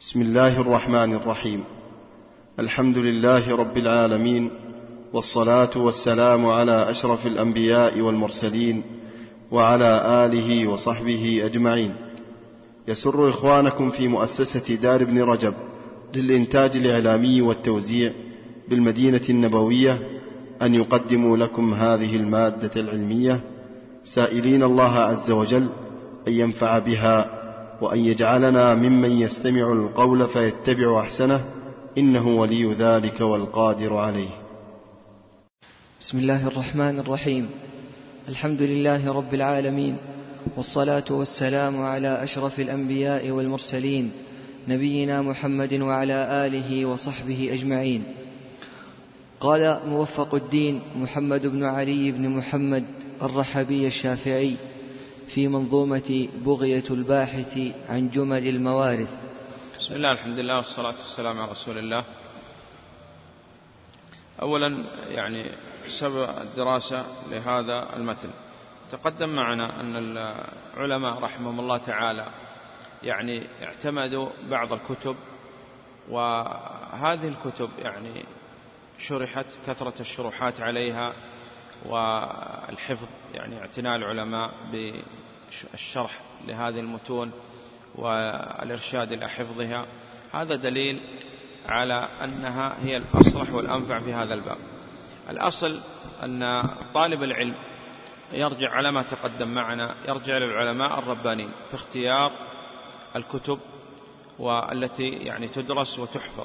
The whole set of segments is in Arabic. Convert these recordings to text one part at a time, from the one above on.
بسم الله الرحمن الرحيم. الحمد لله رب العالمين، والصلاة والسلام على أشرف الأنبياء والمرسلين وعلى آله وصحبه أجمعين. يسر إخوانكم في مؤسسة دار ابن رجب للإنتاج الإعلامي والتوزيع بالمدينة النبوية أن يقدموا لكم هذه المادة العلمية، سائلين الله عز وجل أن ينفع بها وأن يجعلنا ممن يستمع القول فيتبع أحسنه، إنه ولي ذلك والقادر عليه. بسم الله الرحمن الرحيم. الحمد لله رب العالمين، والصلاة والسلام على أشرف الأنبياء والمرسلين نبينا محمد وعلى آله وصحبه أجمعين. قال موفق الدين محمد بن علي بن محمد الرحبي الشافعي في منظومة بغية الباحث عن جمل الموارث: بسم الله، الحمد لله، والصلاة والسلام على رسول الله. أولا سبب الدراسة لهذا المتن، تقدم معنا أن العلماء رحمهم الله تعالى اعتمدوا بعض الكتب، وهذه الكتب شرحت، كثرة الشروحات عليها والحفظ، اعتناء العلماء بالشرح لهذه المتون والإرشاد إلى حفظها. هذا دليل على أنها هي الأصلح والأنفع في هذا الباب. الأصل أن طالب العلم يرجع على ما تقدم معنا، يرجع للعلماء الربانيين في اختيار الكتب والتي تدرس وتحفظ.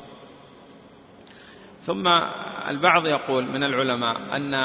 ثم البعض يقول من العلماء أن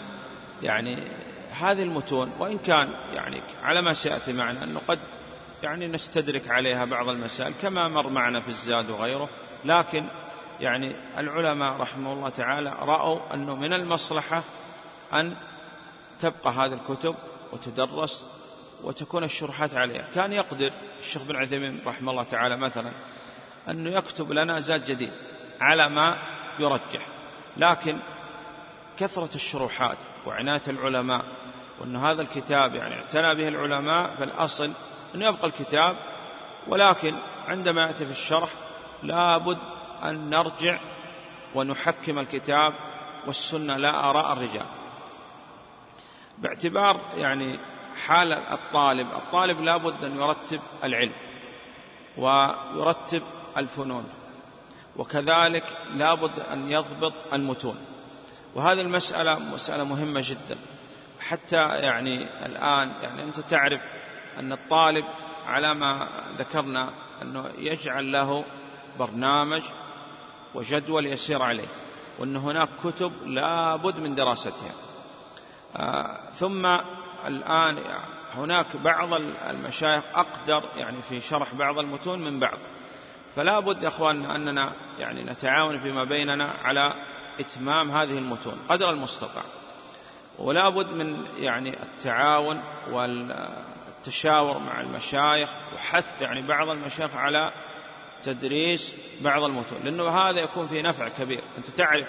هذه المتون، وإن كان على ما سيأتي معنا أنه قد نستدرك عليها بعض المسائل كما مر معنا في الزاد وغيره، لكن العلماء رحمه الله تعالى رأوا أنه من المصلحة أن تبقى هذه الكتب وتدرس وتكون الشروحات عليها. كان يقدر الشيخ بن عثيمين رحمه الله تعالى مثلا أنه يكتب لنا زاد جديد على ما يرجح، لكن كثرة الشروحات وعناية العلماء وأن هذا الكتاب اعتنى به العلماء، فالأصل أن يبقى الكتاب، ولكن عندما يأتي في الشرح لابد أن نرجع ونحكم الكتاب والسنة لا آراء الرجال، باعتبار حال الطالب لابد أن يرتب العلم ويرتب الفنون، وكذلك لابد أن يضبط المتون. وهذه مسألة مهمة جدا، حتى الآن أنت تعرف أن الطالب على ما ذكرنا أنه يجعل له برنامج وجدول يسير عليه، وأن هناك كتب لابد من دراستها. ثم الآن هناك بعض المشايخ أقدر في شرح بعض المتون من بعض، فلا بد يا أخواننا أننا نتعاون فيما بيننا على إتمام هذه المتون قدر المستطاع، ولا بد من التعاون والتشاور مع المشايخ، وحث بعض المشايخ على تدريس بعض المتون، لأنه هذا يكون فيه نفع كبير. أنت تعرف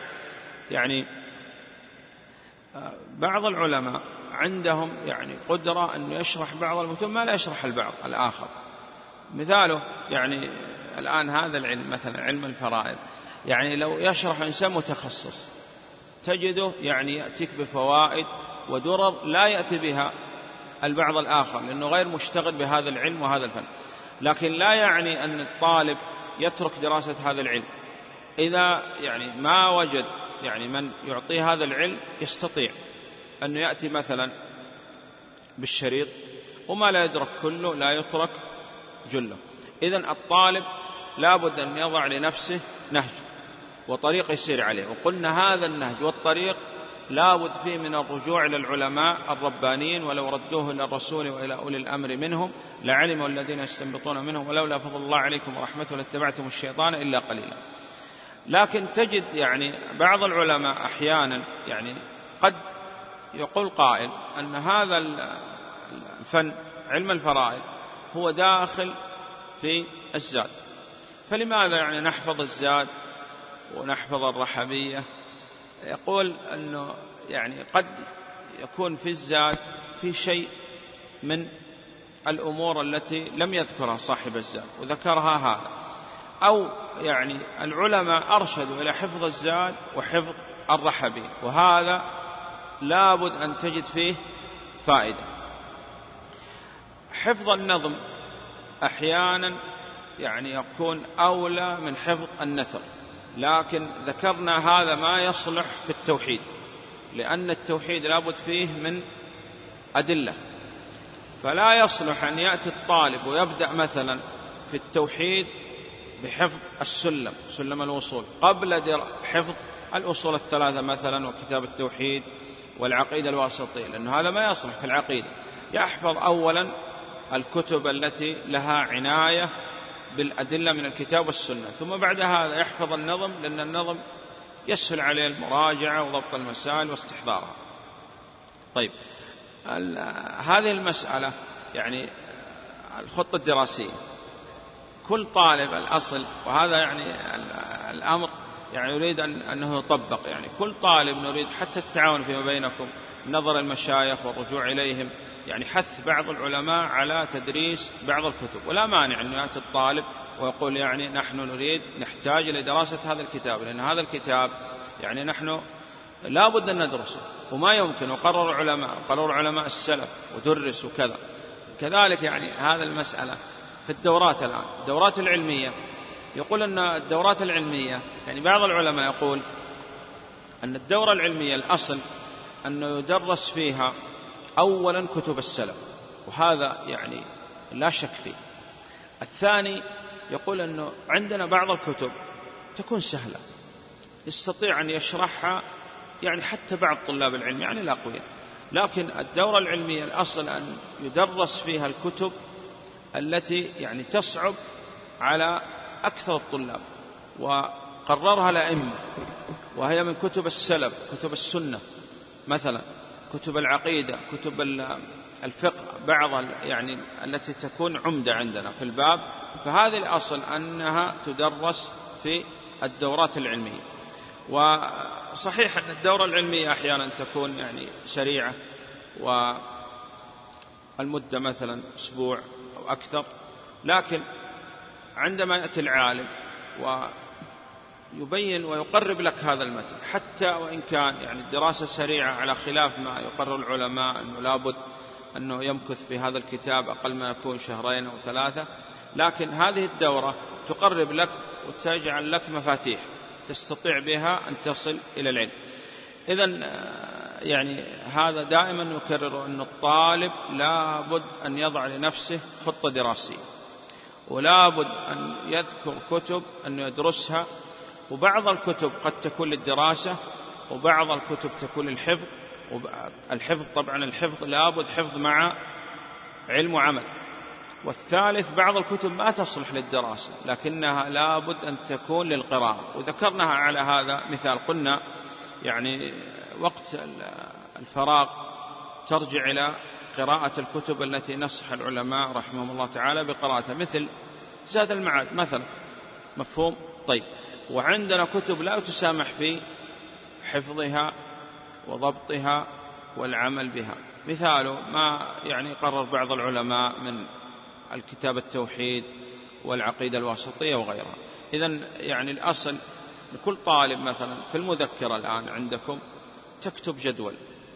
بعض العلماء عندهم قدرة أن يشرح بعض المتون ما لا يشرح البعض الآخر. مثاله الآن هذا العلم مثلا علم الفرائض، لو يشرح إنسان متخصص تجده يأتيك بفوائد ودرر لا يأتي بها البعض الآخر، لأنه غير مشتغل بهذا العلم وهذا الفن. لكن لا يعني أن الطالب يترك دراسة هذا العلم. إذا ما وجد من يعطيه هذا العلم، يستطيع أنه يأتي مثلا بالشريط، وما لا يدرك كله لا يترك جله. إذن الطالب لابد أن يضع لنفسه نهج وطريق يسير عليه، وقلنا هذا النهج والطريق لابد فيه من الرجوع إلى العلماء الربانيين، ولو ردوه إلى الرسول وإلى أولي الأمر منهم لعلموا الذين يستنبطون منهم، ولولا فضل الله عليكم ورحمته لاتبعتم الشيطان إلا قليلا. لكن تجد بعض العلماء أحيانا قد يقول قائل أن هذا الفن علم الفرائض هو داخل في الزاد، فلماذا نحفظ الزاد ونحفظ الرحبية؟ يقول أنه قد يكون في الزاد في شيء من الأمور التي لم يذكرها صاحب الزاد وذكرها هذا، أو يعني العلماء أرشدوا إلى حفظ الزاد وحفظ الرحبي، وهذا لابد أن تجد فيه فائدة. حفظ النظم أحيانا يعني يكون أولى من حفظ النثر، لكن ذكرنا هذا ما يصلح في التوحيد، لأن التوحيد لابد فيه من أدلة، فلا يصلح أن يأتي الطالب ويبدأ مثلا في التوحيد بحفظ السلم، سلم الوصول، قبل حفظ الأصول الثلاثة مثلا وكتاب التوحيد والعقيدة الواسطية، لأن هذا ما يصلح في العقيدة. يحفظ أولا الكتب التي لها عناية بالأدلة من الكتاب والسنة، ثم بعد هذا يحفظ النظم، لأن النظم يسهل عليه المراجعة وضبط المسائل واستحضارها. طيب، هذه المسألة يعني الخطة الدراسية، كل طالب الأصل، وهذا يعني الأمر يعني يريد أنه يطبق، يعني كل طالب نريد حتى التعاون فيما بينكم، نظر المشايخ والرجوع إليهم، يعني حث بعض العلماء على تدريس بعض الكتب، ولا مانع أن يأتي الطالب ويقول يعني نحن نريد نحتاج إلى دراسة هذا الكتاب، لأن هذا الكتاب يعني نحن لا بد أن ندرسه، وما يمكن، وقرر علماء السلف ودرس وكذا. كذلك يعني هذا المسألة في الدورات الآن، الدورات العلمية، يقول أن الدورات العلمية يعني بعض العلماء يقول أن الدورة العلمية الأصل أنه يدرس فيها أولا كتب السلف، وهذا يعني لا شك فيه. الثاني يقول أنه عندنا بعض الكتب تكون سهلة يستطيع أن يشرحها يعني حتى بعض طلاب العلم يعني الأقوياء، لكن الدورة العلمية الأصل أن يدرس فيها الكتب التي يعني تصعب على أكثر الطلاب، وقررها الأئمة، وهي من كتب السلف، كتب السنة مثلا، كتب العقيدة، كتب الفقه، بعض يعني التي تكون عمدة عندنا في الباب، فهذه الأصل أنها تدرس في الدورات العلمية. وصحيح أن الدورة العلمية أحيانا تكون يعني سريعة، والمدة مثلا أسبوع أو أكثر، لكن عندما يأتي العالم ويبين ويقرب لك هذا المتن، حتى وإن كان يعني الدراسة سريعة على خلاف ما يقرر العلماء أنه لابد أنه يمكث في هذا الكتاب أقل ما يكون 2 أو 3، لكن هذه الدورة تقرب لك وتجعل لك مفاتيح تستطيع بها أن تصل إلى العلم. إذن يعني هذا دائما نكرر أن الطالب لابد أن يضع لنفسه خطة دراسية، ولابد أن يذكر كتب أن يدرسها، وبعض الكتب قد تكون للدراسة، وبعض الكتب تكون للحفظ. الحفظ طبعا الحفظ لابد حفظ مع علم وعمل. والثالث بعض الكتب ما تصلح للدراسة لكنها لابد أن تكون للقراءة، وذكرناها على هذا مثال، قلنا يعني وقت الفراغ ترجع إلى قراءة الكتب التي نصح العلماء رحمهم الله تعالى بقراءتها، مثل زاد المعاد مثلا، مفهوم؟ طيب، وعندنا كتب لا تسامح في حفظها وضبطها والعمل بها، مثاله ما يعني قرر بعض العلماء من الكتاب التوحيد والعقيدة الواسطية وغيرها. إذن يعني الأصل لكل طالب مثلا في المذكرة الآن عندكم تكتب جدول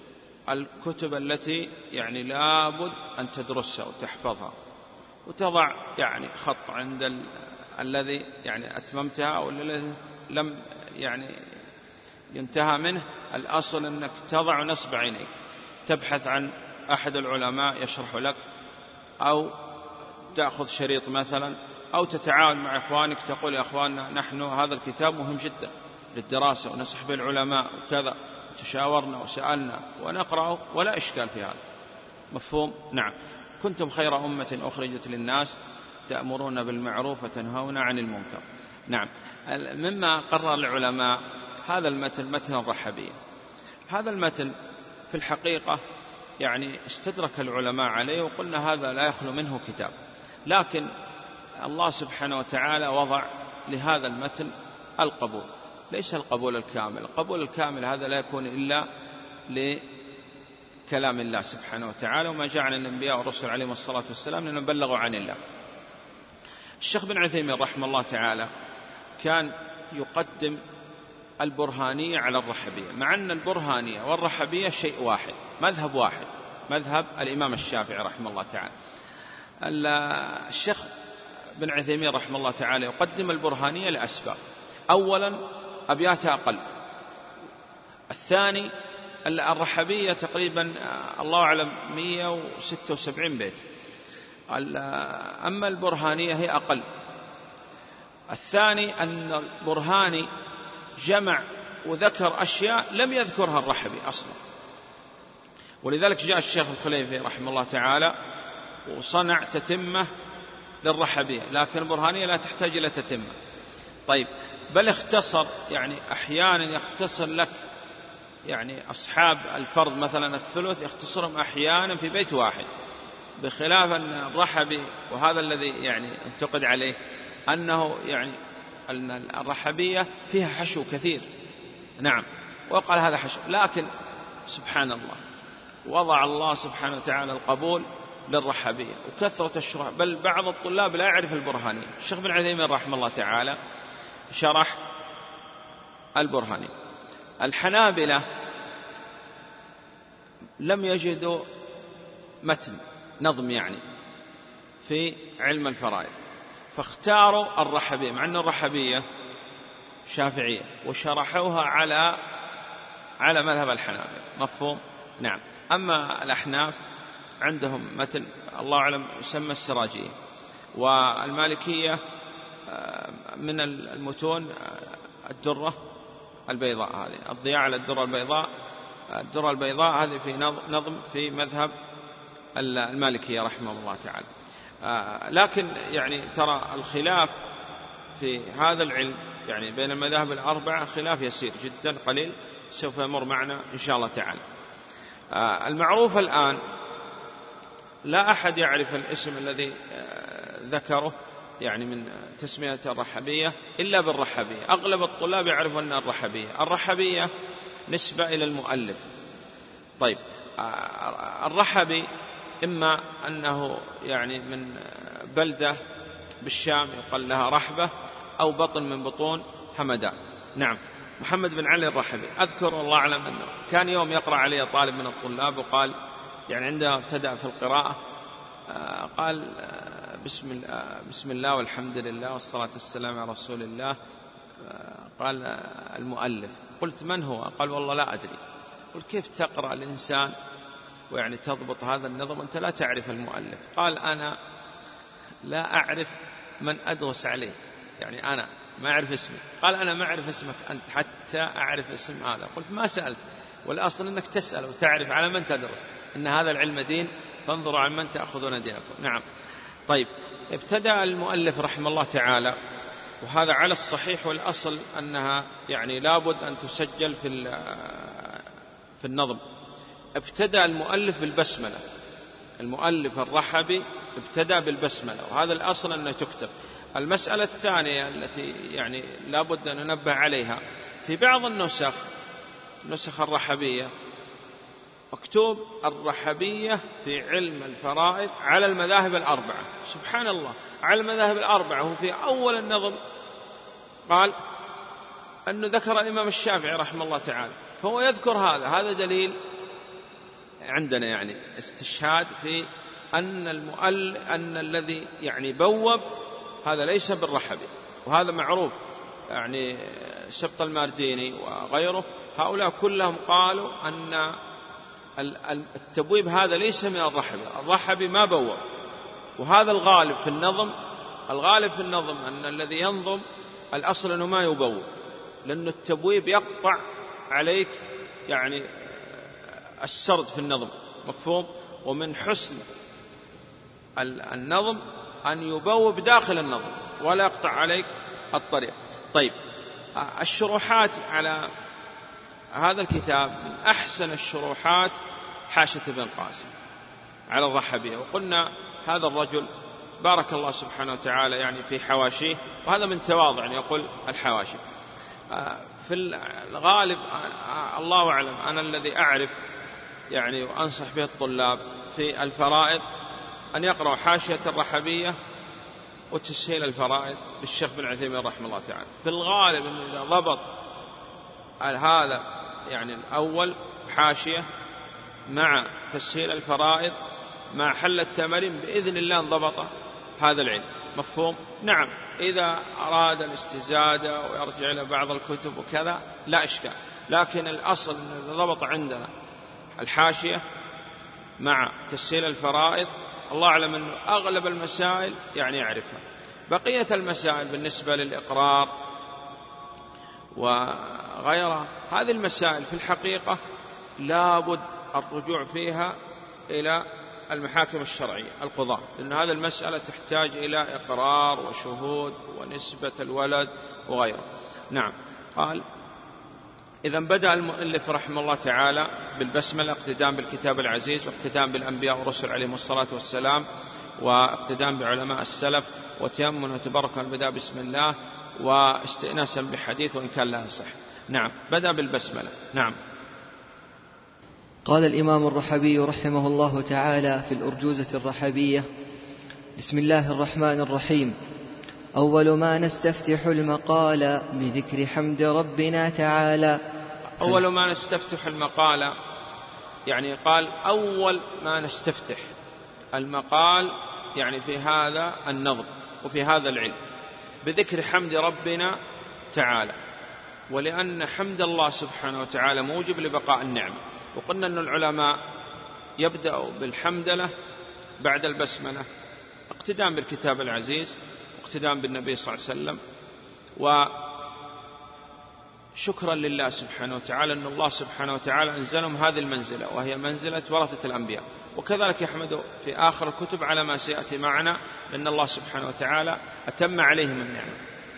الكتب التي يعني لابد أن تدرسها وتحفظها، وتضع يعني خط عند الذي يعني أتممتها أو الذي لم يعني ينتهى منه. الأصل أنك تضع نصب عينيك، تبحث عن أحد العلماء يشرح لك، أو تأخذ شريط مثلا، أو تتعاون مع إخوانك تقول يا أخواننا نحن هذا الكتاب مهم جدا للدراسة ونصح به العلماء وكذا، تشاورنا وسألنا ونقرأه ولا إشكال في هذا، مفهوم؟ نعم. كنتم خير أمة أخرجت للناس تأمرون بالمعروف وتنهون عن المنكر. نعم. مما قرر العلماء هذا المتن، متن الرحبية، هذا المتن في الحقيقة يعني استدرك العلماء عليه، وقلنا هذا لا يخلو منه كتاب، لكن الله سبحانه وتعالى وضع لهذا المتن القبول، ليس القبول الكامل. القبول الكامل هذا لا يكون إلا لكلام الله سبحانه وتعالى، وما جعل الأنبياء والرسل عليهم الصلاة والسلام لنبلغوا عن الله. الشيخ بن عثيمين رحمه الله تعالى كان يقدم البرهانية على الرحبية، مع أن البرهانية والرحبية شيء واحد، مذهب واحد، مذهب الإمام الشافعي رحمه الله تعالى. الشيخ بن عثيمين رحمه الله تعالى يقدم البرهانية لأسباب: أولا أبياتها أقل، الثاني الرحبية تقريبا الله أعلم 176 بيت، أما البرهانية هي أقل. الثاني أن البرهاني جمع وذكر أشياء لم يذكرها الرحبي أصلا، ولذلك جاء الشيخ الخليفي رحمه الله تعالى وصنع تتمة للرحبية، لكن البرهانية لا تحتاج إلى تتمة. طيب، بل اختصر، يعني أحيانا يختصر لك يعني أصحاب الفرض مثلا الثلث يختصرهم أحيانا في بيت واحد، بخلاف أن الرحبي، وهذا الذي يعني انتقد عليه، أنه يعني أن الرحبية فيها حشو كثير، نعم، وقال هذا حشو، لكن سبحان الله وضع الله سبحانه وتعالى القبول للرحبية وكثرة الشرح، بل بعض الطلاب لا يعرف البرهانية. الشيخ بن عثيمين رحمه الله تعالى شرح البرهاني. الحنابلة لم يجدوا متن نظم يعني في علم الفرائض، فاختاروا الرحبية، مع أن الرحبية شافعية، وشرحوها على مذهب الحنابلة، مفهوم؟ نعم. أما الأحناف عندهم متن الله أعلم يسمى السراجية، والمالكية من المتون الدرة البيضاء، هذه الضياء على الدرة البيضاء، الدرة البيضاء هذه في نظم في مذهب المالكية رحمه الله تعالى. لكن يعني ترى الخلاف في هذا العلم يعني بين المذاهب الأربعة خلاف يسير جدا قليل، سوف يمر معنا إن شاء الله تعالى. المعروف الآن لا أحد يعرف الاسم الذي ذكره يعني من تسمية الرحبية إلا بالرحبية. أغلب الطلاب يعرفون أن الرحبية نسبة إلى المؤلف. طيب، الرحبي إما أنه يعني من بلدة بالشام يقال لها رحبة، أو بطن من بطون حمدان. نعم، محمد بن علي الرحبي أذكر والله أعلم أنه كان يوم يقرأ علي طالب من الطلاب وقال يعني عندما ابتدأ في القراءة قال بسم الله والحمد لله والصلاة والسلام على رسول الله، قال المؤلف. قلت من هو؟ قال والله لا أدري. قلت كيف تقرأ الإنسان ويعني تضبط هذا النظم وأنت لا تعرف المؤلف؟ قال أنا لا أعرف من أدرس عليه، يعني أنا ما أعرف اسمي. قال أنا ما أعرف اسمك أنت حتى أعرف اسم هذا. قلت ما سألت، والأصل أنك تسأل وتعرف على من تدرس، إن هذا العلم دين، فانظروا عن من تأخذون دينكم. نعم. طيب، ابتدأ المؤلف رحمه الله تعالى، وهذا على الصحيح والأصل أنها يعني لابد أن تسجل في النظم. ابتدأ المؤلف بالبسملة، المؤلف الرحبي ابتدأ بالبسملة، وهذا الأصل أنه تكتب. المسألة الثانية التي يعني لابد أن ننبه عليها، في بعض نسخ الرحبية مكتوب الرحبية في علم الفرائض على المذاهب الأربعة. سبحان الله، على المذاهب الأربعة. وفي أول النظم قال أنه ذكر الإمام الشافعي رحمه الله تعالى، فهو يذكر هذا دليل عندنا يعني استشهاد في أن الذي يعني بوب هذا ليس بالرحبي، وهذا معروف. يعني سبط المارديني وغيره هؤلاء كلهم قالوا أن التبويب هذا ليس من الرحبي ما بوب. وهذا الغالب في النظم أن الذي ينظم الأصل أنه ما يبوب، لأن التبويب يقطع عليك يعني السرد في النظم، مفهوم؟ ومن حسن النظم أن يبوب داخل النظم ولا يقطع عليك الطريق. طيب، الشروحات على هذا الكتاب من أحسن الشروحات حاشة بن قاسم على الرحبية، وقلنا هذا الرجل بارك الله سبحانه وتعالى يعني في حواشيه، وهذا من تواضع يعني يقول الحواشي. في الغالب الله أعلم أنا الذي أعرف يعني وأنصح به الطلاب في الفرائض أن يقرأوا حاشية الرحبية وتسهيل الفرائض للشيخ بن عثيمين رحمه الله تعالى. في الغالب أنه إذا ضبط هذا يعني الأول حاشية مع تسهيل الفرائض مع حل التمارين بإذن الله انضبط هذا العلم. مفهوم؟ نعم، إذا أراد الاستزادة ويرجع إلى بعض الكتب وكذا لا إشكال، لكن الأصل أن ضبط عندنا الحاشية مع تسهيل الفرائض. الله أعلم أنه أغلب المسائل يعني يعرفها. بقية المسائل بالنسبة للإقرار وغيرها، هذه المسائل في الحقيقة لابد الرجوع فيها إلى المحاكم الشرعية القضاء، لأن هذه المسألة تحتاج إلى إقرار وشهود ونسبة الولد وغيره. نعم. قال: إذا بدأ المؤلف رحمه الله تعالى بالبسملة اقتداء بالكتاب العزيز واقتداء بالأنبياء والرسل عليهم الصلاة والسلام واقتداء بعلماء السلف وتيمنا وتبركا البداء بسم الله واستئناسا بحديث وإن كان لا يصح. نعم، بدأ بالبسملة. نعم. قال الإمام الرحبي رحمه الله تعالى في الأرجوزة الرحبية: بسم الله الرحمن الرحيم. أول ما نستفتح المقال بذكر حمد ربنا تعالى. أول ما نستفتح المقال يعني قال أول ما نستفتح المقال يعني في هذا النظم وفي هذا العلم بذكر حمد ربنا تعالى، ولأن حمد الله سبحانه وتعالى موجب لبقاء النعمة. وقلنا أن العلماء يبدأ بالحمدلة بعد البسملة اقتداء بالكتاب العزيز واقتداء بالنبي صلى الله عليه وسلم وشكرا لله سبحانه وتعالى أن الله سبحانه وتعالى أنزلهم هذه المنزلة وهي منزلة ورثة الأنبياء. وكذلك يحمد في آخر الكتب على ما سيأتي معنا، لأن الله سبحانه وتعالى أتم عليهم النعمة.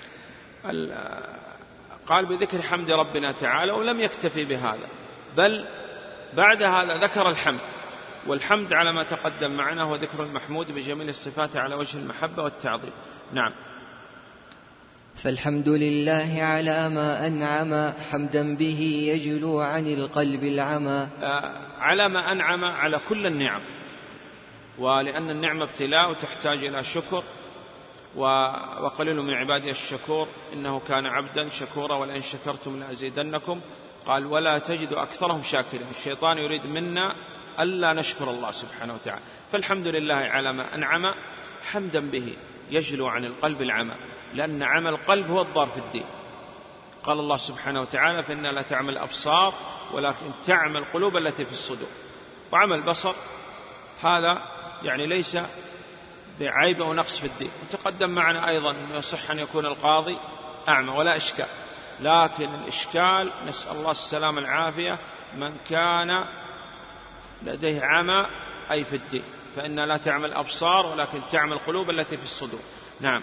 قال بذكر حمد ربنا تعالى، ولم يكتفي بهذا بل بعد هذا ذكر الحمد، والحمد على ما تقدم معنا هو ذكر المحمود بجميل الصفات على وجه المحبة والتعظيم. نعم. فالحمد لله على ما أنعم حمدا به يجلو عن القلب العمى. على ما أنعم على كل النعم، ولأن النعمة ابتلاء وتحتاج إلى شكر، وقليل من عبادي الشكور إنه كان عبدا شكورا ولئن شكرتم لأزيدنكم. قال ولا تجد أكثرهم شاكرين. الشيطان يريد منا ألا نشكر الله سبحانه وتعالى. فالحمد لله على ما أنعم حمدا به يجلو عن القلب العمى، لأن عمى القلب هو الضار في الدين. قال الله سبحانه وتعالى فإنها لا تعمى الأبصار ولكن تعمى القلوب التي في الصدور. وعمى البصر هذا يعني ليس بعيب أو نقص في الدين. وتقدم معنا أيضا أنه يصح أن يكون القاضي أعمى ولا إشكال، لكن الإشكال نسأل الله السلام العافية من كان لديه عمى أي في الدين، فإنها لا تعمى الأبصار ولكن تعمى القلوب التي في الصدور. نعم.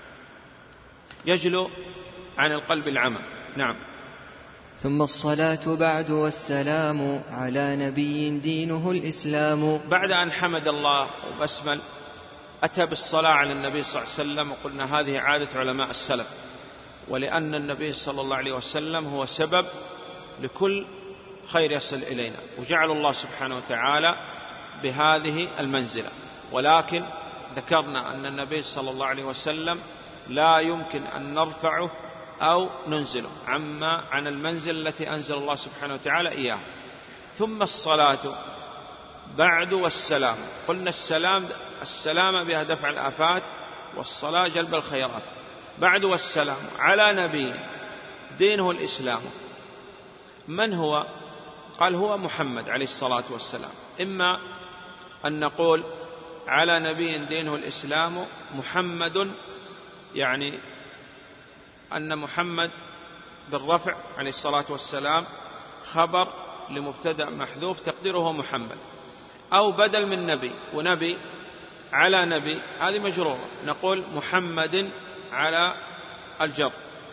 يجلو عن القلب العمى. نعم. ثم الصلاة بعد والسلام على نبي دينه الإسلام. بعد أن حمد الله وبسمل أتى بالصلاة على النبي صلى الله عليه وسلم، وقلنا هذه عادة علماء السلف، ولأن النبي صلى الله عليه وسلم هو سبب لكل خير يصل إلينا، وجعل الله سبحانه وتعالى بهذه المنزلة. ولكن ذكرنا أن النبي صلى الله عليه وسلم لا يمكن أن نرفعه أو ننزله عن المنزل التي أنزل الله سبحانه وتعالى إياه. ثم الصلاة بعد والسلام. قلنا السلام بها دفع الآفات، والصلاة جلب الخيرات. بعد والسلام على نبي دينه الإسلام. من هو؟ قال هو محمد عليه الصلاة والسلام. إما أن نقول على نبي دينه الإسلام محمد، يعني أن محمد بالرفع عليه الصلاة والسلام خبر لمبتدأ محذوف تقديره محمد، أو بدل من نبي، ونبي على نبي هذه مجرورة، نقول محمد على الجر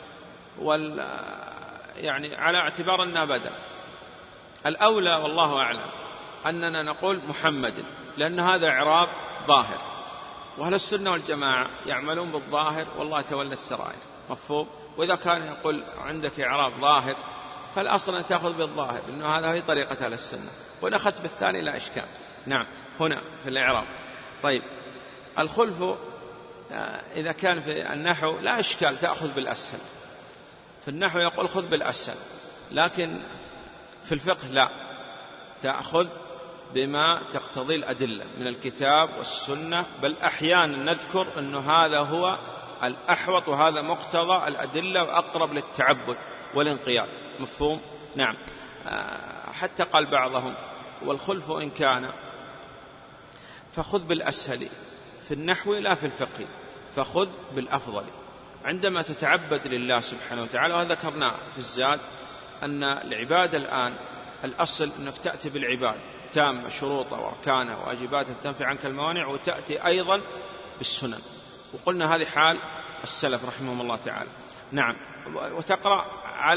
يعني على اعتبار أنها بدل. الأولى والله أعلم أننا نقول محمد، لأن هذا إعراب ظاهر، وأهل السنة والجماعة يعملون بالظاهر والله تولى السرائر. مفهوم؟ وإذا كان يقول عندك إعراب ظاهر فالأصل أن تأخذ بالظاهر، لأنه هذا هي طريقة أهل السنة، وإن أخذت بالثاني لا إشكال. نعم. هنا في الإعراب. طيب، الخلف إذا كان في النحو لا إشكال تأخذ بالأسهل، في النحو يقول خذ بالأسهل، لكن في الفقه لا، تأخذ بما تقتضي الأدلة من الكتاب والسنة، بل أحيانا نذكر أنه هذا هو الأحوط وهذا مقتضى الأدلة وأقرب للتعبد والانقياد. مفهوم؟ نعم. حتى قال بعضهم والخلف إن كان فخذ بالأسهل في النحو لا في الفقه، فخذ بالأفضل عندما تتعبد لله سبحانه وتعالى. وذكرنا في الزاد أن العبادة الآن الأصل أنك تأتي بالعبادة تامة شروطه وأركانه وواجباته تنفي عنك الموانع، وتأتي أيضا بالسنن، وقلنا هذه حال السلف رحمهم الله تعالى. نعم. وتقرأ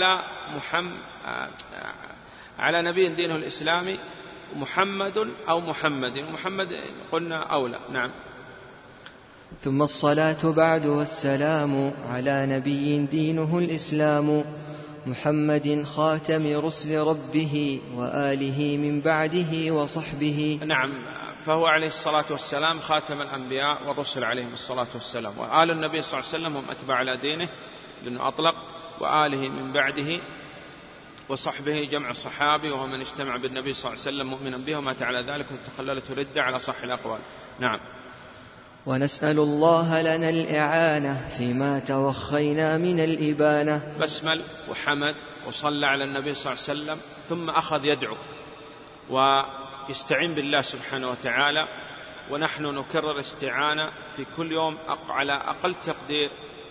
على نبي دينه الإسلامي محمد أو محمد، ومحمد قلنا أولى. نعم. ثم الصلاة بعد والسلام على نبي دينه الإسلام محمد خاتم رسل ربه وآله من بعده وصحبه. نعم. فهو عليه الصلاة والسلام خاتم الأنبياء والرسل عليهم الصلاة والسلام، وآل النبي صلى الله عليه وسلم هم أتباع على دينه لأنه أطلق، وآله من بعده وصحبه جمع الصحابي وهو من اجتمع بالنبي صلى الله عليه وسلم مؤمنا به ومات على ذلك وتخللت ردة على صح الأقوال. نعم. ونسأل الله لنا الإعانة فيما توخينا من الإبانة. بسمل وحمد وصلى على النبي صلى الله عليه وسلم، ثم أخذ يدعو ويستعين بالله سبحانه وتعالى، ونحن نكرر استعانة في كل يوم على أقل تقدير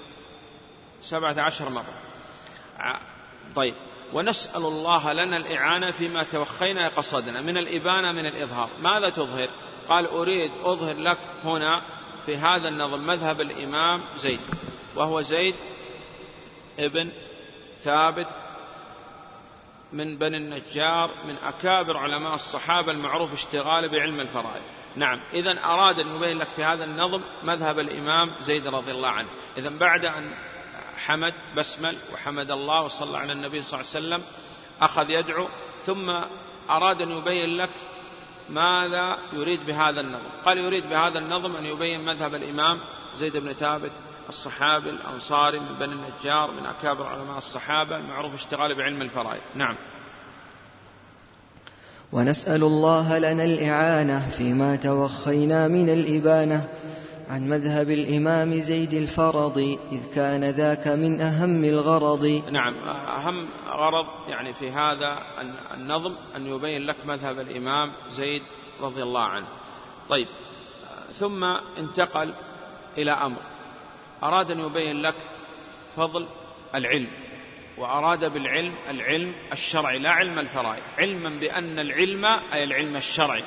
17 مرة. طيب. ونسأل الله لنا الإعانة فيما توخينا قصدنا من الإبانة من الإظهار. ماذا تظهر؟ قال أريد أظهر لك هنا في هذا النظم مذهب الإمام زيد، وهو زيد ابن ثابت من بني النجار من أكابر علماء الصحابة المعروف اشتغاله بعلم الفرائض. نعم. إذن أراد أن يبين لك في هذا النظم مذهب الإمام زيد رضي الله عنه. إذن بعد أن حمد بسمل وحمد الله وصلى على النبي صلى الله عليه وسلم أخذ يدعو، ثم أراد أن يبين لك ماذا يريد بهذا النظم. قال يريد بهذا النظم أن يبين مذهب الإمام زيد بن ثابت الصحابي الأنصاري من بني النجار من أكابر علماء الصحابة المعروف اشتغاله بعلم الفرائض. نعم. ونسأل الله لنا الإعانة فيما توخينا من الإبانة عن مذهب الإمام زيد الفرضي، إذ كان ذاك من أهم الغرض. نعم. أهم غرض يعني في هذا النظم أن يبين لك مذهب الإمام زيد رضي الله عنه. طيب. ثم انتقل إلى أمر، أراد أن يبين لك فضل العلم، وأراد بالعلم العلم الشرعي لا علم الفرائض، علما بأن العلم أي العلم الشرعي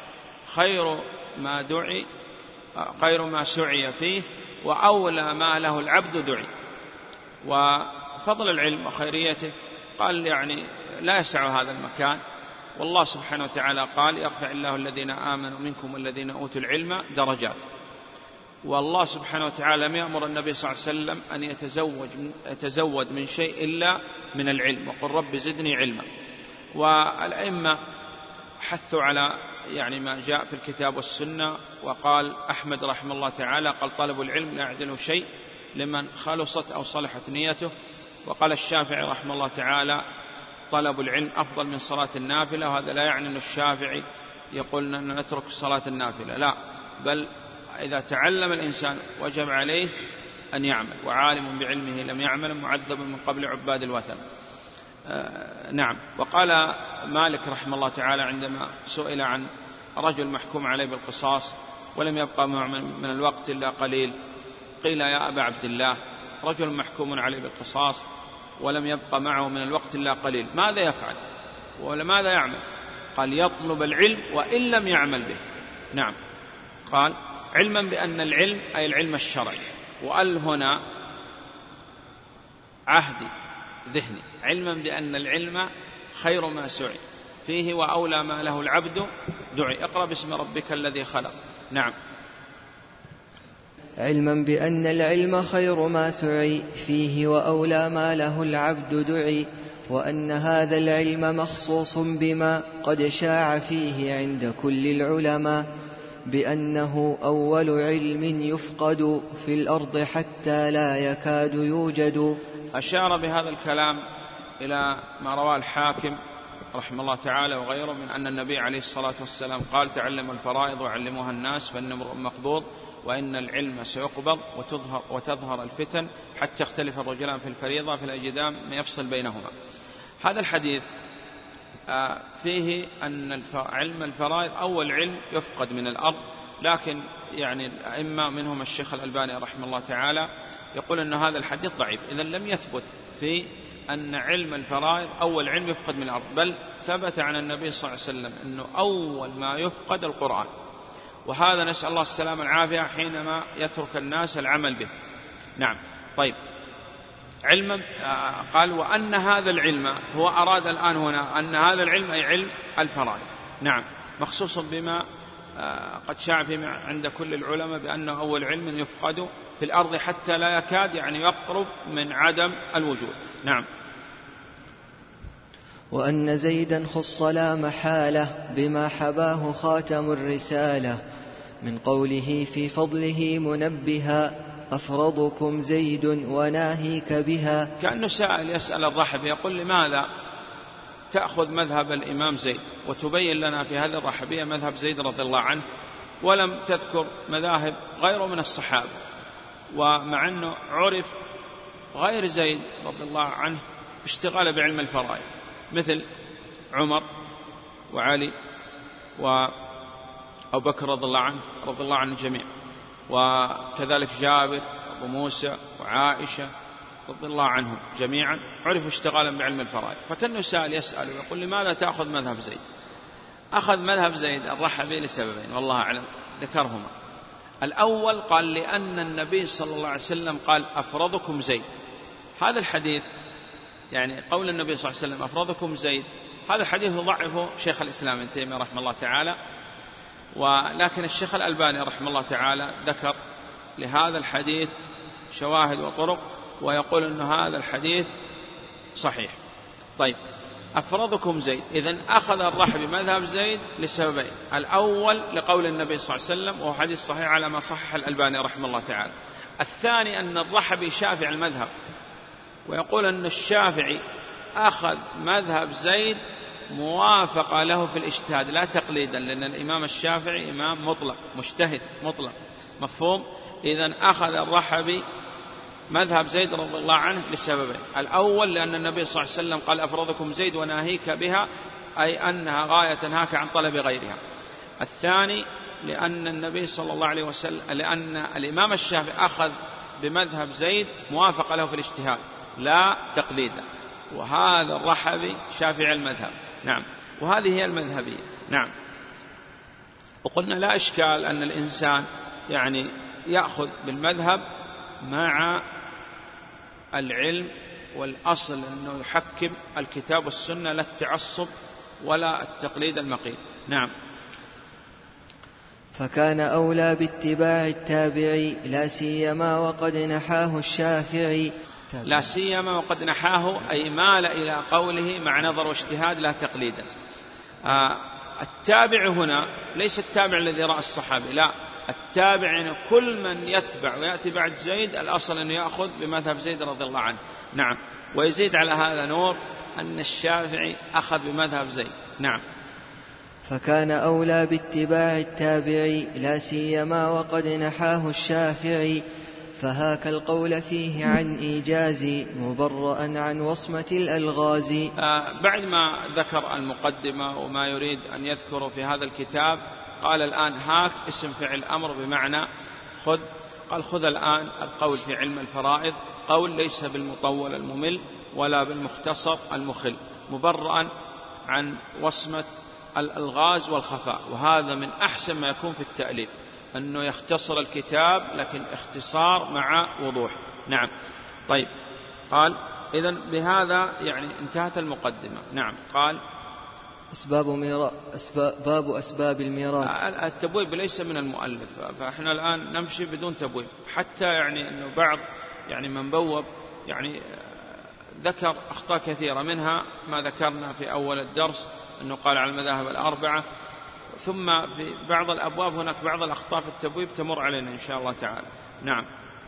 خير ما سعي فيه وأولى ما له العبد دعي. وفضل العلم وخيريته قال يعني لا يسع هذا المكان، والله سبحانه وتعالى قال يرفع الله الذين آمنوا منكم والذين أوتوا العلم درجات. والله سبحانه وتعالى لم يأمر النبي صلى الله عليه وسلم أن يتزود من شيء إلا من العلم، وقل رب زدني علما. والأئمة حثوا على يعني ما جاء في الكتاب والسنة، وقال أحمد رحمه الله تعالى قال طلب العلم لا يعدل شيء لمن خلصت أو صلحت نيته. وقال الشافعي رحمه الله تعالى طلب العلم أفضل من صلاة النافلة، وهذا لا يعني أن الشافعي يقول أن نترك صلاة النافلة، لا، بل إذا تعلم الإنسان وجب عليه أن يعمل، وعالم بعلمه لم يعمل معذب من قبل عباد الوثن. نعم. وقال مالك رحمه الله تعالى عندما سئل عن رجل محكوم عليه بالقصاص ولم يبقى من الوقت إلا قليل، قيل يا أبا عبد الله رجل محكوم عليه بالقصاص ولم يبقى معه من الوقت إلا قليل، ماذا يفعل ولا ماذا يعمل؟ قال يطلب العلم وإن لم يعمل به. نعم. قال علما بأن العلم أي العلم الشرعي، وقال هنا عهدي ذهني، علما بأن العلم خير ما سعي فيه وأولى ما له العبد دعي. اقرأ باسم ربك الذي خلق. نعم. علما بأن العلم خير ما سعي فيه وأولى ما له العبد دعي، وأن هذا العلم مخصوص بما قد شاع فيه عند كل العلماء، بأنه أول علم يفقد في الأرض حتى لا يكاد يوجد. أشار بهذا الكلام إلى ما رواه الحاكم رحمه الله تعالى وغيره من أن النبي عليه الصلاة والسلام قال: تعلموا الفرائض وعلموها الناس فإن امرؤ مقبوض وإن العلم سيقبض وتظهر الفتن حتى يختلف الرجلان في الفريضة في الأجدام ما يفصل بينهما. هذا الحديث فيه أن علم الفرائض أول علم يفقد من الأرض، لكن يعني الأئمة منهم الشيخ الألباني رحمه الله تعالى يقول أن هذا الحديث ضعيف، إذن لم يثبت في أن علم الفرائض أول علم يفقد من الأرض، بل ثبت عن النبي صلى الله عليه وسلم أنه أول ما يفقد القرآن، وهذا نسأل الله السلامة والعافية حينما يترك الناس العمل به. نعم. طيب، علما قال وأن هذا العلم هو أراد الآن هنا أن هذا العلم أي علم الفرائض، نعم، مخصوص بما قد شاع عند كل العلماء بأنه أول علم يفقد في الأرض حتى لا يكاد يعني يقرب من عدم الوجود. نعم. وأن زيدا خص لا محالة بما حباه خاتم الرسالة من قوله في فضله منبها أفرضكم زيد وناهيك بها. كأنه سائل يسأل الرحب يقول: لماذا تأخذ مذهب الإمام زيد وتبين لنا في هذه الرحبية مذهب زيد رضي الله عنه ولم تذكر مذاهب غيره من الصحابة، ومع أنه عرف غير زيد رضي الله عنه اشتغال بعلم الفرائض مثل عمر وعلي وأبو بكر رضي الله عنه جميع، وكذلك جابر وأبو موسى وعائشة رضي الله عنهم جميعا عرفوا اشتغالا بعلم الفرائض. فكان سائل يسأل ويقول: لماذا تأخذ مذهب زيد؟ أخذ مذهب زيد الرحبي لسببين والله أعلم ذكرهما. الأول قال: لأن النبي صلى الله عليه وسلم قال: أفرضكم زيد. هذا الحديث يعني قول النبي صلى الله عليه وسلم أفرضكم زيد، هذا الحديث ضعفه شيخ الإسلام ابن تيمية رحمه الله تعالى، ولكن الشيخ الألباني رحمه الله تعالى ذكر لهذا الحديث شواهد وطرق ويقول أن هذا الحديث صحيح. طيب، أفرضكم زيد، إذن أخذ الرحب مذهب زيد لسببين: الأول لقول النبي صلى الله عليه وسلم وهو حديث صحيح على ما صحح الألباني رحمه الله تعالى. الثاني أن الرحبي شافع المذهب ويقول أن الشافعي أخذ مذهب زيد موافقة له في الاجتهاد لا تقليدا، لأن الإمام الشافعي إمام مطلق مجتهد مطلق، مفهوم؟ إذن أخذ الرحبي مذهب زيد رضي الله عنه لسببين: الأول لأن النبي صلى الله عليه وسلم قال: أفرضكم زيد وناهيك بها، أي أنها غاية تنهاك عن طلب غيرها. الثاني لأن النبي صلى الله عليه وسلم لأن الإمام الشافعي أخذ بمذهب زيد موافقة له في الاجتهاد لا تقليدا، وهذا الرحبي شافعي المذهب. نعم، وهذه هي المذهبية. نعم. وقلنا لا إشكال أن الإنسان يعني يأخذ بالمذهب مع العلم، والأصل أنه يحكم الكتاب والسنة لا التعصب ولا التقليد المقيت. نعم. فكان أولى باتباع التابعي لا سيما وقد نحاه الشافعي. لا سيما وقد نحاه أي مال إلى قوله مع نظر واجتهاد لا تقليدا. التابع هنا ليس التابع الذي رأى الصحابي، لا، التابع كل من يتبع ويأتي بعد زيد الأصل أن يأخذ بمذهب زيد رضي الله عنه. نعم. ويزيد على هذا نور أن الشافعي أخذ بمذهب زيد. نعم. فكان أولى باتباع التابعي لا سيما وقد نحاه الشافعي، فهاك القول فيه عن إيجاز مبرأ عن وصمة الألغاز. بعد ما ذكر المقدمة وما يريد أن يذكر في هذا الكتاب قال الآن هاك اسم فعل أمر بمعنى خذ. قال: خذ الآن القول في علم الفرائض، قول ليس بالمطول الممل ولا بالمختصر المخل، مبرأ عن وصمة الألغاز والخفاء. وهذا من أحسن ما يكون في التأليف، أنه يختصر الكتاب لكن اختصار مع وضوح. نعم. طيب، قال: إذن بهذا يعني انتهت المقدمة. نعم. قال: باب أسباب الميراث. التبويب ليس من المؤلف، فإحنا الآن نمشي بدون تبويب، حتى يعني أنه بعض يعني من بوب يعني ذكر أخطاء كثيرة، منها ما ذكرنا في أول الدرس أنه قال على المذاهب الأربعة، ثم في بعض الأبواب هناك بعض الأخطاء في التبويب تمر علينا إن شاء الله تعالى. نعم.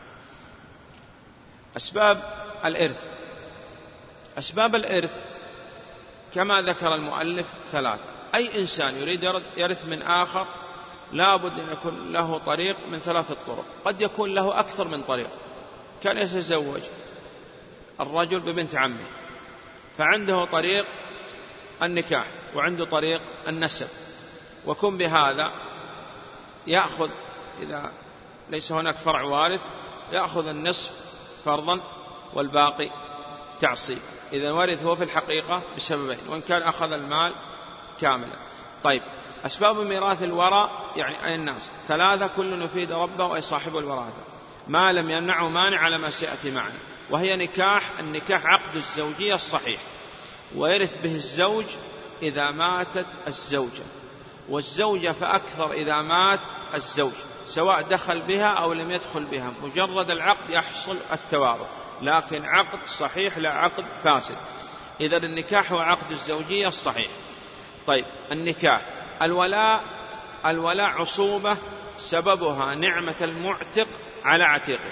أسباب الإرث. أسباب الإرث كما ذكر المؤلف 3. أي إنسان يريد يرث من آخر لا بد أن يكون له طريق من 3 طرق، قد يكون له أكثر من طريق. كان يتزوج الرجل ببنت عمه، فعنده طريق النكاح وعنده طريق النسب، وكن بهذا يأخذ إذا ليس هناك فرع وارث يأخذ النصف فرضا والباقي تعصيب. إذا ورث هو في الحقيقة بسببين، وإن كان أخذ المال كاملا. طيب، أسباب ميراث الوراء يعني أي الناس 3 كل يفيد ربه وأي صاحب الوراثة ما لم يمنعه مانع على ما سيأتي معنا، وهي النكاح عقد الزوجية الصحيح، ويرث به الزوج إذا ماتت الزوجة، والزوجة فأكثر إذا مات الزوج، سواء دخل بها أو لم يدخل بها، مجرد العقد يحصل التوارث، لكن عقد صحيح لا عقد فاسد. إذا النكاح هو عقد الزوجية الصحيح. طيب، النكاح. الولاء عصوبة سببها نعمة المعتق على عتيقه،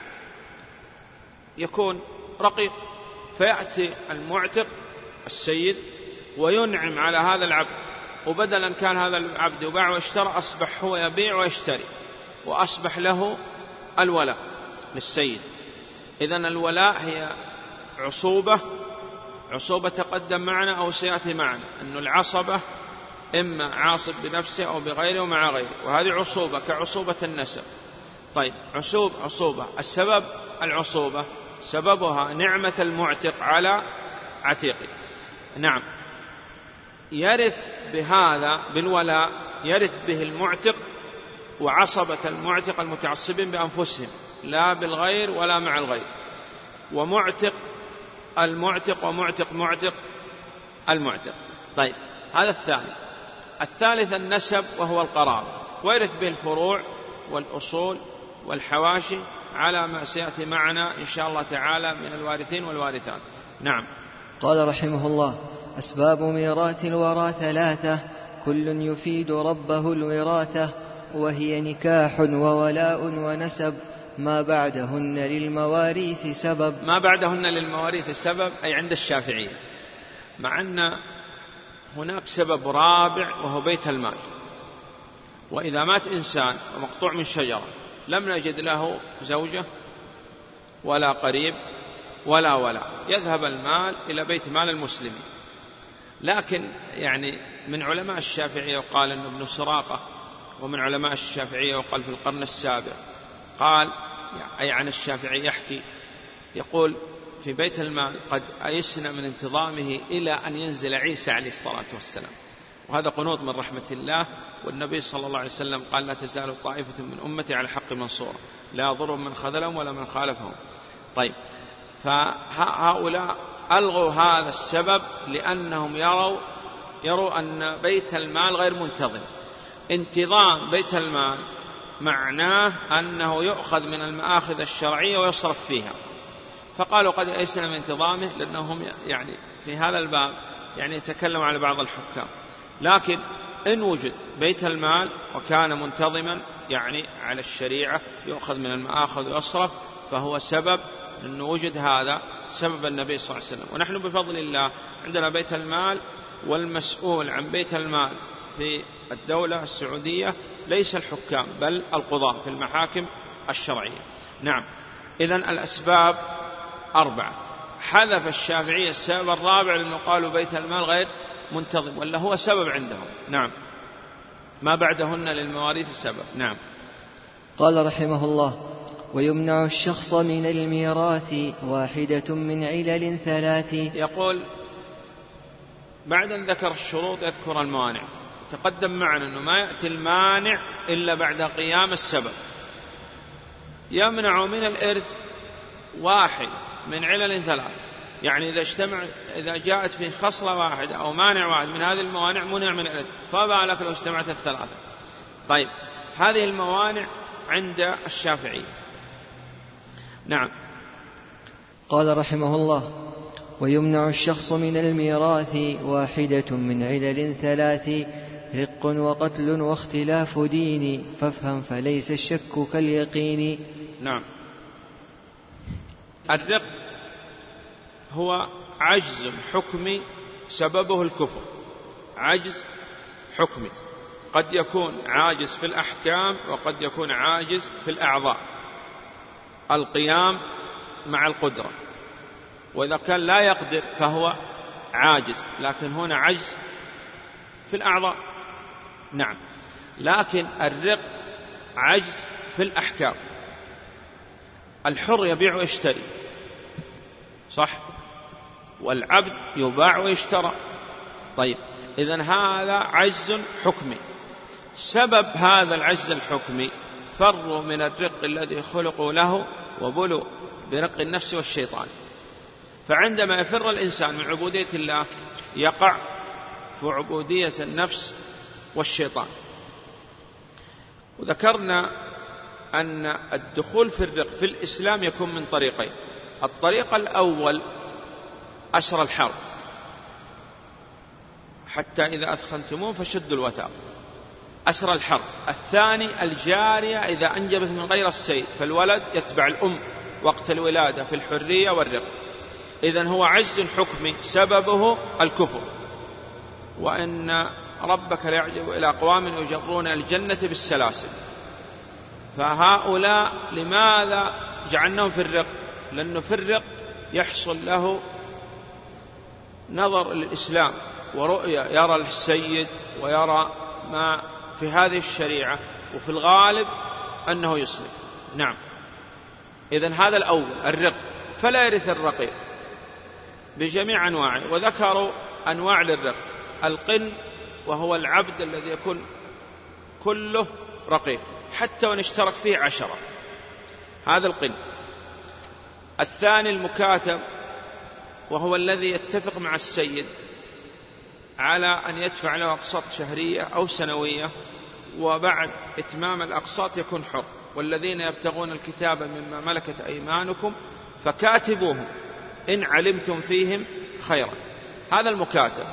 يكون رقيق فيأتي المعتق السيد وينعم على هذا العبد، وبدلا كان هذا العبد يباع ويشترى أصبح هو يبيع ويشتري، وأصبح له الولاء للسيد. إذن الولاء هي عصوبة تقدم معنا أو سيأتي معنا، أن العصبة إما عاصب بنفسه أو بغيره ومع غيره، وهذه عصوبة كعصوبة النسب. طيب، عصوبة السبب العصوبة سببها نعمة المعتق على عتيقه. نعم، يرث بهذا بالولاء يرث به المعتق وعصبة المعتق المتعصبين بأنفسهم، لا بالغير ولا مع الغير، ومعتق المعتق ومعتق المعتق. طيب، هذا الثاني. الثالث النسب وهو القرابة، ويرث به الفروع والأصول والحواشي على ما سيأتي معنا إن شاء الله تعالى من الوارثين والوارثات. نعم. قال رحمه الله: أسباب ميراث الورى 3 كل يفيد ربه الوراثة، وهي نكاح وولاء ونسب، ما بعدهن للمواريث سبب. ما بعدهن للمواريث سبب أي عند الشافعية، مع أن هناك سبب رابع وهو بيت المال. وإذا مات إنسان ومقطوع من شجرة لم نجد له زوجة ولا قريب ولا يذهب المال إلى بيت مال المسلمين. لكن يعني من علماء الشافعية وقال أن ابن سراقة، ومن علماء الشافعية وقال في القرن السابع، قال أي عن الشافعي يحكي يقول: في بيت المال قد أيسنا من انتظامه إلى أن ينزل عيسى عليه الصلاة والسلام، وهذا قنوط من رحمة الله. والنبي صلى الله عليه وسلم قال: لا تزال طائفة من أمتي على الحق منصورة، لا يضرهم من خذلهم ولا من خالفهم. طيب، فهؤلاء ألغوا هذا السبب لأنهم يروا أن بيت المال غير منتظم. انتظام بيت المال معناه أنه يؤخذ من المآخذ الشرعية ويصرف فيها، فقالوا قد أيسنا من انتظامه، لأنهم يعني في هذا الباب يعني يتكلم على بعض الحكام. لكن إن وجد بيت المال وكان منتظما يعني على الشريعة يؤخذ من المآخذ ويصرف، فهو سبب أنه وجد هذا سبب النبي صلى الله عليه وسلم. ونحن بفضل الله عندنا بيت المال، والمسؤول عن بيت المال في الدولة السعودية ليس الحكام بل القضاة في المحاكم الشرعية. نعم. إذن الأسباب 4. حذف الشافعية السبب الرابع لأنه قالوا بيت المال غير منتظم، ولا هو سبب عندهم. نعم. ما بعدهن للمواريث السبب. نعم. قال رحمه الله: ويمنع الشخص من الميراث 1 من علل 3. يقول بعد أن ذكر الشروط يذكر الموانع. تقدم معنا أنه ما يأتي المانع إلا بعد قيام السبب. يمنع من الإرث 1 من علل 3، يعني إذا جاءت في خصلة واحدة أو مانع واحد من هذه الموانع منع من الإرث، فما بالك لو اجتمعت ال3. طيب، هذه الموانع عند الشافعي. نعم. قال رحمه الله: ويمنع الشخص من الميراث 1 من علل 3 رق وقتل واختلاف دين، فافهم فليس الشك كاليقين. نعم. الرق هو عجز حكمي سببه الكفر، عجز حكمي، قد يكون عاجز في الأحكام وقد يكون عاجز في الأعضاء، القيام مع القدرة، وإذا كان لا يقدر فهو عاجز، لكن هنا عجز في الأعضاء. نعم. لكن الرق عجز في الأحكام. الحر يبيع ويشتري، صح، والعبد يباع ويشترى. طيب، إذن هذا عجز حكمي. سبب هذا العجز الحكمي فروا من الرق الذي خلقوا له وبلوا برق النفس والشيطان. فعندما يفر الإنسان من عبودية الله يقع في عبودية النفس والشيطان. وذكرنا أن الدخول في الرق في الإسلام يكون من طريقين. الطريق الأول أسر الحرب، حتى إذا أثخنتموه فشدوا الوثاق، أسر الحرب. الثاني الجارية إذا أنجبت من غير السيد، فالولد يتبع الأم وقت الولادة في الحرية والرق. إذن هو عجز حكمي سببه الكفر. وإن ربك ليعجب إلى أقوام يجرون الجنة بالسلاسل. فهؤلاء لماذا جعلناهم في الرق؟ لأنه في الرق يحصل له نظر للإسلام ورؤية، يرى السيد ويرى ما في هذه الشريعة، وفي الغالب أنه يسلم. نعم. إذن هذا الأول الرق، فلا يرث الرقيق بجميع أنواعه. وذكروا أنواع للرق: القن، وهو العبد الذي يكون كله رقيق حتى وإن اشترك فيه 10، هذا القن. الثاني المكاتب، وهو الذي يتفق مع السيد على أن يدفع له أقساط شهرية أو سنوية، وبعد إتمام الأقساط يكون حر. والذين يبتغون الكتاب مما ملكت أيمانكم فكاتبوهم إن علمتم فيهم خيرا، هذا المكاتب.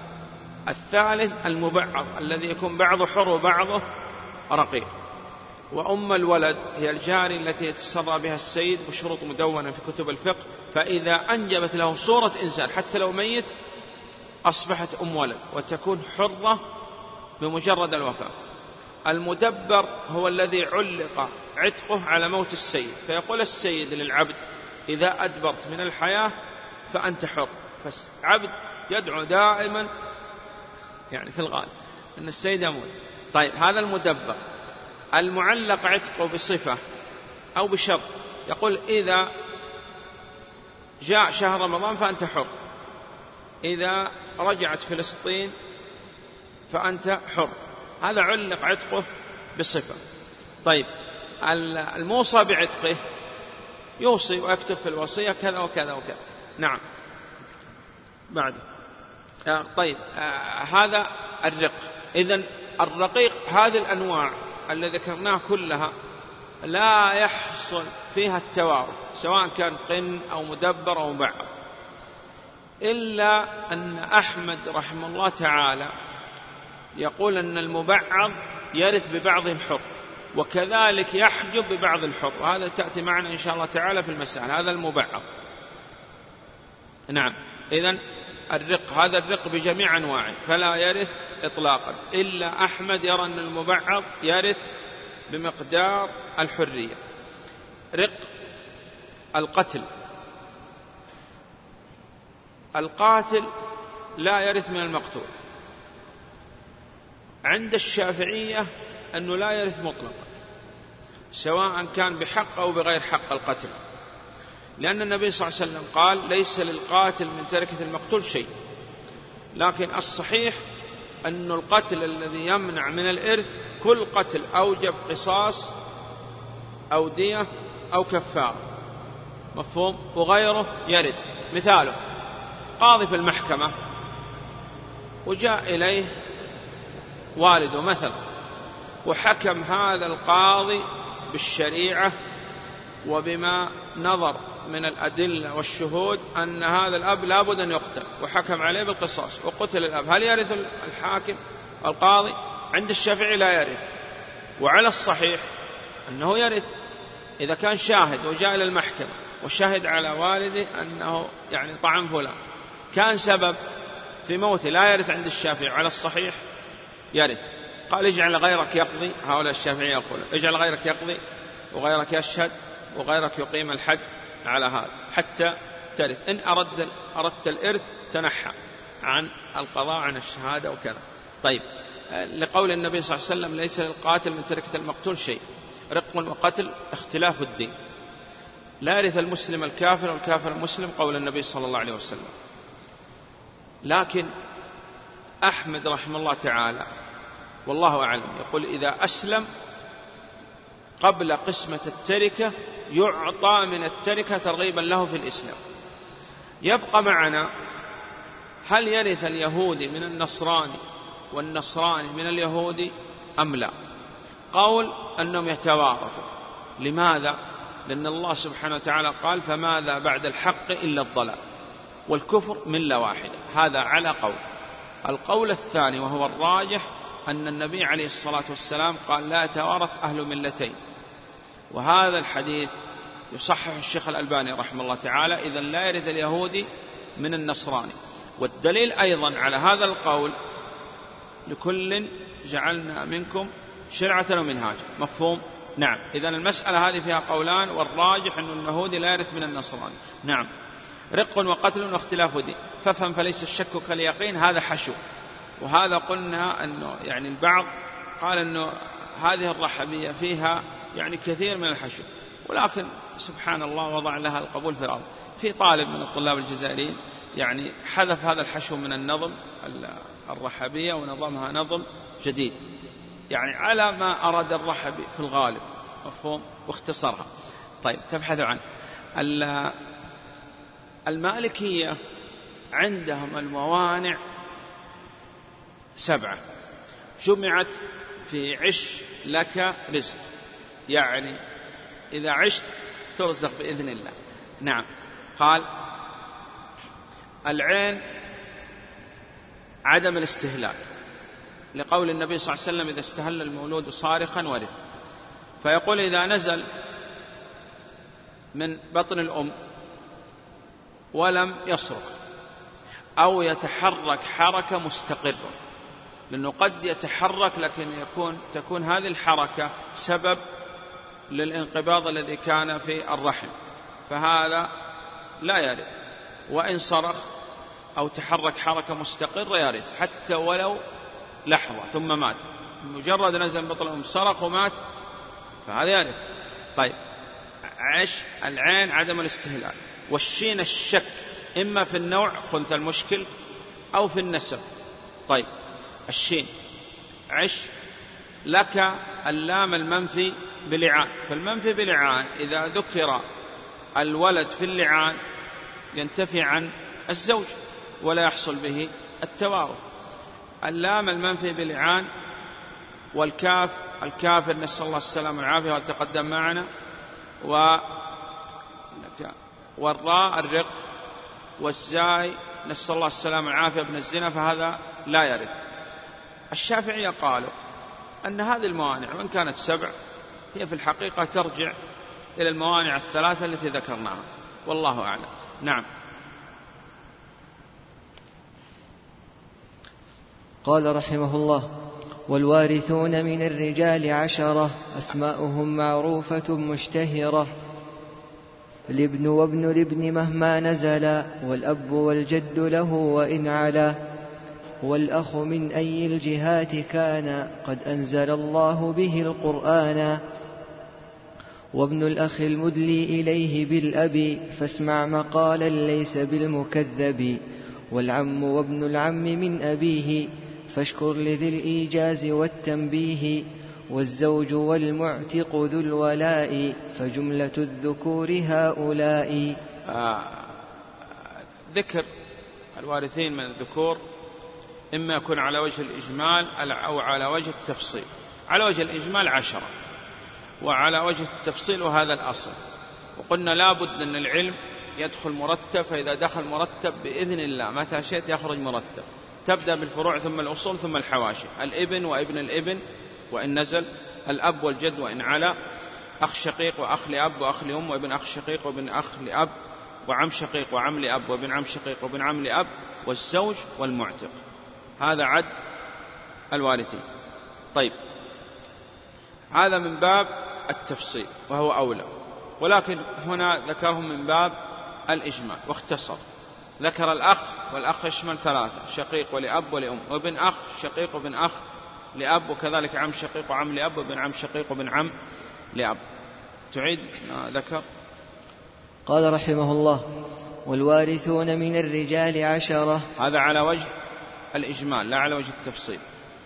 الثالث المبعض، الذي يكون بعضه حر وبعضه رقيق. وأم الولد هي الجاري التي يتسرى بها السيد بشروط مدونة في كتب الفقه، فإذا أنجبت له صورة إنسان حتى لو ميت أصبحت أم ولد وتكون حرة بمجرد الوفاة. المدبر هو الذي علق عتقه على موت السيد، فيقول السيد للعبد: إذا أدبرت من الحياة فأنت حر. فالعبد يدعو دائما يعني في الغالب أن السيد يموت. طيب، هذا المدبر. المعلق عتقه بصفة أو بشرط، يقول: إذا جاء شهر رمضان فأنت حر، إذا رجعت فلسطين فأنت حر. هذا علق عتقه بصفة. طيب، الموصى بعتقه يوصي ويكتب في الوصية كذا وكذا وكذا. نعم. بعد طيب، هذا الرق. إذن الرقيق هذه الأنواع التي ذكرناها كلها لا يحصل فيها التوارث، سواء كان قن أو مدبر أو مبعض، إلا أن أحمد رحمه الله تعالى يقول أن المبعض يرث ببعضه الحر، وكذلك يحجب ببعض الحر، وهذا تأتي معنا إن شاء الله تعالى في المسائل. هذا المبعض. نعم. إذن الرق، هذا الرق بجميع أنواعه فلا يرث إطلاقا، إلا أحمد يرى أن المبعض يرث بمقدار الحرية. رق القتل، القاتل لا يرث من المقتول. عند الشافعية أنه لا يرث مطلقا، سواء كان بحق أو بغير حق القتل، لأن النبي صلى الله عليه وسلم قال: ليس للقاتل من تركة المقتول شيء. لكن الصحيح أن القتل الذي يمنع من الإرث كل قتل أوجب قصاص أو دية أو كفارة، مفهوم؟ وغيره يرث. مثاله: قاضي في المحكمة وجاء إليه والده مثلا، وحكم هذا القاضي بالشريعة وبما نظر من الأدلة والشهود أن هذا الأب لابد أن يقتل، وحكم عليه بالقصاص وقتل الأب، هل يرث الحاكم؟ القاضي عند الشافعي لا يرث، وعلى الصحيح أنه يرث إذا كان شاهد وجاء إلى المحكمة وشهد على والده أنه يعني طعن فلان، كان سبب في موته، لا يرث عند الشافعي. على الصحيح يرث. قال اجعل غيرك يقضي، هؤلاء الشافعية يقول اجعل غيرك يقضي وغيرك يشهد وغيرك يقيم الحد على هذا حتى ترث. إن أردت الإرث تنحى عن القضاء عن الشهادة وكذا. طيب، لقول النبي صلى الله عليه وسلم ليس للقاتل من تركة المقتول شيء، رق وقتل اختلاف الدين، لا يرث المسلم الكافر والكافر المسلم، قول النبي صلى الله عليه وسلم. لكن أحمد رحمه الله تعالى والله أعلم يقول إذا أسلم قبل قسمة التركة يعطى من التركة ترغيبا له في الإسلام. يبقى معنا هل يرث اليهودي من النصراني والنصراني من اليهودي أم لا؟ قول أنهم يتوارثوا. لماذا؟ لأن الله سبحانه وتعالى قال فماذا بعد الحق إلا الضلال، والكفر ملة واحدة. هذا على قول. القول الثاني وهو الراجح أن النبي عليه الصلاة والسلام قال لا يتوارث أهل ملتين، وهذا الحديث يصحح الشيخ الألباني رحمه الله تعالى، إذن لا يرث اليهودي من النصراني. والدليل أيضا على هذا القول لكل جعلنا منكم شرعة ومنهاجا، مفهوم؟ نعم. إذن المسألة هذه فيها قولان، والراجح أن اليهودي لا يرث من النصراني. نعم. رق وقتل واختلاف دين، فافهم فليس الشك كاليقين، هذا حشو. وهذا قلنا أنه يعني البعض قال أنه هذه الرحبية فيها يعني كثير من الحشو، ولكن سبحان الله وضع لها القبول في الأرض. في طالب من الطلاب الجزائريين يعني حذف هذا الحشو من النظم الرحبية ونظمها نظم جديد يعني على ما أراد الرحبي في الغالب، مفهوم، واختصرها. طيب، تبحث عن المالكية عندهم الموانع 7 جمعت في عش لك رزق، يعني إذا عشت ترزق بإذن الله. نعم. قال العين عدم الاستهلاك، لقول النبي صلى الله عليه وسلم إذا استهل المولود صارخا ورث. فيقول إذا نزل من بطن الأم ولم يصرخ أو يتحرك حركة مستقرة، لأنه قد يتحرك لكن تكون هذه الحركة سبب للانقباض الذي كان في الرحم، فهذا لا يرث. وإن صرخ أو تحرك حركة مستقرة يرث حتى ولو لحظة ثم مات، مجرد نزل بطن الأم صرخ ومات فهذا يرث. طيب، عش العين عدم الاستهلاك، والشين الشك إما في النوع خنث المشكل أو في النسب. طيب، الشين عش لك اللام المنفي بلعان، فالمنفي بلعان إذا ذكر الولد في اللعان ينتفي عن الزوج ولا يحصل به التوارث. اللام المنفي بلعان، والكاف الكافر نسأل الله السلامة والعافية وتقدم معنا، والراء الرق، والزاي نسأل الله السلامة والعافية ابن الزنا، فهذا لا يرث. الشافعية قالوا أن هذه الموانع وإن كانت 7 هي في الحقيقة ترجع إلى الموانع الثلاثة التي ذكرناها، والله أعلم. نعم. قال رحمه الله: والوارثون من الرجال 10 أسماؤهم معروفة مشتهرة، الابن وابن الابن مهما نزلا، والأب والجد له وإن علا، والأخ من أي الجهات كان قد أنزل الله به القرآن، وابن الأخ المدلي إليه بالأب فاسمع مقالا ليس بالمكذب، والعم وابن العم من أبيه فاشكر لذي الإيجاز والتنبيه، والزوج والمعتق ذو الولاء فجملة الذكور هؤلاء. ذكر الوارثين من الذكور إما يكون على وجه الإجمال أو على وجه التفصيل. على وجه الإجمال 10، وعلى وجه التفصيل وهذا الأصل. وقلنا لا بد أن العلم يدخل مرتب، فإذا دخل مرتب بإذن الله متى شئت يخرج مرتب، تبدأ بالفروع ثم الأصول ثم الحواشي. الابن وابن الابن وإن نزل، الأب والجد وإن علا، أخ شقيق وأخ لأب وأخ لأم وابن أخ شقيق وابن أخ لأب وعم شقيق وعم لأب وابن عم شقيق وابن عم لأب، والزوج والمعتق. هذا عد الوارثين. طيب، هذا من باب التفصيل وهو أولى، ولكن هنا ذكرهم من باب الإجمال واختصر. ذكر الأخ، والأخ يشمل ثلاثة: شقيق ولأب ولأم، وابن أخ شقيق وابن أخ لأب، وكذلك عم شقيق وعم لأب وابن عم شقيق وابن عم لأب. تعيد ذكر. قال رحمه الله: والوارثون من الرجال 10. هذا على وجه الإجمال لا على وجه التفصيل.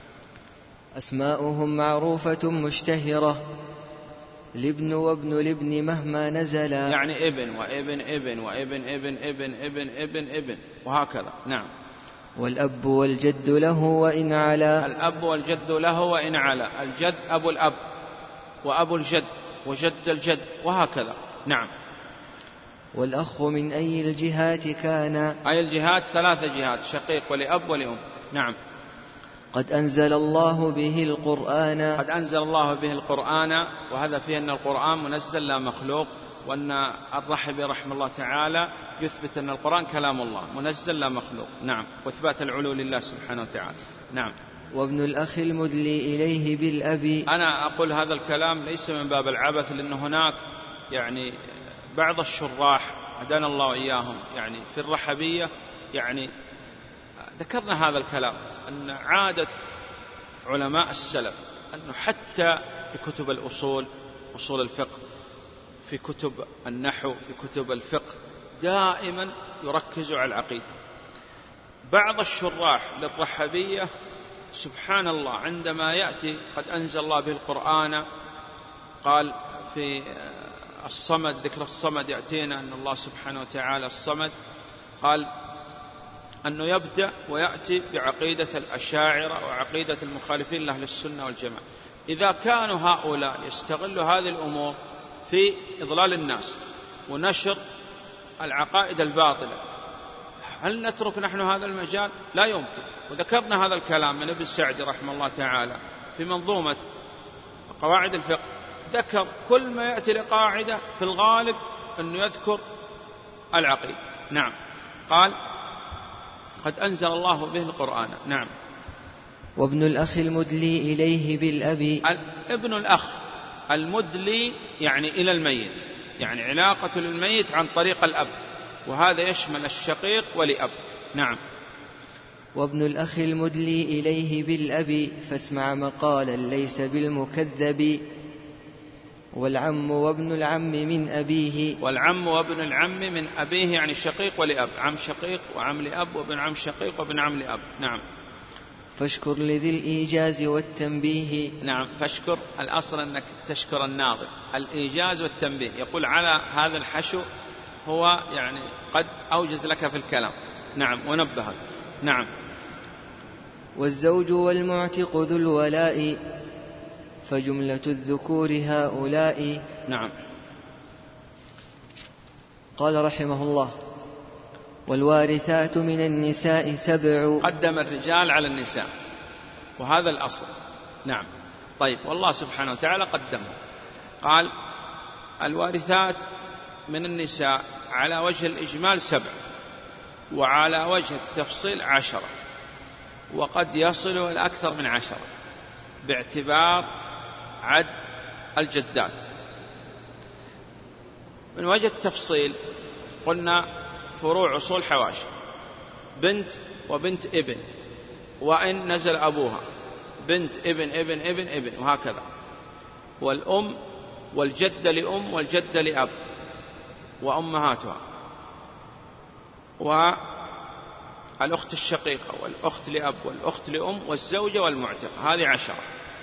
أسماؤهم معروفة مشتهرة، الابن وابن الابن مهما نزلا، يعني ابن وابن ابن وابن ابن ابن ابن ابن ابن وهكذا. نعم. والأب والجد له وإن علا، الأب والجد له وإن علا، الجد أبو الأب وأبو الجد وجد الجد وهكذا. نعم. والأخ من أي الجهات كان، أي الجهات 3 جهات: شقيق ولأب ولأم. نعم. قد أنزل الله به القرآن، قد أنزل الله به القرآن، وهذا فيه أن القرآن منزل لا مخلوق، وأن الرحبي رحمه الله تعالى يثبت أن القرآن كلام الله منزل لا مخلوق. نعم. وإثبات العلو لله سبحانه وتعالى. نعم. وابن الأخ المدلي إليه بالأب. أنا أقول هذا الكلام ليس من باب العبث، لأن هناك يعني بعض الشراح هدانا الله وإياهم يعني في الرحبية يعني ذكرنا هذا الكلام، أن عادة علماء السلف أنه حتى في كتب الأصول، أصول الفقه، في كتب النحو، في كتب الفقه، دائما يركزوا على العقيدة. بعض الشراح للرحبية سبحان الله عندما يأتي قد أنزل الله به القرآن، قال في الصمد، ذكر الصمد يأتينا أن الله سبحانه وتعالى الصمد، قال أنه يبدأ ويأتي بعقيدة الأشاعرة وعقيدة المخالفين لأهل السنة والجماعة. إذا كانوا هؤلاء يستغلوا هذه الأمور في إضلال الناس ونشر العقائد الباطلة، هل نترك نحن هذا المجال؟ لا يمكن. وذكرنا هذا الكلام من ابن سعدي رحمه الله تعالى في منظومة قواعد الفقه، ذكر كل ما يأتي لقاعدة في الغالب أنه يذكر العقيدة. نعم. قال قد أنزل الله به القرآن. نعم. وابن الأخ المدلي إليه بالأب. ابن الأخ المدلي يعني إلى الميت، يعني علاقة للميت عن طريق الأب، وهذا يشمل الشقيق ولأب. نعم. وابن الأخ المدلي إليه بالأب، فاسمع مقالا ليس بالمكذب. والعم وابن العم من أبيه. والعم وابن العم من أبيه يعني شقيق ولأب، عم شقيق وعم لأب وابن عم شقيق وابن عم لأب. نعم. فاشكر لذي الإيجاز والتنبيه. نعم. فاشكر، الأصل أنك تشكر الناظر. الإيجاز والتنبيه يقول على هذا الحشو هو يعني قد أوجز لك في الكلام. نعم. ونبهك. نعم. والزوج والمعتق ذو الولاء، فجملة الذكور هؤلاء. نعم. قال رحمه الله: والوارثات من النساء 7. قدم الرجال على النساء، وهذا الأصل. نعم. طيب، والله سبحانه وتعالى قدمه، قال الوارثات من النساء على وجه الإجمال 7، وعلى وجه التفصيل 10، وقد يصل إلى أكثر من 10 باعتبار عد الجدات. من وجه التفصيل قلنا فروع أصول حواشي: بنت وبنت ابن، وإن نزل أبوها، بنت ابن ابن ابن ابن وهكذا، والأم والجد لأم والجد لأب وأمهاتها، والأخت الشقيقة والأخت لأب والأخت لأم والزوجة والمعتقة. هذه 10.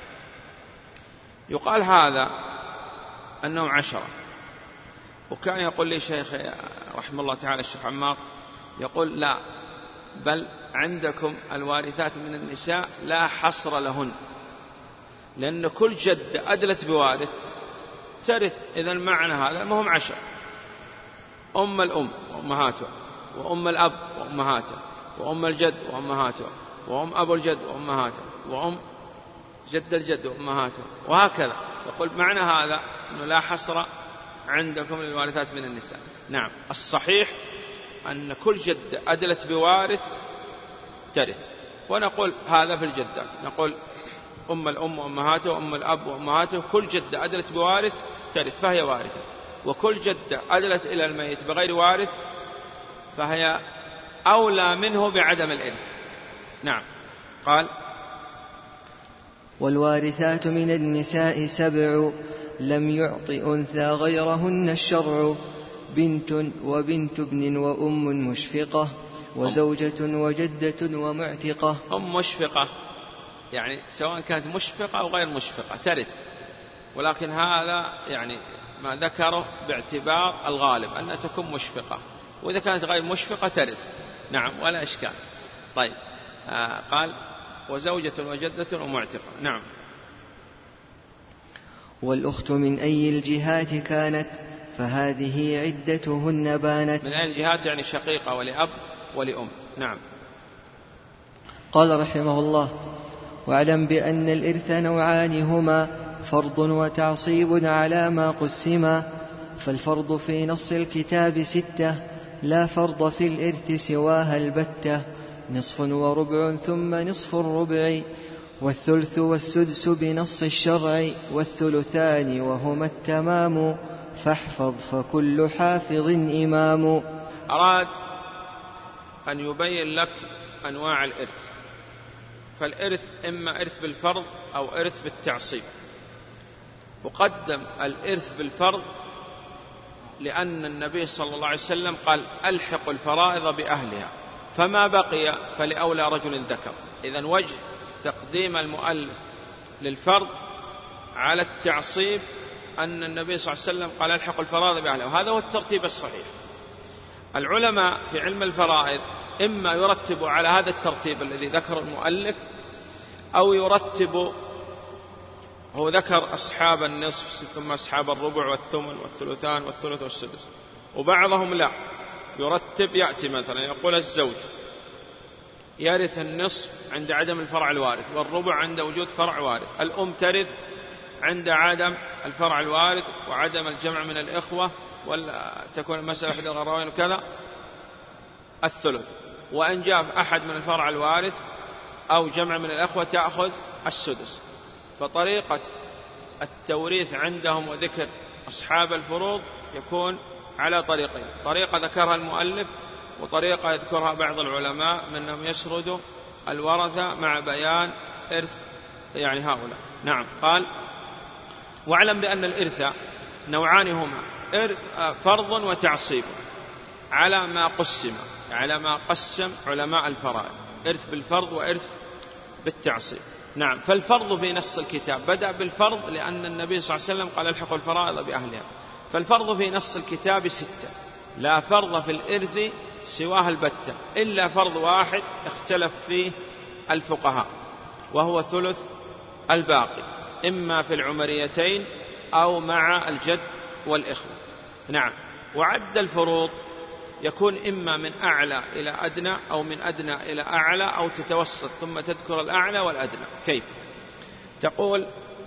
يقال هذا أنهم 10. وكان يقول لي شيخ رحمه الله تعالى الشيخ عمار، يقول لا، بل عندكم الوارثات من النساء لا حصر لهن، لأن كل جد أدلت بوارث ترث. إذا معنى هذا ما هم 10: أم الأم وأمهاتها، وأم الأب وأمهاتها، وأم الجد وأمهاته، وأم أبو الجد وأمهاته، وأم جد الجد وأمهاته، وهكذا. يقول معنى هذا أنه لا حصر عندكم للوارثات من النساء. نعم، الصحيح أن كل جد أدلت بوارث ترث، ونقول هذا في الجدات، نقول أم الأم وأمهاته وأم الأب وأمهاته، كل جدة أدلت بوارث ترث فهي وارثة، وكل جدة أدلت إلى الميت بغير وارث فهي أولى منه بعدم الإرث. نعم. قال: والوارثات من النساء 7 لم يعط أنثى غيرهن الشرع: بنت وبنت ابن وأم مشفقة وزوجة وجدة ومعتقة. أم مشفقة يعني سواء كانت مشفقة أو غير مشفقة ترث، ولكن هذا يعني ما ذكره باعتبار الغالب أنها تكون مشفقة، وإذا كانت غير مشفقة ترث. نعم، ولا إشكال. طيب. قال: وزوجة وجدة ومعتقة. نعم. والأخت من أي الجهات كانت فهذه عدتهن بانت. من أي الجهات يعني شقيقة ولأب ولأم. نعم. قال رحمه الله: واعلم بأن الإرث نوعان هما فرض وتعصيب على ما قسما، فالفرض في نص الكتاب 6 لا فرض في الإرث سواها البتة، نصف وربع ثم نصف الربع، والثلث والسدس بنص الشرع، والثلثان وهما التمام، فاحفظ فكل حافظ إمام. أراد أن يبين لك أنواع الإرث. فالإرث إما إرث بالفرض أو إرث بالتعصيب. وقدم الإرث بالفرض لأن النبي صلى الله عليه وسلم قال: ألحق الفرائض بأهلها، فما بقي فلأولى رجل ذكر. إذن وجه تقديم المؤلف للفرض على التعصيب أن النبي صلى الله عليه وسلم قال: ألحق الفرائض بأهلها، وهذا هو الترتيب الصحيح. العلماء في علم الفرائض إما يرتب على هذا الترتيب الذي ذكر المؤلف، أو يرتب، هو ذكر أصحاب النصف ثم أصحاب الربع والثمن والثلثان والثلث والسدس، وبعضهم لا يرتب، يأتي مثلا يقول: الزوج يرث النصف عند عدم الفرع الوارث، والربع عند وجود فرع وارث، الأم ترث عند عدم الفرع الوارث وعدم الجمع من الإخوة، ولا تكون المسألة أحد الغراوين وكذا، الثلث، وأن جاء أحد من الفرع الوارث أو جمع من الأخوة تأخذ السدس. فطريقة التوريث عندهم وذكر أصحاب الفروض يكون على طريقين: طريقة ذكرها المؤلف، وطريقة يذكرها بعض العلماء منهم يسردوا الورثة مع بيان إرث يعني هؤلاء. نعم. قال: واعلم بأن الإرث نوعان هما إرث فرض وتعصيب على ما قسم، على ما قسم علماء الفرائض، إرث بالفرض وإرث بالتعصيب. نعم. فالفرض في نص الكتاب بدأ بالفرض لأن النبي صلى الله عليه وسلم قال: الحقوا الفرائض بأهلها. فالفرض في نص الكتاب 6 لا فرض في الإرث سواها البتة، إلا فرض واحد اختلف فيه الفقهاء، وهو ثلث الباقي، إما في العمريتين أو مع الجد والإخوة. نعم. وعد الفروض يكون إما من أعلى إلى أدنى أو من أدنى إلى أعلى أو تتوسط ثم تذكر الأعلى والأدنى. كيف؟ تقول: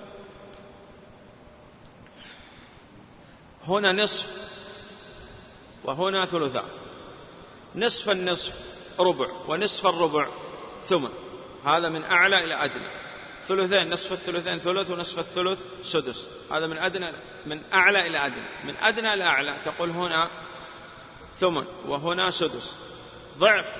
هنا نصف وهنا ثلثان، نصف النصف ربع، ونصف الربع ثمن، هذا من أعلى إلى أدنى. ثلثين، نصف الثلثين ثلث، ونصف الثلث سدس، هذا من أدنى، من أعلى إلى أدنى. من أدنى إلى أعلى تقول هنا ثمن وهنا سدس، ضعف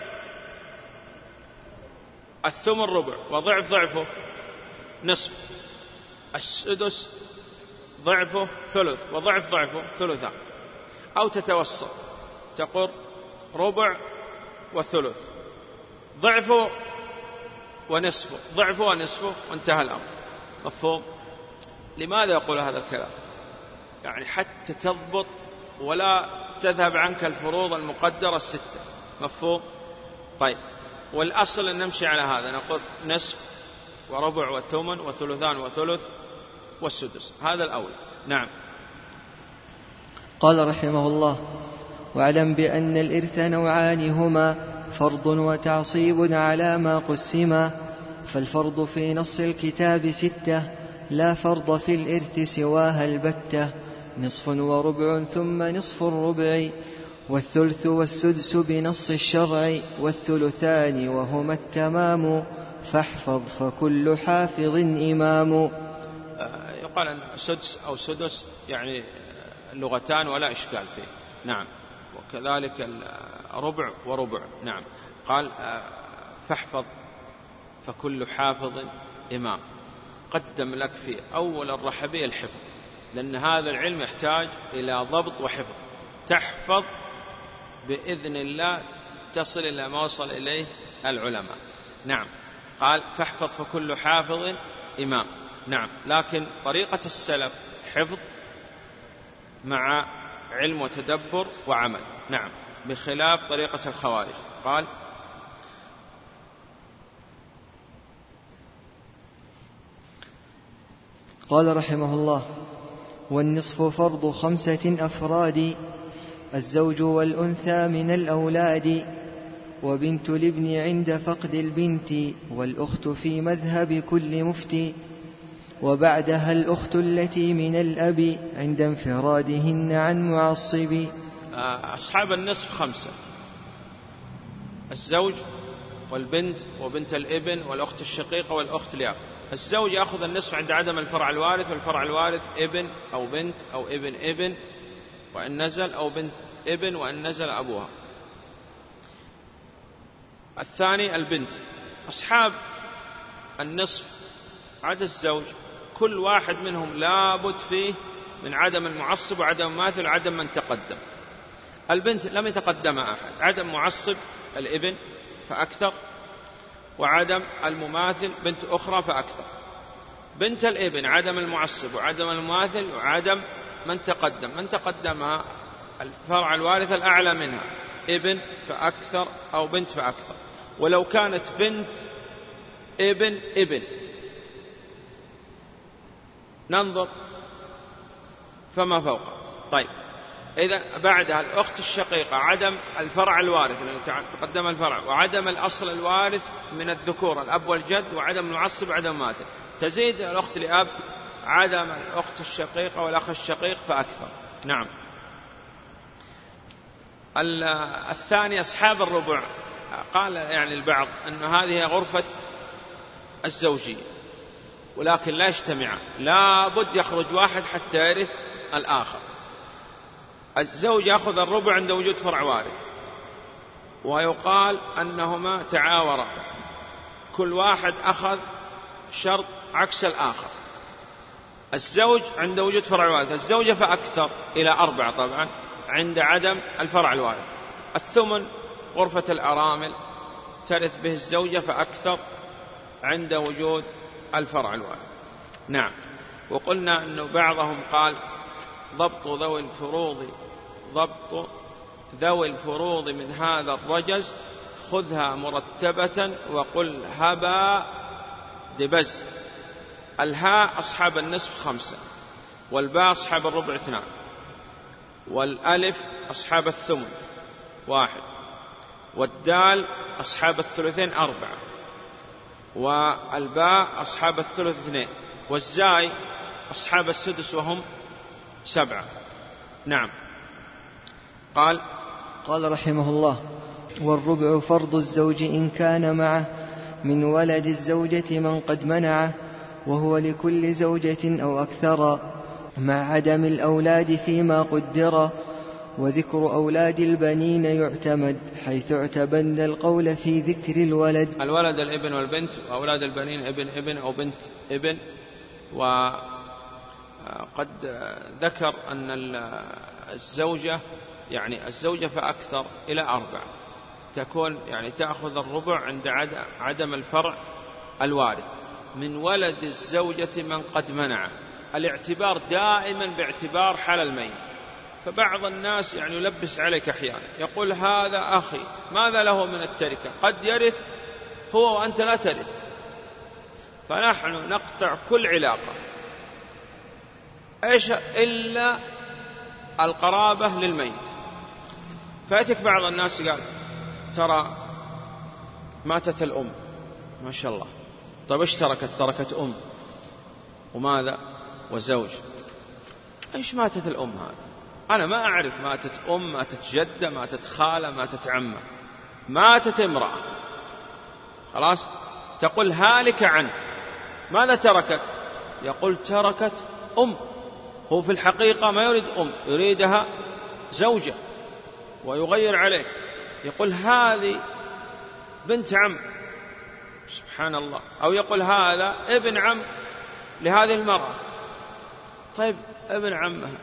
الثمن ربع، وضعف ضعفه نصف، السدس ضعفه ثلث، وضعف ضعفه ثلثان. أو تتوسط تقول ربع وثلث، ضعفه ونصفه، ضعفه ونصفه، وانتهى الأمر. مفهوم؟ لماذا يقول هذا الكلام؟ يعني حتى تضبط ولا تذهب عنك الفروض المقدرة 6. مفهوم؟ طيب، والأصل أن نمشي على هذا، نقول نصف وربع وثمن وثلثان وثلث والسدس، هذا الأول. نعم. قال رحمه الله: واعلم بأن الإرث نوعان هما فرض وتعصيب على ما قسما، فالفرض في نص الكتاب 6، لا فرض في الإرث سواها البتة، نصف وربع ثم نصف الربع، والثلث والسدس بنص الشرع، والثلثان وهما التمام، فاحفظ فكل حافظ إمام. يقال أن سدس أو سدس يعني اللغتان ولا إشكال فيه. نعم. وكذلك ربع وربع. نعم. قال فاحفظ فكل حافظ إمام. قدم لك في أول الرحبية الحفظ، لأن هذا العلم يحتاج إلى ضبط وحفظ. تحفظ بإذن الله تصل إلى ما وصل إليه العلماء. نعم. قال فاحفظ فكل حافظ إمام. نعم. لكن طريقة السلف حفظ مع علم وتدبر وعمل. نعم. بخلاف طريقة الخوارج. قال رحمه الله: والنصف فرض 5 أفراد، الزوج والأنثى من الأولاد، وبنت الابن عند فقد البنت، والأخت في مذهب كل مفتي، وبعدها الأخت التي من الأب عند انفرادهن عن معصب. أصحاب النصف 5: الزوج والبنت وبنت الابن والأخت الشقيقة والأخت الأب. الزوج يأخذ النصف عند عدم الفرع الوارث، والفرع الوارث ابن أو بنت أو ابن ابن وإن نزل، أو بنت ابن وإن نزل أبوها. الثاني البنت. أصحاب النصف عدا الزوج كل واحد منهم لابد فيه من عدم المعصب وعدم المماثل وعدم من تقدم. البنت لم يتقدم أحد، عدم معصب الابن فأكثر، وعدم المماثل بنت أخرى فأكثر. بنت الابن عدم المعصب وعدم المماثل وعدم من تقدم. من تقدمها الفرع الوارث الأعلى منها، ابن فأكثر أو بنت فأكثر. ولو كانت بنت ابن ابن ننظر فما فوق. طيب، إذا بعدها الأخت الشقيقة عدم الفرع الوارث لأنه تقدم الفرع، وعدم الأصل الوارث من الذكور الأب والجد، وعدم المعصب وعدم المماثل. تزيد الأخت لأب عدم الأخت الشقيقة والأخ الشقيق فأكثر. نعم. الثاني أصحاب الربع. قال يعني البعض أن هذه غرفة الزوجية، ولكن لا يجتمعان، لا بد يخرج واحد حتى يرث الآخر. الزوج يأخذ الربع عند وجود فرع وارث، ويقال أنهما تعاورا، كل واحد أخذ شرط عكس الآخر. الزوج عند وجود فرع وارث، الزوجة فأكثر إلى 4 طبعا عند عدم الفرع الوارث. الثمن غرفة الأرامل ترث به الزوجة فأكثر عند وجود الفرع الوارث. نعم. وقلنا أنه بعضهم قال ضبط ذوي الفروض من هذا الرجز، خذها مرتبة وقل هبا دبز. الهاء أصحاب النصف 5، والباء أصحاب الربع 2، والألف أصحاب الثمن 1، والدال أصحاب الثلثين 4، والباء أصحاب الثلث 2، والزاي أصحاب السدس وهم 7. نعم. قال رحمه الله: والربع فرض الزوج إن كان معه من ولد الزوجة من قد منعه، وهو لكل زوجة أو أكثر، مع عدم الأولاد فيما قدر، وذكر أولاد البنين يعتمد، حيث اعتمد القول في ذكر الولد الابن والبنت، وأولاد البنين ابن ابن أو بنت ابن. وقد ذكر أن الزوجة يعني الزوجة فأكثر إلى 4 تكون يعني تأخذ الربع عند عدم الفرع الوارث من ولد الزوجة من قد منعه. الاعتبار دائما باعتبار حال الميت. فبعض الناس يعني يلبس عليك أحيانا، يقول هذا أخي ماذا له من التركة، قد يرث هو وأنت لا ترث، فنحن نقطع كل علاقة إيش إلا القرابة للميت. فأتك بعض الناس قال ترى ماتت الأم ما شاء الله، طيب إيش تركت؟ تركت أم وماذا؟ وزوج. إيش ماتت الأم هذا؟ أنا ما أعرف، ماتت أم، ماتت جدة، ماتت خالة، ماتت عمة، ماتت امرأة، خلاص تقول هالك عن. ماذا تركت؟ يقول تركت أم. هو في الحقيقة ما يريد أم، يريدها زوجة ويغير عليك، يقول هذه بنت عم، سبحان الله، أو يقول هذا ابن عم لهذه المرأة. طيب ابن عمها،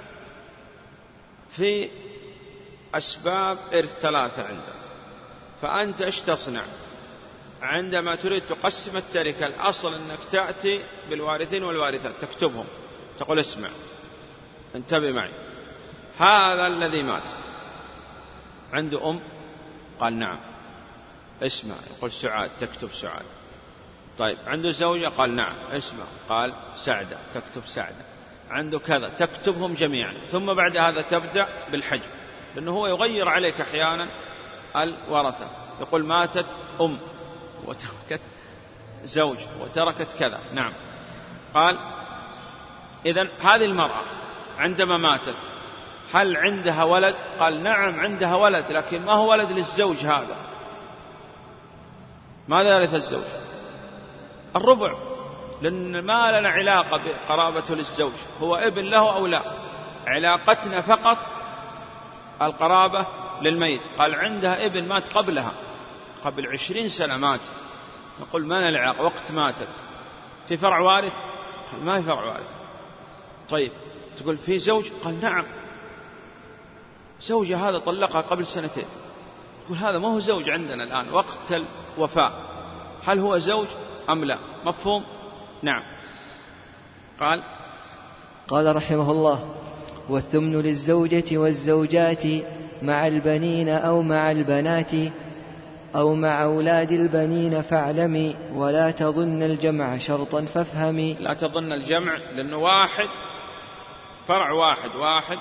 في أسباب إرث 3 عندك، فأنت إيش تصنع عندما تريد تقسم التركة؟ الأصل أنك تأتي بالوارثين والوارثات تكتبهم، تقول اسمع انتبه معي، هذا الذي مات عنده أم؟ قال نعم. اسمع، يقول سعاد، تكتب سعاد. طيب عنده زوجة؟ قال نعم. اسمع، قال سعدة، تكتب سعدة. عنده كذا، تكتبهم جميعا. ثم بعد هذا تبدأ بالحجب، لأنه هو يغير عليك أحيانا الورثة، يقول ماتت أم وتركت زوج وتركت كذا. نعم. قال إذن هذه المرأة عندما ماتت هل عندها ولد؟ قال نعم عندها ولد، لكن ما هو ولد للزوج هذا. ماذا يرث الزوج؟ الربع، لأن ما لنا علاقة بقرابته للزوج، هو ابن له أو لا، علاقتنا فقط القرابة للميت. قال عندها ابن مات قبلها، قبل 20 سنة مات، نقول ما لنا علاقة، وقت ماتت. في فرع وارث؟ قال ما في فرع وارث. طيب تقول في زوج؟ قال نعم، زوجة هذا طلقها قبل 2 سنين. تقول هذا ما هو زوج عندنا الآن وقت الوفاة، هل هو زوج أم لا؟ مفهوم؟ نعم. قال رحمه الله: والثمن للزوجة والزوجات مع البنين أو مع البنات أو مع أولاد البنين فاعلمي، ولا تظن الجمع شرطا فافهمي. لا تظن الجمع، لأنه واحد فرع واحد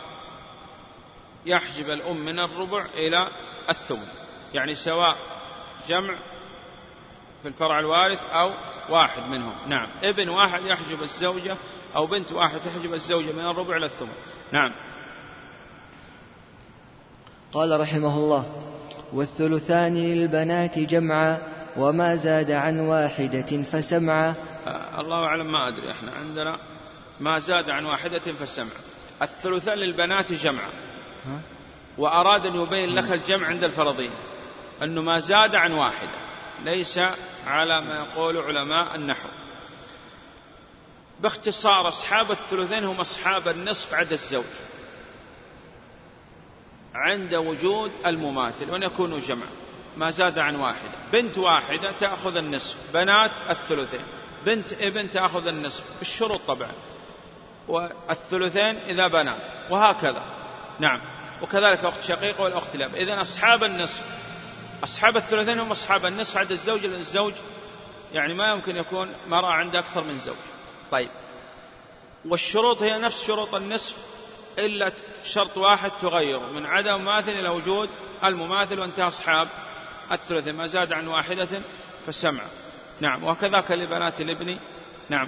يحجب الأم من الربع إلى الثمن، يعني سواء جمع في الفرع الوارث أو واحد منهم. نعم. ابن واحد يحجب الزوجة أو بنت واحد تحجب الزوجة من الربع إلى الثمن. نعم. قال رحمه الله: والثلثان للبنات جمعا، وما زاد عن واحدة فسمعا. الله أعلم، ما أدري، إحنا عندنا ما زاد عن واحدة فسمعا. الثلثان للبنات جمعا، وأراد أن يبين لك الجمع عند الفرضين، أنه ما زاد عن واحدة، ليس على ما يقول علماء النحو. باختصار أصحاب الثلثين هم أصحاب النصف عدا الزوج عند وجود المماثل، وأن يكونوا جمع. ما زاد عن واحدة، بنت واحدة تأخذ النصف، بنات الثلثين، بنت ابن تأخذ النصف بالشروط طبعا، والثلثين إذا بنات، وهكذا. نعم. وكذلك أخت شقيقة والأخت لأب. إذن أصحاب النصف، أصحاب الثلثين هم أصحاب النصف عند الزوج، لأن الزوج يعني ما يمكن يكون مرأة عند أكثر من زوج. طيب، والشروط هي نفس شروط النصف، إلا شرط واحد تغير من عدم مماثل إلى وجود المماثل، وانتهى أصحاب الثلثين. ما زاد عن واحدة فسمع. نعم. وكذاك لبنات الابن. نعم.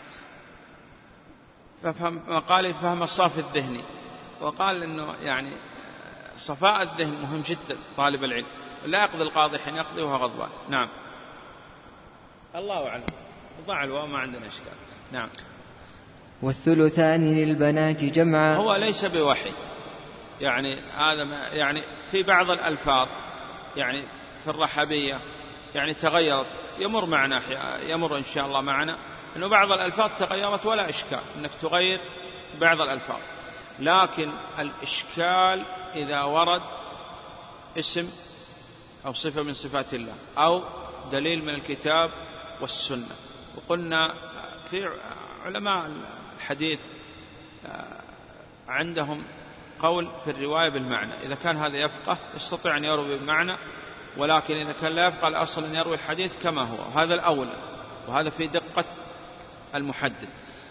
قال فهم الصافي الذهني، وقال إنه يعني صفاء الذهن مهم جدا طالب العلم، لا يقضي القاضي حين يقضي وهو غضبان. نعم. الله أعلم. ضع الواو، ما عندنا إشكال. نعم. والثلثان للبنات جمعا. هو ليس بوحي، يعني هذا يعني في بعض الألفاظ يعني في الرحبية يعني تغيرت، يمر معنا، يمر إن شاء الله معنا أنه بعض الألفاظ تغيرت، ولا إشكال أنك تغير بعض الألفاظ، لكن الإشكال إذا ورد اسم أو صفة من صفات الله أو دليل من الكتاب والسنة. وقلنا في علماء الحديث عندهم قول في الرواية بالمعنى، إذا كان هذا يفقه يستطيع أن يروي بالمعنى، ولكن إذا كان لا يفقه الأصل أن يروي الحديث كما هو، هذا الأولى، وهذا في دقة المحدث.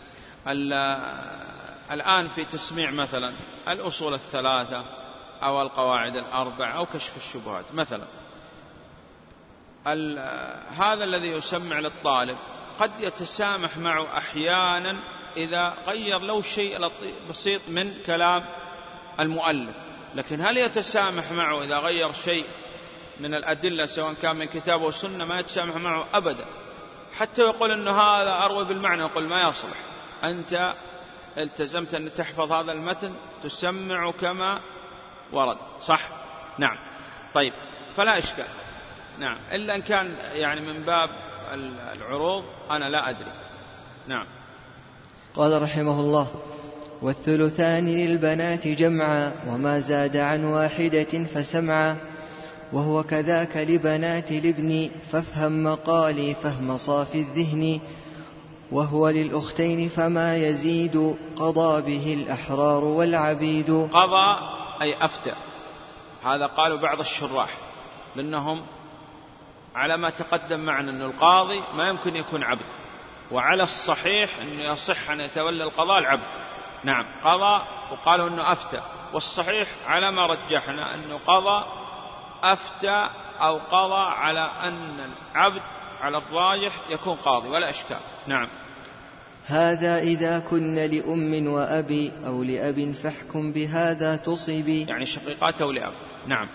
الآن في تسميع مثلا الأصول 3 أو القواعد 4 أو كشف الشبهات مثلا، هذا الذي يسمع للطالب قد يتسامح معه أحيانا إذا غير لو شيء بسيط من كلام المؤلف، لكن هل يتسامح معه إذا غير شيء من الأدلة سواء كان من كتاب وسنة؟ ما يتسامح معه أبدا، حتى يقول أنه هذا أروي بالمعنى، يقول ما يصلح، أنت التزمت أن تحفظ هذا المتن تسمع كما ورد، صح؟ نعم. طيب، فلا إشكال. نعم، إلا أن كان يعني من باب العروض أنا لا أدري. نعم. قال رحمه الله: والثلثان للبنات جمعا، وما زاد عن واحدة فسمعا، وهو كذاك لبنات الابن، فافهم مقالي فهم صافي الذهن، وهو للأختين فما يزيد، قضى به الأحرار والعبيد. قضى أي أفتى، هذا قالوا بعض الشراح، لأنهم على ما تقدم معنا أن القاضي ما يمكن يكون عبد، وعلى الصحيح أنه يصح أن يتولى القضاء العبد. نعم، قضى وقالوا أنه أفتى، والصحيح على ما رجحنا أنه قضى أفتى أو قضى، على أن العبد على الراجح يكون قاضي ولا إشكال. نعم. هذا إذا كن لأم وأبي أو لأب فاحكم بهذا تصبي، يعني شقيقات أو لأب. نعم.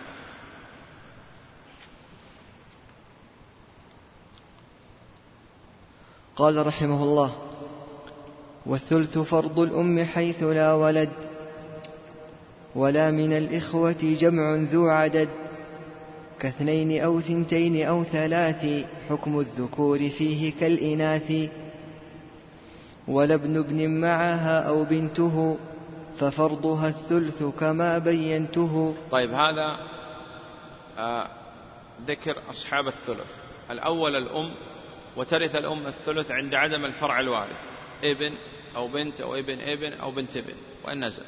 قال رحمه الله: والثلث فرض الأم حيث لا ولد، ولا من الإخوة جمع ذو عدد، كاثنين أو ثنتين أو ثلاث، حكم الذكور فيه كالإناث، ولا ابن ابن معها أو بنته، ففرضها الثلث كما بينته. طيب، هذا ذكر أصحاب الثلث. الأول الأم، وترث الأم الثلث عند عدم الفرع الوارث، ابن أو بنت أو ابن أو بنت ابن وإن نزل.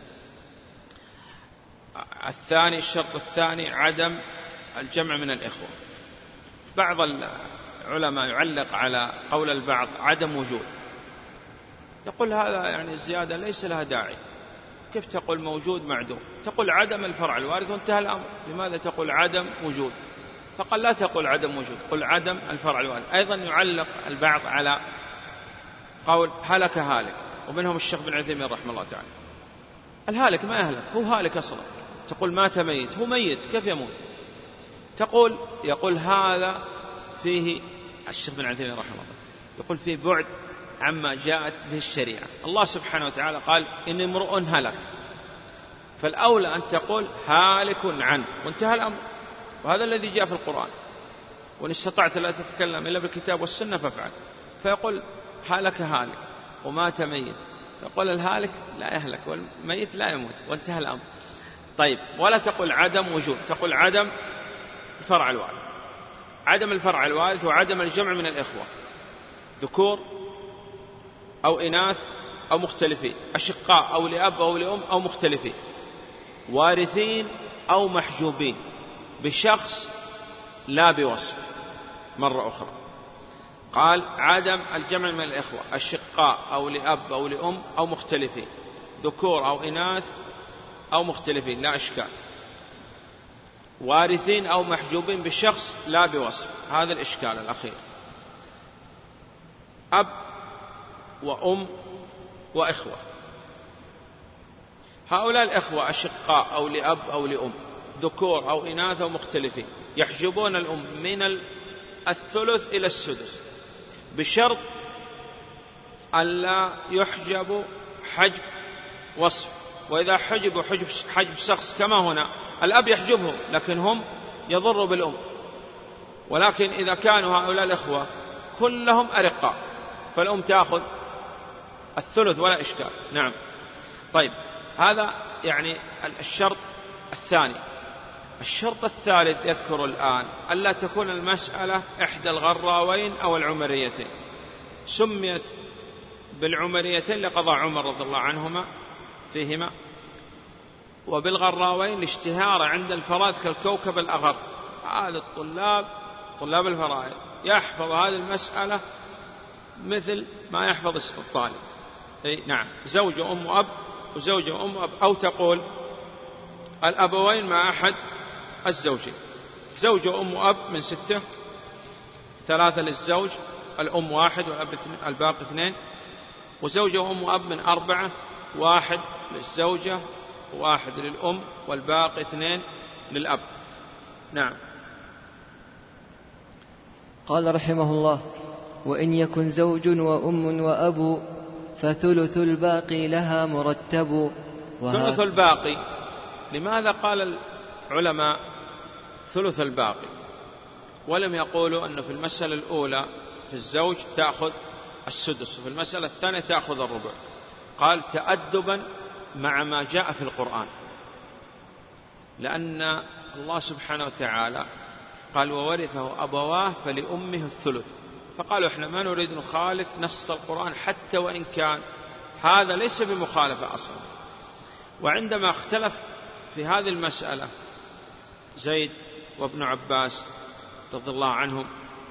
الثاني، الشرط الثاني عدم الجمع من الإخوة. بعض العلماء يعلق على قول البعض عدم وجود، يقول هذا يعني الزيادة ليس لها داعي، كيف تقول موجود معدوم؟ تقول عدم الفرع الوارث وانتهى الأمر، لماذا تقول عدم وجود؟ فقال لا تقول عدم وجود، قل عدم الفرع الوارث. أيضا يعلق البعض على قول هلك هالك، ومنهم الشيخ بن عثيمين رحمه الله تعالى. الهالك ما يهلك، هو هالك أصلا. تقول مات ميت، هو ميت كيف يموت؟ يقول هذا فيه، الشيخ بن عثيمين رحمه الله يقول فيه بعد عما جاءت به الشريعة. الله سبحانه وتعالى قال إن امرؤ هلك، فالأولى أن تقول هالك عنه وانتهى الأمر، وهذا الذي جاء في القرآن، وإن استطعت لا تتكلم إلا بالكتاب والسنة فافعل. فيقول هلك هالك ومات ميت، فيقول الهالك لا يهلك والميت لا يموت وانتهى الأمر. طيب، ولا تقول عدم وجود، تقول عدم الفرع الوارث. عدم الفرع الوارث وعدم الجمع من الإخوة، ذكور أو إناث أو مختلفين، أشقاء أو لأب أو لأم أو مختلفين، وارثين أو محجوبين بشخص لا بوصف. مرة أخرى قال عدم الجمع من الإخوة، أشقاء أو لأب أو لأم أو مختلفين، ذكور أو إناث أو مختلفين لا إشكال، وارثين أو محجوبين بشخص لا بوصف، هذا الإشكال الأخير. أب وأم وإخوة، هؤلاء الإخوة أشقاء أو لأب أو لأم، ذكور أو إناث أو مختلفين، يحجبون الأم من الثلث إلى السدس بشرط ألا يحجب حجب وصف. وإذا حجبوا حجب شخص كما هنا، الأب يحجبهم لكن هم يضروا بالأم، ولكن إذا كانوا هؤلاء الإخوة كلهم أرقاء فالأم تأخذ الثلث ولا إشكال. نعم. طيب، هذا يعني الشرط الثاني. الشرط الثالث يذكر الآن ألا تكون المسألة إحدى الغراوين أو العمريتين. سميت بالعمريتين لقضاء عمر رضي الله عنهما فيهما، وبالغراوين لاشتهار عند الفرائض كالكوكب الأغر. هذا طلاب الفرائض يحفظ هذه المسألة مثل ما يحفظ الطالب. نعم، زوج وأم أب وزوج وأم أب، أو تقول الأبوين مع أحد الزوجين، زوج وأم أب من 6 3 للزوج، الأم 1 والباقي 2، وزوجة وأم وأب من 4، 1 للزوجة و1 للأم والباقي 2 للأب. نعم. قال رحمه الله: وإن يكن زوج وأم وأب فثلث الباقي لها مرتب. ثلث الباقي، لماذا قال العلماء ثلث الباقي ولم يقولوا أنه في المسألة الأولى في الزوج تأخذ السدس وفي المسألة الثانية تأخذ الربع؟ قال تأدبا مع ما جاء في القرآن، لأن الله سبحانه وتعالى قال وورثه أبواه فلأمه الثلث، فقالوا إحنا ما نريد نخالف نص القرآن حتى وإن كان هذا ليس بمخالفة أصلا. وعندما اختلف في هذه المسألة زيد وابن عباس رضي الله عنهم،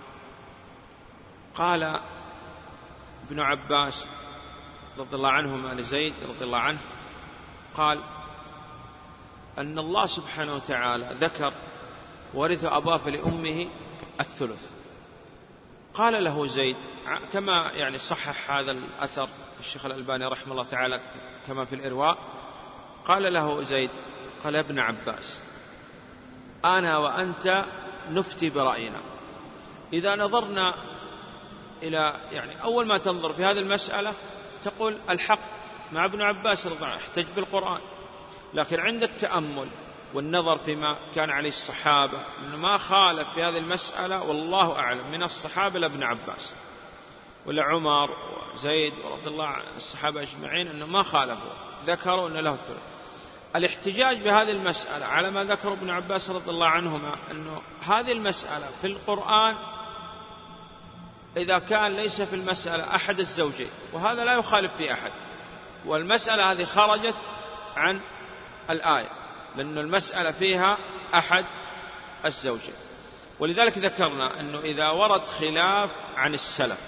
قال ابن عباس رضي الله عنهما لزيد رضي الله عنه، قال أن الله سبحانه وتعالى ذكر ورث أباه فلأمه الثلث. قال له زيد كما يعني صحح هذا الأثر الشيخ الألباني رحمه الله تعالى كما في الإرواء، قال له زيد قال يا ابن عباس أنا وأنت نفتي برأينا. إذا نظرنا إلى يعني أول ما تنظر في هذه المسألة تقول الحق مع ابن عباس رضي الله عنه احتج بالقرآن، لكن عند التأمل والنظر فيما كان عليه الصحابة أنه ما خالف في هذه المسألة والله أعلم من الصحابة لابن عباس ولا عمر وزيد رضي الله عن الصحابة أجمعين، أنه ما خالفوا، ذكروا أن له الثلث. الاحتجاج بهذه المسألة على ما ذكر ابن عباس رضي الله عنهما أنه هذه المسألة في القرآن إذا كان ليس في المسألة أحد الزوجين، وهذا لا يخالف في أحد، والمسألة هذه خرجت عن الآية لأن المسألة فيها أحد الزوجين. ولذلك ذكرنا أنه إذا ورد خلاف عن السلف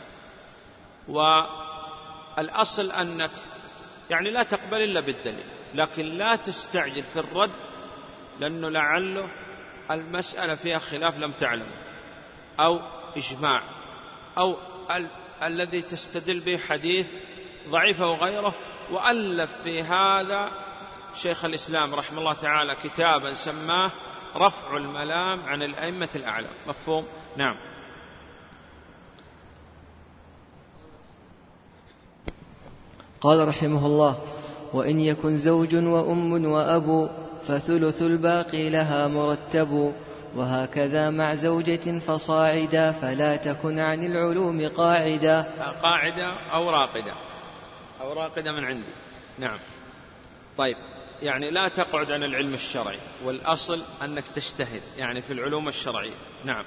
والأصل أنك يعني لا تقبل إلا بالدليل، لكن لا تستعجل في الرد لأنه لعله المسألة فيها خلاف لم تعلم أو إجماع أو الذي تستدل به حديث ضعيف أو غيره. وألف في هذا شيخ الإسلام رحمه الله تعالى كتابا سماه رفع الملام عن الأئمة الأعلام. مفهوم؟ نعم. قال رحمه الله: وإن يكن زوج وأم وأب فثلث الباقي لها مرتب. وهكذا مع زوجة فصاعدا فلا تكن عن العلوم قاعدة. قاعدة أو راقدة من عندي. نعم. طيب، يعني لا تقعد عن العلم الشرعي، والأصل أنك تجتهد يعني في العلوم الشرعية. نعم.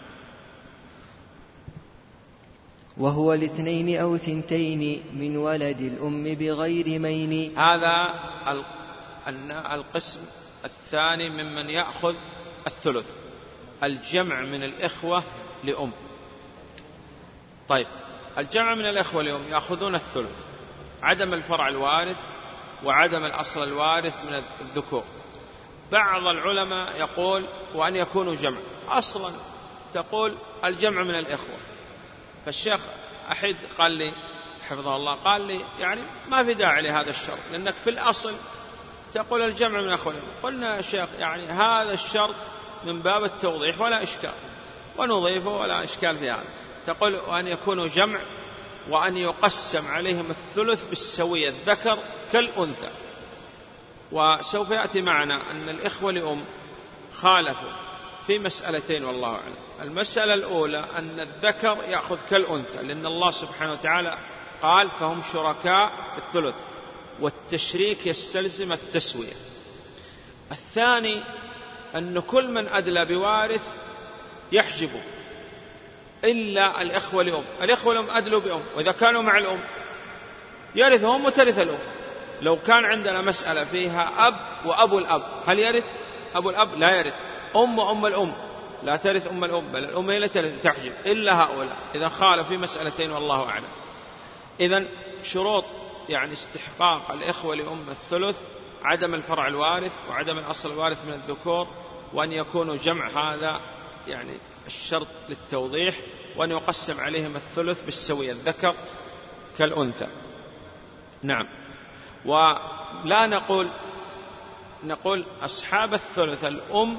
وهو الاثنين أو ثنتين من ولد الأم بغير مين. هذا القسم الثاني ممن يأخذ الثلث، الجمع من الإخوة لأم. طيب، الجمع من الإخوة لأم يأخذون الثلث، عدم الفرع الوارث وعدم الأصل الوارث من الذكور. بعض العلماء يقول وأن يكونوا جمع، أصلا تقول الجمع من الإخوة. فالشيخ أحد قال لي حفظه الله، قال لي يعني ما في داعي لهذا الشرط، لأنك في الأصل تقول الجمع من الإخوة. قلنا يا شيخ يعني هذا الشرط من باب التوضيح ولا إشكال، ونضيفه ولا إشكال في هذا. تقول وأن يكونوا جمع وأن يقسم عليهم الثلث بالسوية، الذكر كالأنثى. وسوف يأتي معنا أن الإخوة لأم خالفوا في مسألتين والله أعلم. المسألة الأولى أن الذكر يأخذ كالأنثى، لأن الله سبحانه وتعالى قال فهم شركاء في الثلث، والتشريك يستلزم التسوية. الثاني أن كل من أدلى بوارث يحجبه إلا الإخوة لأم. الإخوة لأم أدلوا بأم، وإذا كانوا مع الأم يرثهم وترث الأم. لو كان عندنا مسألة فيها أب وأبو الأب، هل يرث أبو الأب؟ لا يرث. أم وأم الأم لا ترث أم الأم، بل الأم هي التي تحجب إلا هؤلاء إذا خالف في مسألتين والله أعلم. إذن شروط يعني استحقاق الإخوة لأم الثلث عدم الفرع الوارث وعدم الأصل الوارث من الذكور، وأن يكونوا جمع، هذا يعني الشرط للتوضيح، وأن يقسم عليهم الثلث بالسوية، الذكر كالأنثى. نعم. ولا نقول أصحاب الثلث الأم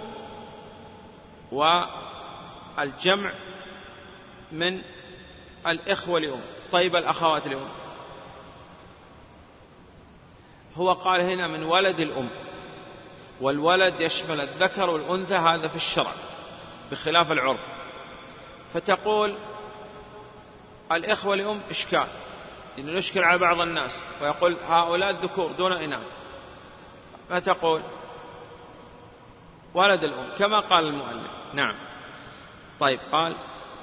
والجمع من الإخوة لأم. طيب الأخوات لأم، هو قال هنا من ولد الأم، والولد يشمل الذكر والأنثى، هذا في الشرع بخلاف العرف. فتقول الإخوة لأم إشكال، لأنه يشكل على بعض الناس ويقول هؤلاء الذكور دون إناث، فتقول ولد الأم كما قال المؤلف. نعم. طيب قال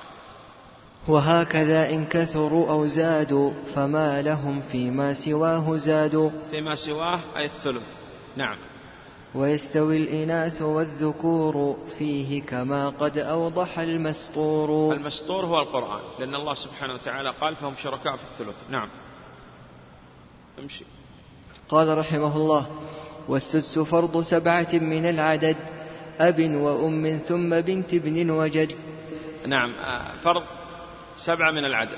وهكذا إن كثروا أو زادوا فما لهم فيما سواه زادوا. فيما سواه أي الثلث. نعم. ويستوي الإناث والذكور فيه كما قد أوضح المسطور. المسطور هو القرآن، لأن الله سبحانه وتعالى قال فهم شركاء في الثلث. نعم. امشي. قال رحمه الله: والسدس فرض 7 من العدد، أب وأم ثم بنت ابن وجد. نعم، فرض 7 من العدد.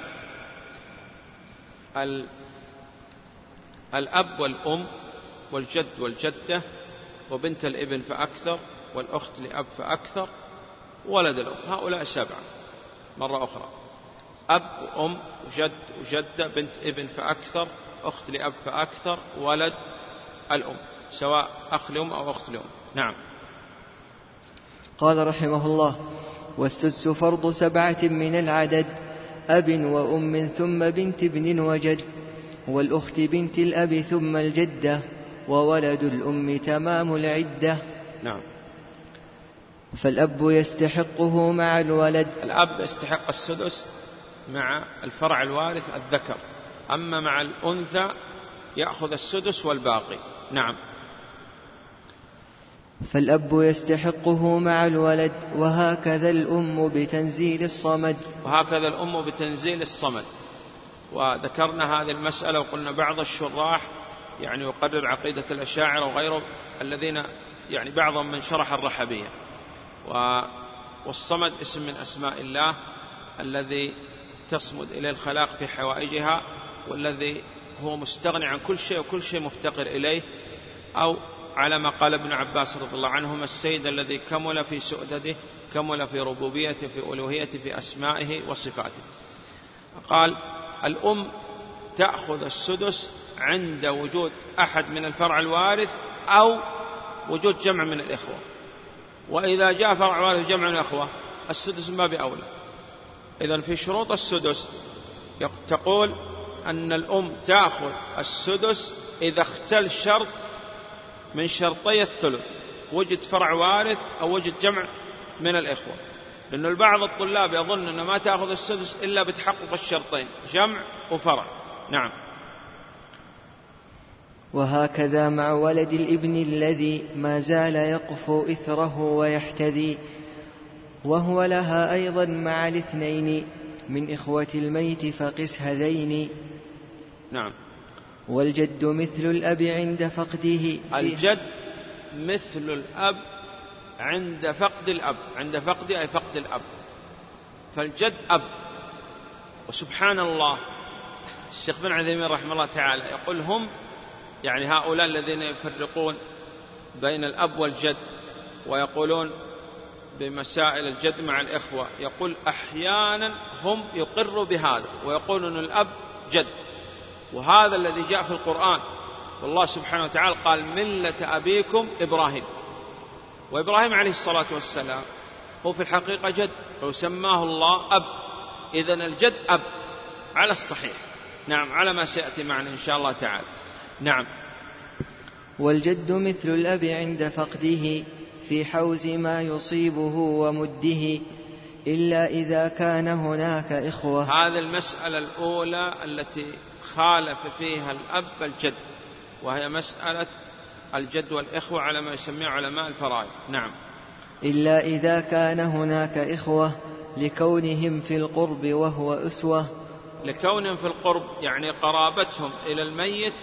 الأب والأم والجد والجدة وبنت الابن فأكثر والأخت لأب فأكثر ولد الأم، هؤلاء 7. مرة أخرى: أب وأم وجد وجدة بنت ابن فأكثر أخت لأب فأكثر ولد الأم، سواء أخ لأم أو أخت لأم. نعم. قال رحمه الله: والسدس فرض 7 من العدد، أب وأم ثم بنت ابن وجد، والأخت بنت الأب ثم الجدة، وولد الأم تمام العدة. نعم. فالأب يستحقه مع الولد. الأب يستحق السدس مع الفرع الوارث الذكر، أما مع الأنثى يأخذ السدس والباقي. نعم. فالأب يستحقه مع الولد، وهكذا الأم بتنزيل الصمد. وهكذا الأم بتنزيل الصمد. وذكرنا هذه المسألة وقلنا بعض الشراح يعني يقرر عقيدة الأشاعرة وغيره الذين يعني بعضهم من شرح الرحبية. والصمد اسم من أسماء الله الذي تصمد إليه الخلاق في حوائجها، والذي هو مستغني عن كل شيء وكل شيء مفتقر إليه، أو على ما قال ابن عباس رضي الله عنهما: السيد الذي كمل في سؤدده، كمل في ربوبيته، في ألوهيته، في أسمائه وصفاته. قال الأم تأخذ السدس عند وجود أحد من الفرع الوارث أو وجود جمع من الإخوة. وإذا جاء فرع وارث جمع من الإخوة السدس ما بأولى. إذن في شروط السدس تقول أن الأم تأخذ السدس إذا اختل شرط من شرطي الثلث، وجد فرع وارث أو وجد جمع من الإخوة. لأن البعض الطلاب يظن أن ما تأخذ السدس إلا بتحقق الشرطين، جمع وفرع. نعم. وهكذا مع ولد الابن الذي ما زال يقفو إثره ويحتذي، وهو لها أيضا مع الاثنين من إخوة الميت فقس هذين. نعم. والجد مثل الأب عند فقده. الجد مثل الأب عند فقد الأب، عند فقده أي فقد الأب، فالجد أب. وسبحان الله الشيخ بن عثيمين رحمه الله تعالى يقول هم يعني هؤلاء الذين يفرقون بين الأب والجد ويقولون بمسائل الجد مع الإخوة، يقول أحيانا هم يقروا بهذا ويقولون الأب جد، وهذا الذي جاء في القرآن. والله سبحانه وتعالى قال ملة أبيكم إبراهيم، وإبراهيم عليه الصلاة والسلام هو في الحقيقة جد، وسماه الله أب. إذن الجد أب على الصحيح. نعم، على ما سيأتي معنا إن شاء الله تعالى. نعم. والجد مثل الأب عند فقده في حوز ما يصيبه ومده، إلا إذا كان هناك إخوة. هذه المسألة الأولى التي خالف فيها الأب الجد، وهي مسألة الجد والإخوة على ما يسميه علماء الفرائض. نعم. إلا إذا كان هناك إخوة لكونهم في القرب وهو أسوة. لكونهم في القرب يعني قرابتهم إلى الميت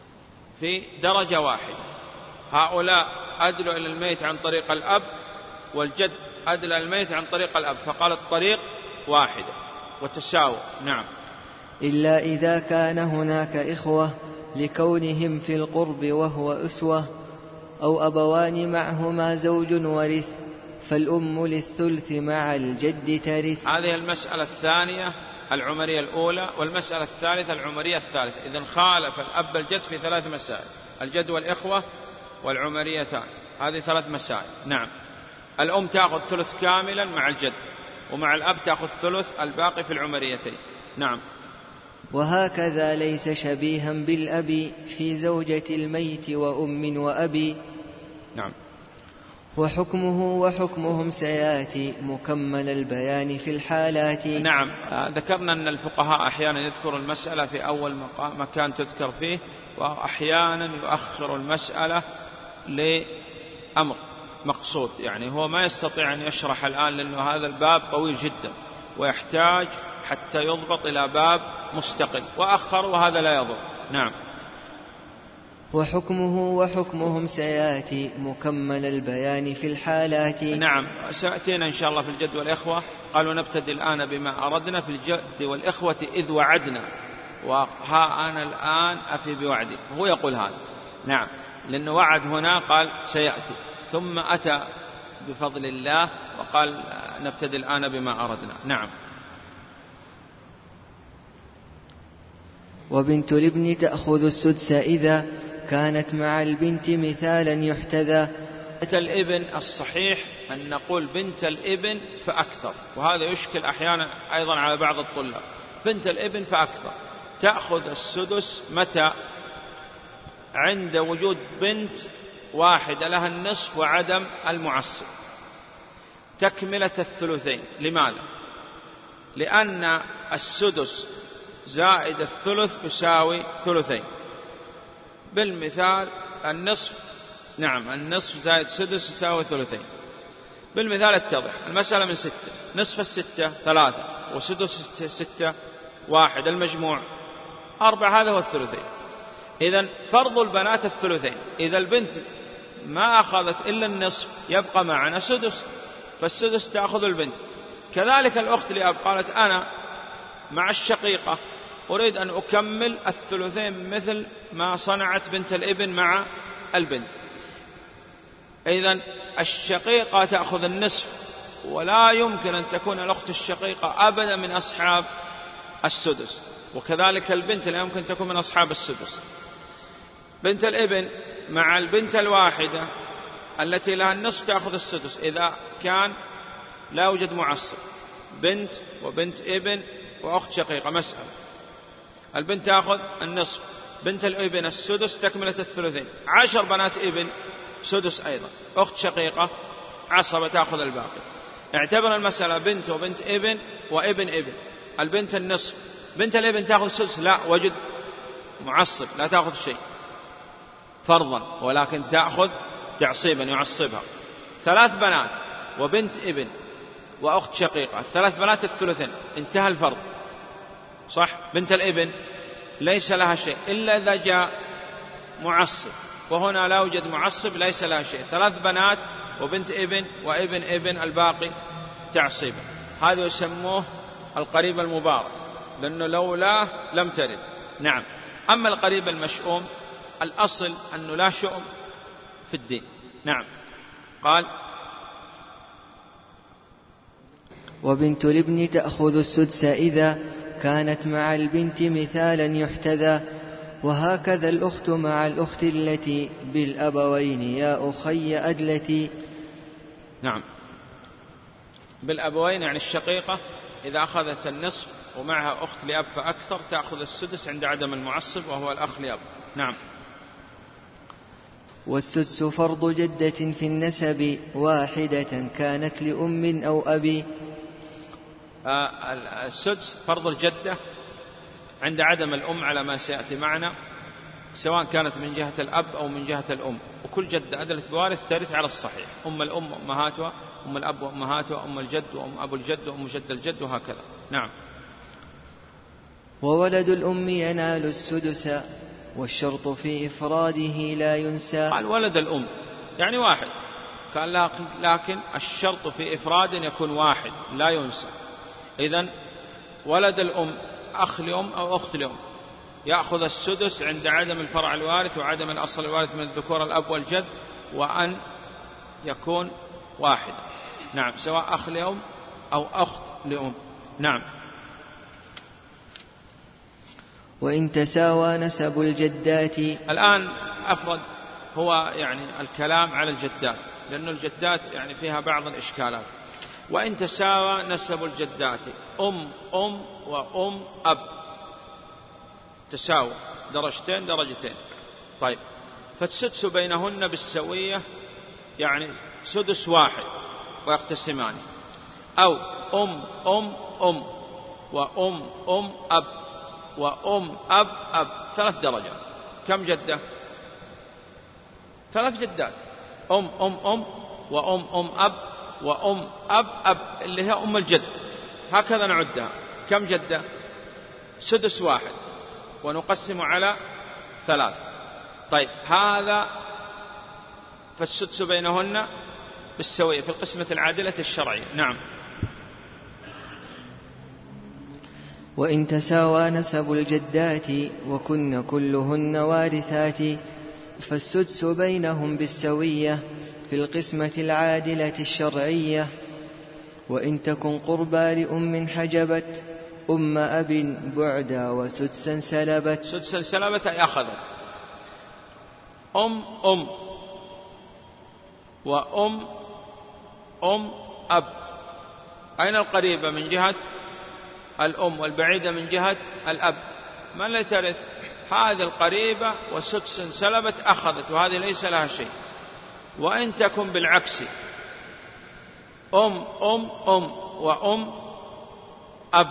في درجة واحدة، هؤلاء أدلوا إلى الميت عن طريق الأب والجد أدلى الميت عن طريق الأب، فقال الطريق واحدة وتساوى. نعم. إلا إذا كان هناك إخوة لكونهم في القرب وهو أسوة، أو أبوان معهما زوج ورث، فالأم للثلث مع الجد ترث. هذه المسألة الثانية العمرية الأولى، والمسألة الثالثة العمرية الثالثة. إذن خالف الأب الجد في 3 مسائل: الجد والإخوة والعمريتان، هذه 3 مسائل. نعم. الأم تأخذ ثلث كاملا مع الجد، ومع الأب تأخذ ثلث الباقي في العمريتين. نعم. وهكذا ليس شبيها بالأب في زوجة الميت وأم وأبي. نعم. وحكمهم سيأتي مكمل البيان في الحالات. نعم. ذكرنا أن الفقهاء أحيانا يذكر المسألة في أول مكان تذكر فيه، وأحيانا يؤخر المسألة لأمر مقصود، يعني هو ما يستطيع أن يشرح الآن لأنه هذا الباب طويل جدا ويحتاج حتى يضبط إلى باب مستقل، وأخر وهذا لا يضر. نعم. وحكمهم سيأتي مكمل البيان في الحالات. نعم. سأتينا إن شاء الله في الجد والإخوة. قالوا نبتدي الآن بما أردنا في الجد والإخوة إذ وعدنا، وها أنا الآن أفي بوعدي. هو يقول هذا. نعم. لأنه وعد هنا قال سيأتي، ثم أتى بفضل الله وقال نبتدي الآن بما أردنا. نعم. وبنت الابن تأخذ السدس إذا كانت مع البنت مثالا يحتذى. بنت الابن الصحيح أن نقول بنت الابن فأكثر، وهذا يشكل أحيانا أيضا على بعض الطلاب. بنت الابن فأكثر تأخذ السدس متى؟ عند وجود بنت واحدة لها النصف وعدم المعصب، تكملة الثلثين. لماذا؟ لأن السدس زائد الثلث يساوي ثلثين. بالمثال النصف، نعم، النصف زائد سدس يساوي ثلثين. بالمثال اتضح المسألة من 6، نصف 6 3، وسدس 6 1، المجموع 4، هذا هو الثلثين. إذن فرض البنات الثلثين. إذا البنت ما أخذت إلا النصف يبقى معنا سدس، فالسدس تأخذ البنت. كذلك الأخت لأب قالت أنا مع الشقيقة أريد أن أكمل الثلثين مثل ما صنعت بنت الابن مع البنت. إذن الشقيقة تأخذ النصف، ولا يمكن أن تكون الأخت الشقيقة أبدا من أصحاب السدس، وكذلك البنت لا يمكن تكون من أصحاب السدس. بنت الابن مع البنت الواحدة التي لها النصف تأخذ السدس إذا كان لا يوجد معصب، بنت وبنت ابن وأخت شقيقة. مسألة البنت تأخذ النصف، بنت الابن السدس تكملة الثلثين. 10 بنات ابن سدس أيضا، أخت شقيقة عصبة تأخذ الباقي. اعتبر المسألة بنت وبنت ابن وابن ابن. البنت النصف، بنت الابن تأخذ السدس، لا وجد معصب لا تأخذ شيء فرضا، ولكن تأخذ تعصيبا يعصبها. 3 بنات وبنت ابن وأخت شقيقة، 3 بنات الثلثين، انتهى الفرض. صح؟ بنت الابن ليس لها شيء إلا إذا جاء معصب، وهنا لا يوجد معصب ليس لها شيء. 3 بنات وبنت ابن وابن ابن، الباقي تعصيبا. هذا يسموه القريب المبارك، لأنه لولاه لم ترد. نعم. أما القريب المشؤوم الأصل أنه لا شؤم في الدين. نعم. قال وبنت الابن تأخذ السدس إذا كانت مع البنت مثالا يحتذى. وهكذا الأخت مع الأخت التي بالأبوين يا أخي أدلتي. نعم. بالأبوين يعني الشقيقة إذا أخذت النصف ومعها أخت لأب فأكثر تأخذ السدس عند عدم المعصب وهو الأخ لأب. نعم. والسدس فرض جدة في النسب واحدة كانت لأم أو أبي. السدس فرض الجدة عند عدم الأم على ما سيأتي معنا، سواء كانت من جهة الأب أو من جهة الأم، وكل جدة أدلت بوارث ترث على الصحيح. أم الأم أمهاتها، أم الأب وأمهاتها، أم الجد وأم أبو الجد وأم جد الجد، وهكذا. نعم. وولد الأم ينال السدس والشرط في إفراده لا ينسى. قال ولد الأم يعني واحد، قال لكن الشرط في إفراد يكون واحد لا ينسى. إذن ولد الأم أخ لأم أو أخت لأم يأخذ السدس عند عدم الفرع الوارث وعدم الأصل الوارث من الذكور الأب والجد، وأن يكون واحد. نعم، سواء أخ لأم أو أخت لأم. نعم. وإن تساوى نسب الجدات. الآن أفرد هو يعني الكلام على الجدات، لأن الجدات يعني فيها بعض الإشكالات. وإن تساوى نسب الجدات أم وأم أب، تساوى درجتين. طيب، فالسدس بينهن بالسوية، يعني سدس واحد ويقتسمان. أو أم وأم أب وأم أب 3 درجات. كم جدة؟ 3 جدات. أم وأم أب وأم أب اللي هي أم الجد، هكذا نعدها. كم جدة؟ سدس واحد ونقسم على 3. طيب، هذا فالسدس بينهن بالسوية في القسمة العادلة الشرعية. نعم. وإن تساوى نسب الجدات وكن كلهن وارثات فالسدس بينهم بالسوية في القسمة العادلة الشرعية. وإن تكن قربى لأم حجبت أم أب بعدا وسدسا سلبت. سدسا سلبت أي أخذت. أم وأم أب، أين القريبة من جهة الأم والبعيدة من جهة الأب؟ من لا ترث؟ هذه القريبة وسدسا سلبت أخذت، وهذه ليس لها شيء. وإن تكن بالعكس أم وأم أب،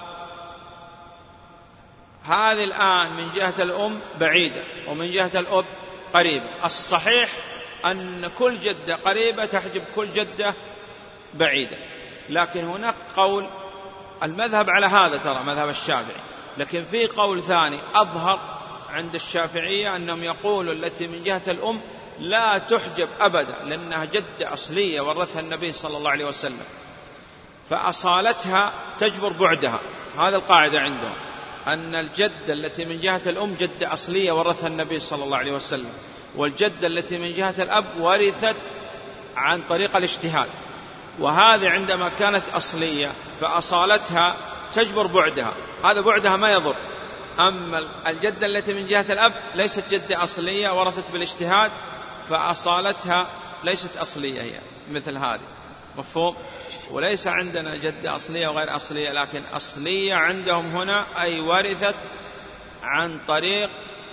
هذه الآن من جهة الأم بعيدة ومن جهة الأب قريبة. الصحيح أن كل جدة قريبة تحجب كل جدة بعيدة، لكن هناك قول المذهب على هذا، ترى مذهب الشافعي، لكن في قول ثاني أظهر عند الشافعية أنهم يقولوا التي من جهة الأم لا تحجب أبدا، لأنها جدة أصلية ورثها النبي صلى الله عليه وسلم، فأصالتها تجبر بعدها. هذا القاعدة عندهم، أن الجدة التي من جهة الأم جدة أصلية ورثها النبي صلى الله عليه وسلم، والجدة التي من جهة الأب ورثت عن طريق الاجتهاد، وهذه عندما كانت أصلية فأصالتها تجبر بعدها، هذا بعدها ما يضر. أما الجدة التي من جهة الأب ليست جدة أصلية ورثت بالاجتهاد، فأصالتها ليست أصلية هي مثل هذه. مفهوم؟ وليس عندنا جدة أصلية وغير أصلية، لكن أصلية عندهم هنا أي ورثت عن طريق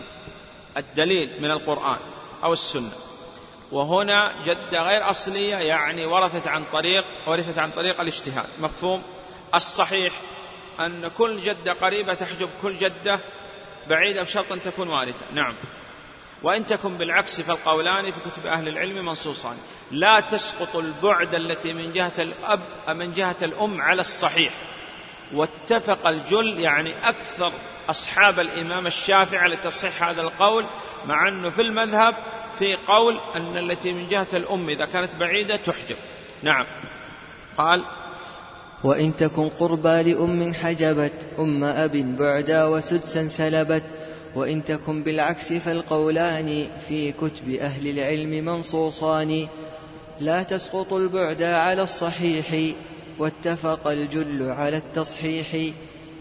الدليل من القرآن أو السنة، وهنا جدة غير أصلية يعني ورثت عن طريق الاجتهاد. مفهوم؟ الصحيح أن كل جدة قريبة تحجب كل جدة بعيدة بشرط أن تكون وارثة. نعم. وإن تكن بالعكس فالقولان في كتب أهل العلم منصوصان. لا تسقط البعد التي من جهة الأب من جهة الأم على الصحيح، واتفق الجل يعني أكثر أصحاب الإمام الشافعي على تصحيح هذا القول، مع أنه في المذهب في قول أن التي من جهة الأم إذا كانت بعيدة تحجب. نعم. قال: وإن تكن قربى لأم حجبت أم أب بعدا وسدسا سلبت. وإن تكن بالعكس فالقولان في كتب أهل العلم منصوصان. لا تسقط البعد على الصحيح واتفق الجل على التصحيح.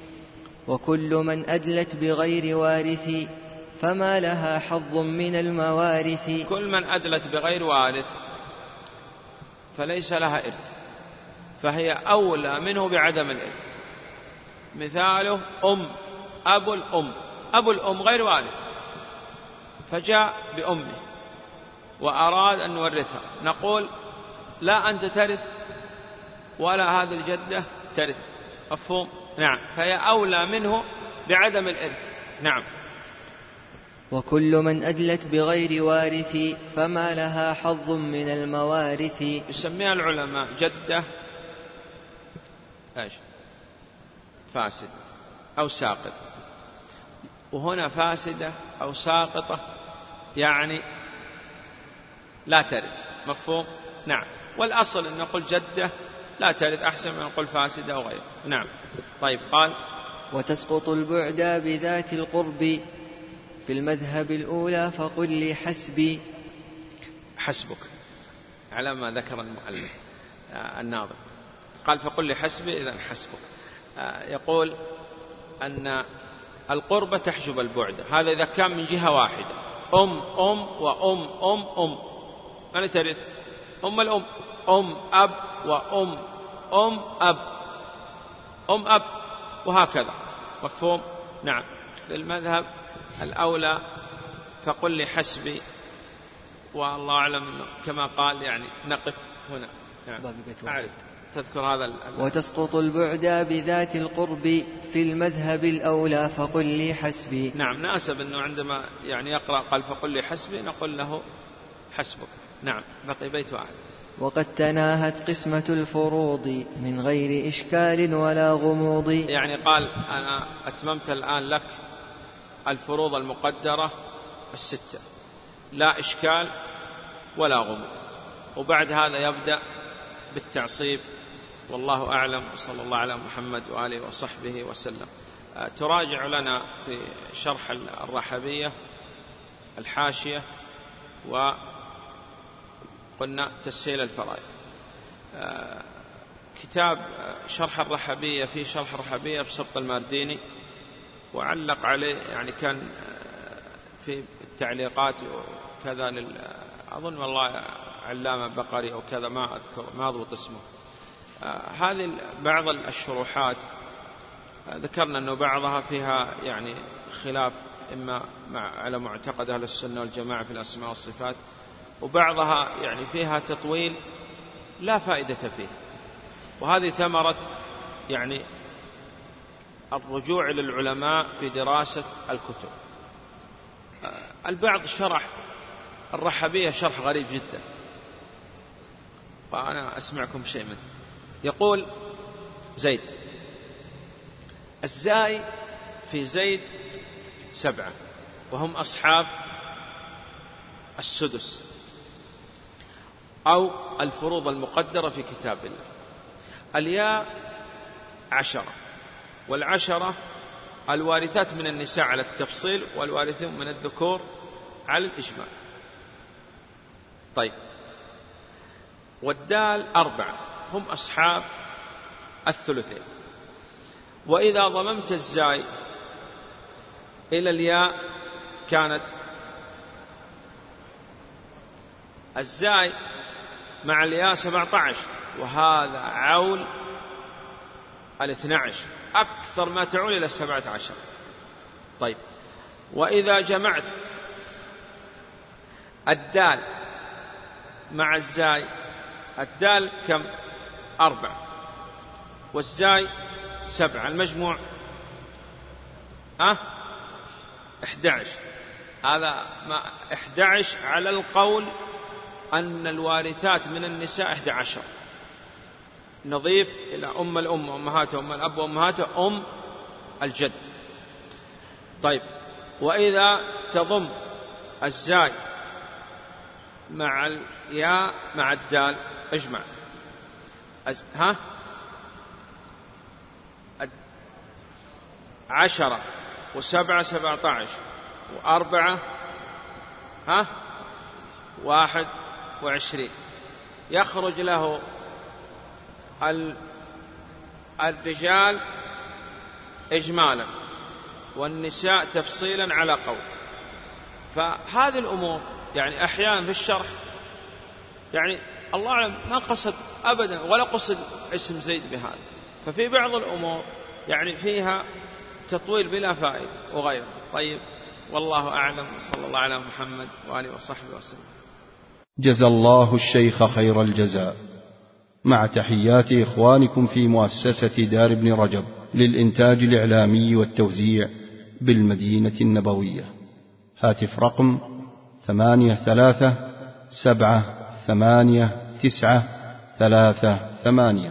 وكل من أدلت بغير وارث فما لها حظ من الموارث. كل من أدلت بغير وارث فليس لها إرث، فهي أولى منه بعدم الإرث. مثاله أبو الأم غير وارث، فجاء بأمه وأراد أن نورثها، نقول: لا أنت ترث ولا هذه الجدة ترث. مفهوم؟ نعم. فهي أولى منه بعدم الإرث. نعم. وكل من أدلت بغير وارث فما لها حظ من الموارث. يسميها العلماء جدة فاسد أو ساقط. وهنا فاسدة أو ساقطة يعني لا ترث. مفهوم؟ نعم. والأصل أن نقول جدة لا ترد أحسن من نقول فاسدة أو غيره. نعم. طيب قال وتسقط البعد بذات القرب في المذهب الأولى فقل لي حسبي. حسبك على ما ذكر المؤلف الناظم، قال فقل لي حسبي، إذن حسبك. يقول أن القربة تحجب البعد، هذا إذا كان من جهة واحدة، وأم من ترث؟ الأم، أب وأم أب وهكذا، مفهوم؟ نعم. في المذهب الأولى فقل لي حسبي، والله أعلم كما قال يعني نقف هنا. نعم. أعرف تذكر هذا وتسقط البعد بذات القرب في المذهب الأولى فقل لي حسبي. نعم. ناسب أنه عندما يعني يقرأ قال فقل لي حسبي نقول له حسبك. نعم. بقي بيت واحد. وقد تناهت قسمة الفروض من غير إشكال ولا غموض. يعني قال أنا أتممت الآن لك الفروض المقدرة 6، لا إشكال ولا غموض، وبعد هذا يبدأ بالتعصيب، والله أعلم، صلى الله على محمد وآله وصحبه وسلم. تراجع لنا في شرح الرحبية الحاشية، وقلنا تسهيل الفرائض. كتاب شرح الرحبية في شرح الرحبية بسبط المارديني، وعلق عليه يعني كان في التعليقات وكذا أظن والله علامة بقري أو كذا، ما أذكر، ما أضبط اسمه. هذه بعض الشروحات ذكرنا أنه بعضها فيها يعني خلاف إما على معتقد أهل السنة والجماعة في الأسماء والصفات، وبعضها يعني فيها تطويل لا فائدة فيه، وهذه ثمرة يعني الرجوع للعلماء في دراسة الكتب. البعض شرح الرحبية شرح غريب جدا، وأنا أسمعكم شيء منه. يقول زيد الزاي في زيد 7، وهم أصحاب السدس أو الفروض المقدرة في كتاب الله. الياء 10، والعشرة الوارثات من النساء على التفصيل، والوارثون من الذكور على الإجمال. طيب، والدال 4، هم أصحاب الثلثين. وإذا ضممت الزاي إلى الياء كانت الزاي مع الياء 17، وهذا عول 12، أكثر ما تعول إلى 17. طيب، وإذا جمعت الدال مع الزاي، الدال كم؟ 4، والزاي 7، المجموع 11. هذا 11 على القول أن الوارثات من النساء 11. نضيف إلى أم الأم وأمهاته، أم الأب وأمهاته، أم الجد. طيب، وإذا تضم الزاي مع الياء مع الدال، اجمع 10 و7 17 و4 21، يخرج له الرجال إجمالا والنساء تفصيلا على قول. فهذه الأمور يعني أحيانا في الشرح يعني الله أعلم ما قصد أبدا ولا قصد اسم زيد بهذا، ففي بعض الأمور يعني فيها تطويل بلا فائدة وغيره. طيب، والله أعلم، صلى الله على محمد وآله وصحبه وسلم. جزى الله الشيخ خير الجزاء، مع تحيات إخوانكم في مؤسسة دار ابن رجب للإنتاج الإعلامي والتوزيع بالمدينة النبوية. هاتف رقم 83789338.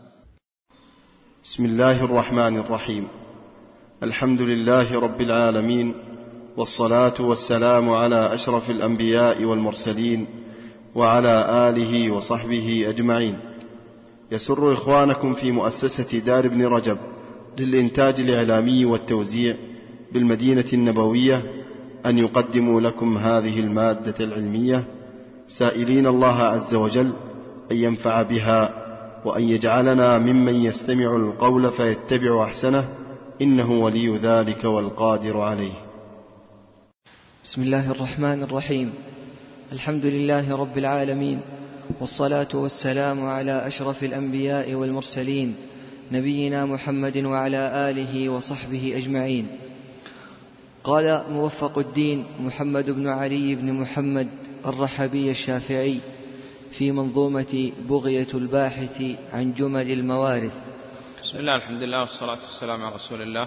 بسم الله الرحمن الرحيم. الحمد لله رب العالمين، والصلاة والسلام على أشرف الأنبياء والمرسلين، وعلى آله وصحبه أجمعين. يسر إخوانكم في مؤسسة دار ابن رجب للإنتاج الإعلامي والتوزيع بالمدينة النبوية أن يقدموا لكم هذه المادة العلمية، سائلين الله عز وجل أن ينفع بها وأن يجعلنا ممن يستمع القول فيتبع أحسنه، إنه ولي ذلك والقادر عليه. بسم الله الرحمن الرحيم. الحمد لله رب العالمين، والصلاة والسلام على أشرف الأنبياء والمرسلين، نبينا محمد وعلى آله وصحبه أجمعين. قال موفق الدين محمد بن علي بن محمد الرحبي الشافعي في منظومة بغية الباحث عن جمل الموارث: بسم الله، الحمد لله، والصلاة والسلام على رسول الله.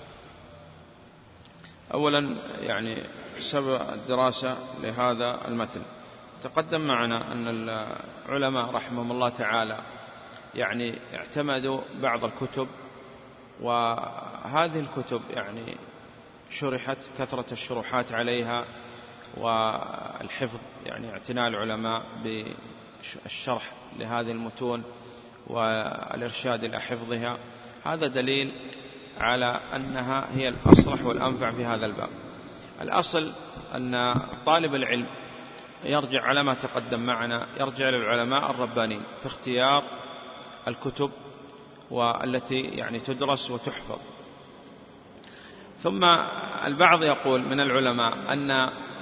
أولا سبب الدراسة لهذا المتن، تقدم معنا أن العلماء رحمهم الله تعالى اعتمدوا بعض الكتب، وهذه الكتب شرحت، كثرة الشروحات عليها والحفظ، اعتناء العلماء بالشرح لهذه المتون والإرشاد إلى حفظها. هذا دليل على أنها هي الأصلح والأنفع في هذا الباب. الأصل أن طالب العلم يرجع على ما تقدم معنا، يرجع للعلماء الربانيين في اختيار الكتب والتي تدرس وتحفظ. ثم البعض يقول من العلماء أن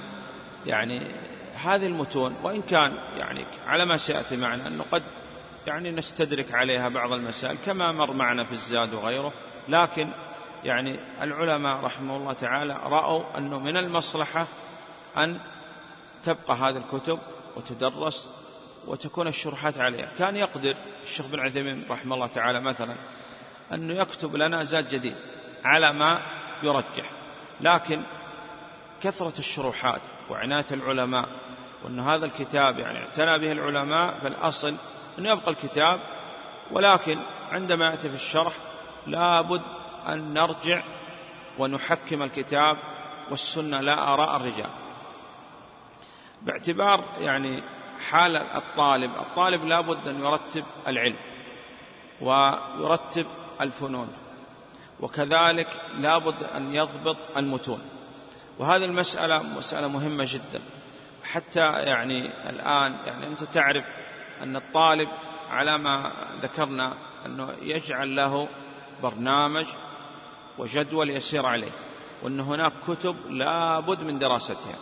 هذه المتون وإن كان على ما سيأتي معنا أنه قد نستدرك عليها بعض المسائل كما مر معنا في الزاد وغيره، لكن العلماء رحمه الله تعالى رأوا أنه من المصلحة أن تبقى هذه الكتب وتدرس وتكون الشروحات عليها. كان يقدر الشيخ بن عثيمين رحمه الله تعالى مثلا أنه يكتب لنا زاد جديد على ما يرجح، لكن كثرة الشروحات وعناية العلماء وأن هذا الكتاب اعتنى به العلماء، فالأصل أنه يبقى الكتاب، ولكن عندما يأتي في الشرح لابد أن نرجع ونحكم الكتاب والسنة لا آراء الرجال، باعتبار حال الطالب لابد أن يرتب العلم ويرتب الفنون، وكذلك لابد أن يضبط المتون. وهذه مسألة مهمة جدا، حتى الآن أنت تعرف أن الطالب على ما ذكرنا أنه يجعل له برنامج وجدول يسير عليه، وأن هناك كتب لابد من دراستها.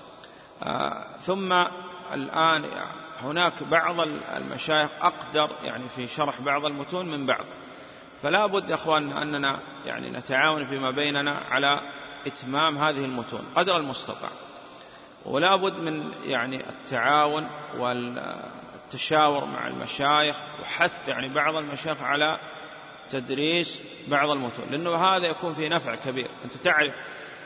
ثم الآن هناك بعض المشايخ أقدر في شرح بعض المتون من بعض، فلا بد يا أخواننا أننا نتعاون فيما بيننا على إتمام هذه المتون قدر المستطاع، ولا بد من التعاون والتشاور مع المشايخ وحث بعض المشايخ على تدريس بعض المتون، لأنه هذا يكون فيه نفع كبير. أنت تعرف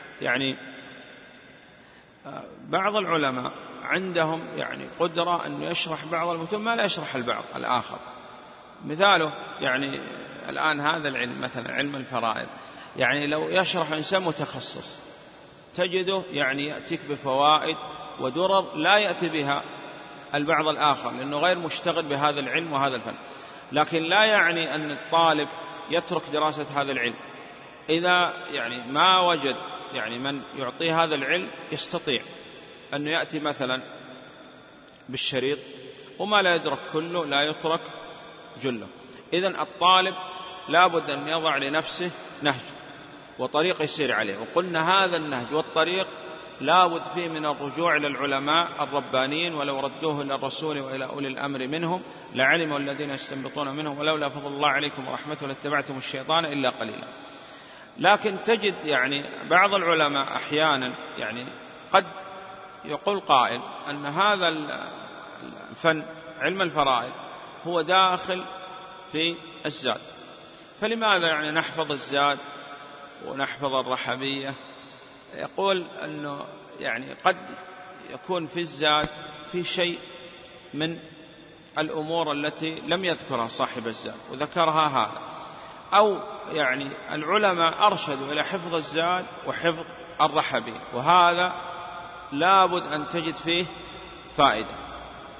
بعض العلماء عندهم قدرة أن يشرح بعض المتون ما لا يشرح البعض الآخر. مثاله الآن هذا العلم مثلا علم الفرائض، لو يشرح إنسان متخصص تجده يأتيك بفوائد ودرر لا يأتي بها البعض الآخر، لأنه غير مشتغل بهذا العلم وهذا الفن. لكن لا يعني أن الطالب يترك دراسة هذا العلم. إذا ما وجد من يعطيه هذا العلم، يستطيع أنه يأتي مثلا بالشريط، وما لا يدرك كله لا يترك جله. إذن الطالب لابد أن يضع لنفسه نهج وطريق يسير عليه، وقلنا هذا النهج والطريق لابد فيه من الرجوع إلى العلماء الربانيين، ولو ردوه إلى الرسول وإلى أولي الأمر منهم لعلموا الذين يستنبطون منهم ولولا فضل الله عليكم ورحمته لاتبعتم الشيطان إلا قليلا. لكن تجد بعض العلماء أحيانا قد يقول قائل أن هذا الفن علم الفرائض هو داخل في الزاد، فلماذا نحفظ الزاد ونحفظ الرحبية؟ يقول أنه قد يكون في الزاد في شيء من الأمور التي لم يذكرها صاحب الزاد وذكرها هذا، أو العلماء أرشدوا إلى حفظ الزاد وحفظ الرحبية، وهذا لابد أن تجد فيه فائدة.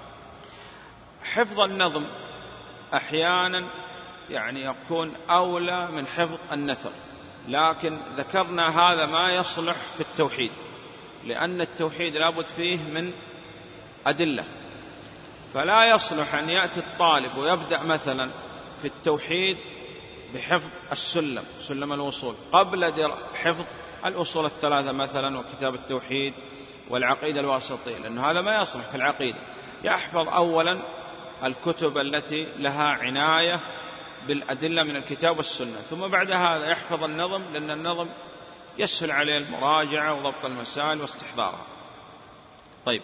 حفظ النظم أحيانا يعني يكون أولى من حفظ النثر، لكن ذكرنا هذا ما يصلح في التوحيد، لأن التوحيد لابد فيه من أدلة، فلا يصلح أن يأتي الطالب ويبدأ مثلا في التوحيد بحفظ سلم الوصول قبل حفظ الأصول الثلاثة مثلا وكتاب التوحيد والعقيدة الواسطية، لأن هذا ما يصلح في العقيدة. يحفظ أولا الكتب التي لها عناية بالأدلة من الكتاب والسنة، ثم بعد هذا يحفظ النظم، لأن النظم يسهل عليه المراجعة وضبط المسائل واستحضارها. طيب،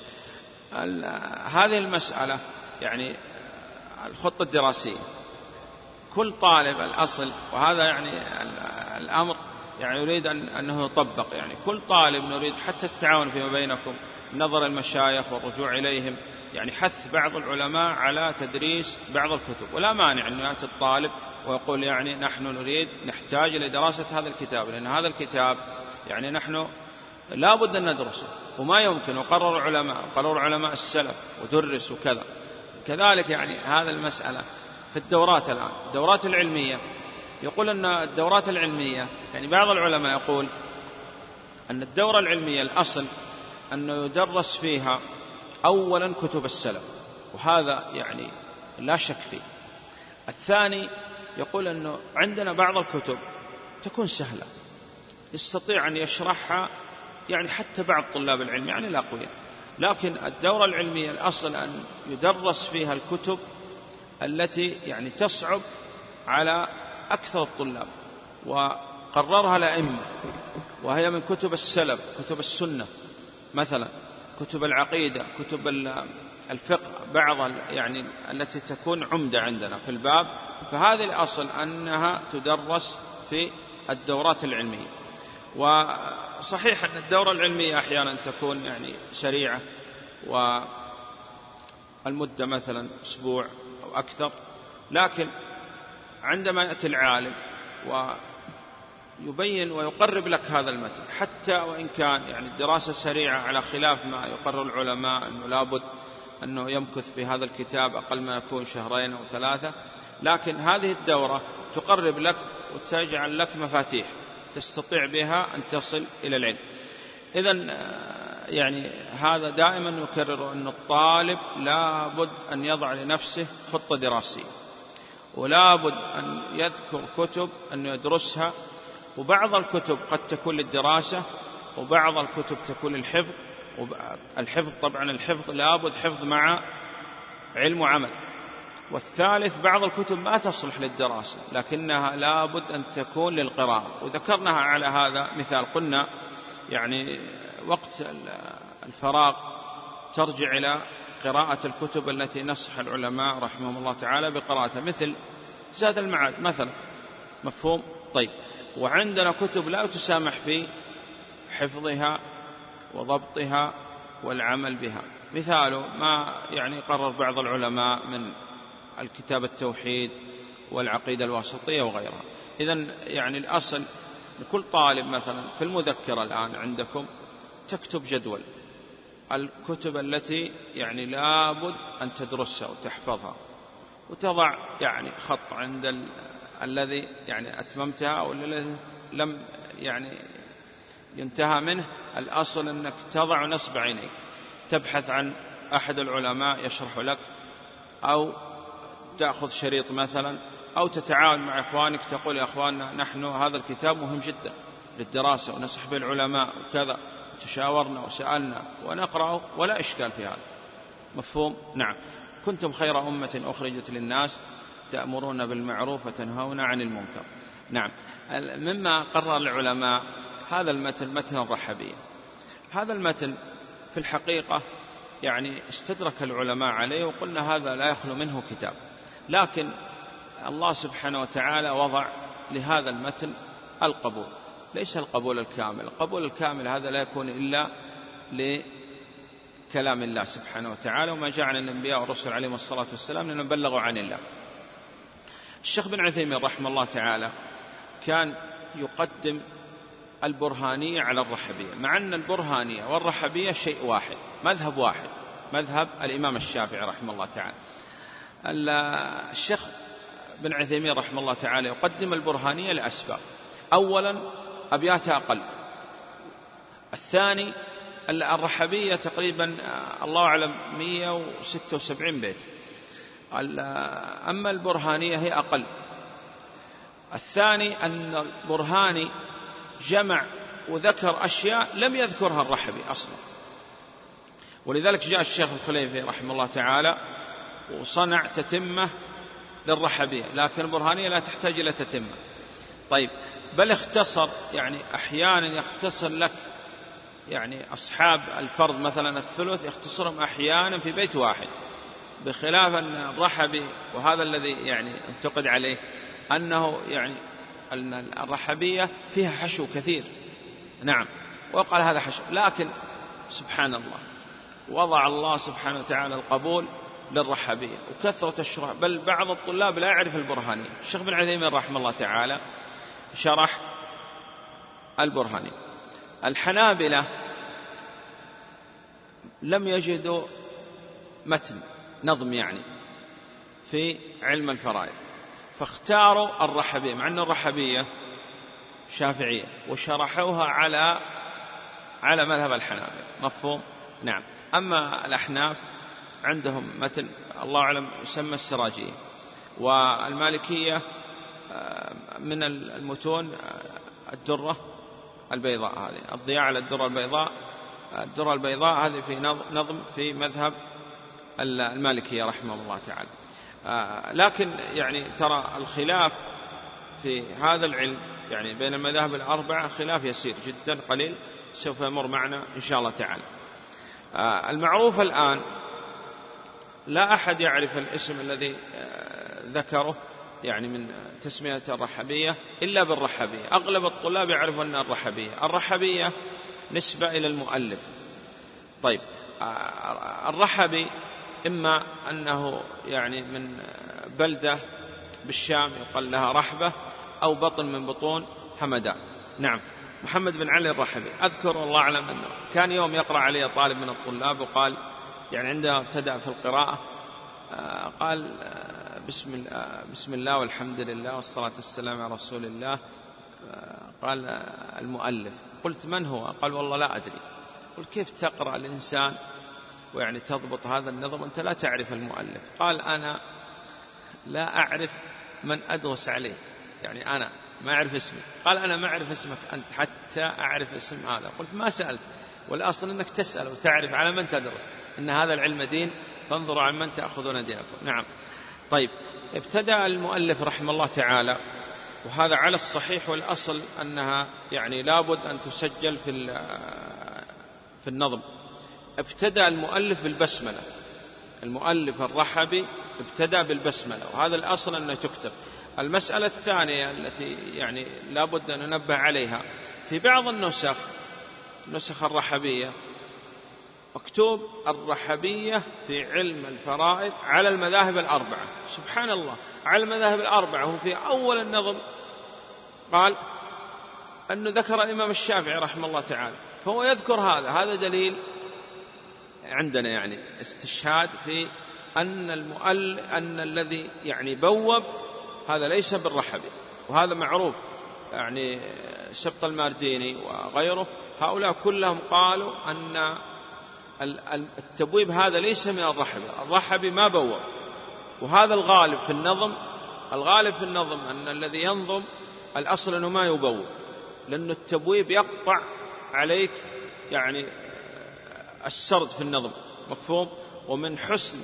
هذه المسألة يعني الخطة الدراسية، كل طالب الأصل، وهذا يعني الأمر يعني يريد أنه يطبق، يعني كل طالب نريد حتى التعاون فيما بينكم، نظر المشايخ والرجوع إليهم، يعني حث بعض العلماء على تدريس بعض الكتب، ولا مانع أن يأتي الطالب ويقول يعني نحن نحتاج إلى دراسة هذا الكتاب، لأن هذا الكتاب يعني نحن لا بد أن ندرسه، وما يمكن، وقرر علماء السلف ودرس وكذا. كذلك يعني هذا المسألة في الدورات الآن، الدورات العلمية، يقول أن الدورات العلمية يعني بعض العلماء يقول أن الدورة العلمية الأصل أنه يدرس فيها أولا كتب السلف، وهذا يعني لا شك فيه. الثاني يقول أنه عندنا بعض الكتب تكون سهلة يستطيع أن يشرحها يعني حتى بعض طلاب العلم يعني الأقوياء، لكن الدورة العلمية الأصل أن يدرس فيها الكتب التي يعني تصعب على أكثر الطلاب، وقررها الأئمة، وهي من كتب السلف، كتب السنة مثلا، كتب العقيدة، كتب الفقه، بعض يعني التي تكون عمدة عندنا في الباب، فهذه الأصل أنها تدرس في الدورات العلمية. وصحيح أن الدورة العلمية أحيانا تكون يعني سريعة، والمدة مثلا أسبوع أو أكثر، لكن عندما يأتي العالم ويبين ويقرب لك هذا المتن، حتى وإن كان يعني الدراسة سريعة على خلاف ما يقرر العلماء أنه لابد أنه يمكث في هذا الكتاب أقل ما يكون 2 أو 3، لكن هذه الدورة تقرب لك وتجعل لك مفاتيح تستطيع بها أن تصل إلى العلم. إذن يعني هذا دائما نكرر أن الطالب لابد أن يضع لنفسه خطة دراسية، ولابد أن يذكر كتب أن يدرسها، وبعض الكتب قد تكون للدراسة، وبعض الكتب تكون للحفظ. الحفظ طبعا الحفظ لابد حفظ مع علم وعمل. والثالث بعض الكتب ما تصلح للدراسة لكنها لابد أن تكون للقراءة، وذكرناها على هذا مثال. قلنا يعني وقت الفراغ ترجع إلى قراءة الكتب التي نصح العلماء رحمهم الله تعالى بقراءتها، مثل زاد المعاد مثلا، مفهوم؟ طيب، وعندنا كتب لا تسامح في حفظها وضبطها والعمل بها، مثاله ما يعني قرر بعض العلماء من الكتاب التوحيد والعقيدة الواسطية وغيرها. إذن يعني الأصل لكل طالب مثلا في المذكرة الآن عندكم تكتب جدول الكتب التي يعني لابد أن تدرسها وتحفظها، وتضع يعني خط عند الذي يعني أتممتها أو الذي لم يعني ينتهى منه. الأصل أنك تضع نصب عينيك، تبحث عن أحد العلماء يشرح لك، أو تأخذ شريط مثلا، أو تتعاون مع إخوانك تقول يا أخواننا نحن هذا الكتاب مهم جدا للدراسة ونصح به العلماء وكذا، تشاورنا وسألنا ونقرأه ولا إشكال في هذا، مفهوم؟ نعم. كنتم خير أمة أخرجت للناس تأمرون بالمعروف وتنهون عن المنكر. نعم. مما قرر العلماء هذا المتن، متن الرحبية. هذا المتن في الحقيقة يعني استدرك العلماء عليه، وقلنا هذا لا يخلو منه كتاب، لكن الله سبحانه وتعالى وضع لهذا المتن القبول، ليس القبول الكامل. القبول الكامل هذا لا يكون إلا لكلام الله سبحانه وتعالى، وما جعل الأنبياء والرسل عليهم الصلاة والسلام لأنهم بلغوا عن الله. الشيخ بن عثيمين رحمه الله تعالى كان يقدم البرهانية على الرحبية، مع أن البرهانية والرحبية شيء واحد، مذهب واحد، مذهب الإمام الشافعي رحمه الله تعالى. الشيخ بن عثيمين رحمه الله تعالى يقدم البرهانية لأسباب. أولا أبياتها أقل. الثاني الرحبية تقريبا الله أعلم 176 بيت، أما البرهانية هي أقل. الثاني أن البرهاني جمع وذكر أشياء لم يذكرها الرحبي أصلا، ولذلك جاء الشيخ الخليفي رحمه الله تعالى وصنع تتمة للرحبية، لكن البرهانية لا تحتاج إلى تتمة. طيب بل اختصر، يعني أحيانا يختصر لك يعني أصحاب الفرض مثلا الثلث يختصرهم أحيانا في بيت واحد، بخلاف أن الرحبي، وهذا الذي يعني انتقد عليه، أنه يعني أن الرحبية فيها حشو كثير. نعم، وقال هذا حشو، لكن سبحان الله وضع الله سبحانه وتعالى القبول للرحبية وكثرة الشروح، بل بعض الطلاب لا يعرف البرهاني. الشيخ بن عثيمين رحمه الله تعالى شرح البرهاني. الحنابلة لم يجدوا متن نظم يعني في علم الفرائض، فاختاروا الرحبية، مع أن الرحبية شافعية، وشرحوها على مذهب الحنابلة. مفهوم؟ نعم. أما الأحناف عندهم متن الله أعلم يسمى السراجية، والمالكية من المتون الدرة البيضاء، هذه الضياء على الدرة البيضاء. الدرة البيضاء هذه في نظم في مذهب المالكية رحمه الله تعالى. لكن يعني ترى الخلاف في هذا العلم يعني بين المذاهب الأربعة خلاف يسير جدا قليل، سوف يمر معنا إن شاء الله تعالى. المعروف الآن لا أحد يعرف الاسم الذي ذكره يعني من تسمية الرحبية إلا بالرحبية. أغلب الطلاب يعرفون أن الرحبية نسبة إلى المؤلف. طيب الرحبي إما أنه يعني من بلدة بالشام يقال لها رحبة، أو بطن من بطون همدان. نعم، محمد بن علي الرحبي أذكر والله أعلم أنه كان يوم يقرأ علي طالب من الطلاب وقال يعني عندما ابتدأ في القراءة قال بسم الله والحمد لله والصلاة والسلام على رسول الله. قال المؤلف. قلت من هو؟ قال والله لا أدري. قلت كيف تقرأ الإنسان ويعني تضبط هذا النظم وأنت لا تعرف المؤلف؟ قال أنا لا أعرف من أدرس عليه، يعني أنا ما أعرف اسمي. قال أنا ما أعرف اسمك أنت حتى أعرف اسم هذا. قلت ما سألت، والأصل أنك تسأل وتعرف على من تدرس، إن هذا العلم دين، فانظروا عن من تأخذون دينكم. نعم. طيب ابتدأ المؤلف رحمه الله تعالى، وهذا على الصحيح والأصل أنها يعني لابد أن تسجل في النظم. ابتدأ المؤلف بالبسملة، المؤلف الرحبي ابتدأ بالبسملة، وهذا الأصل أنه تكتب. المسألة الثانية التي يعني لابد أن ننبه عليها، في بعض نسخ الرحبية مكتوب الرحبية في علم الفرائض على المذاهب الأربعة. سبحان الله، على المذاهب الأربعة. هو في أول النظم قال أنه ذكر الإمام الشافعي رحمه الله تعالى، فهو يذكر هذا دليل عندنا يعني استشهاد في أن الذي يعني بوب هذا ليس بالرحبي، وهذا معروف. يعني سبط المارديني وغيره هؤلاء كلهم قالوا أن التبويب هذا ليس من الرحبي ما بوب. وهذا الغالب في النظم أن الذي ينظم الأصل أنه ما يبوب، لأن التبويب يقطع عليك يعني السرد في النظم. مفهوم؟ ومن حسن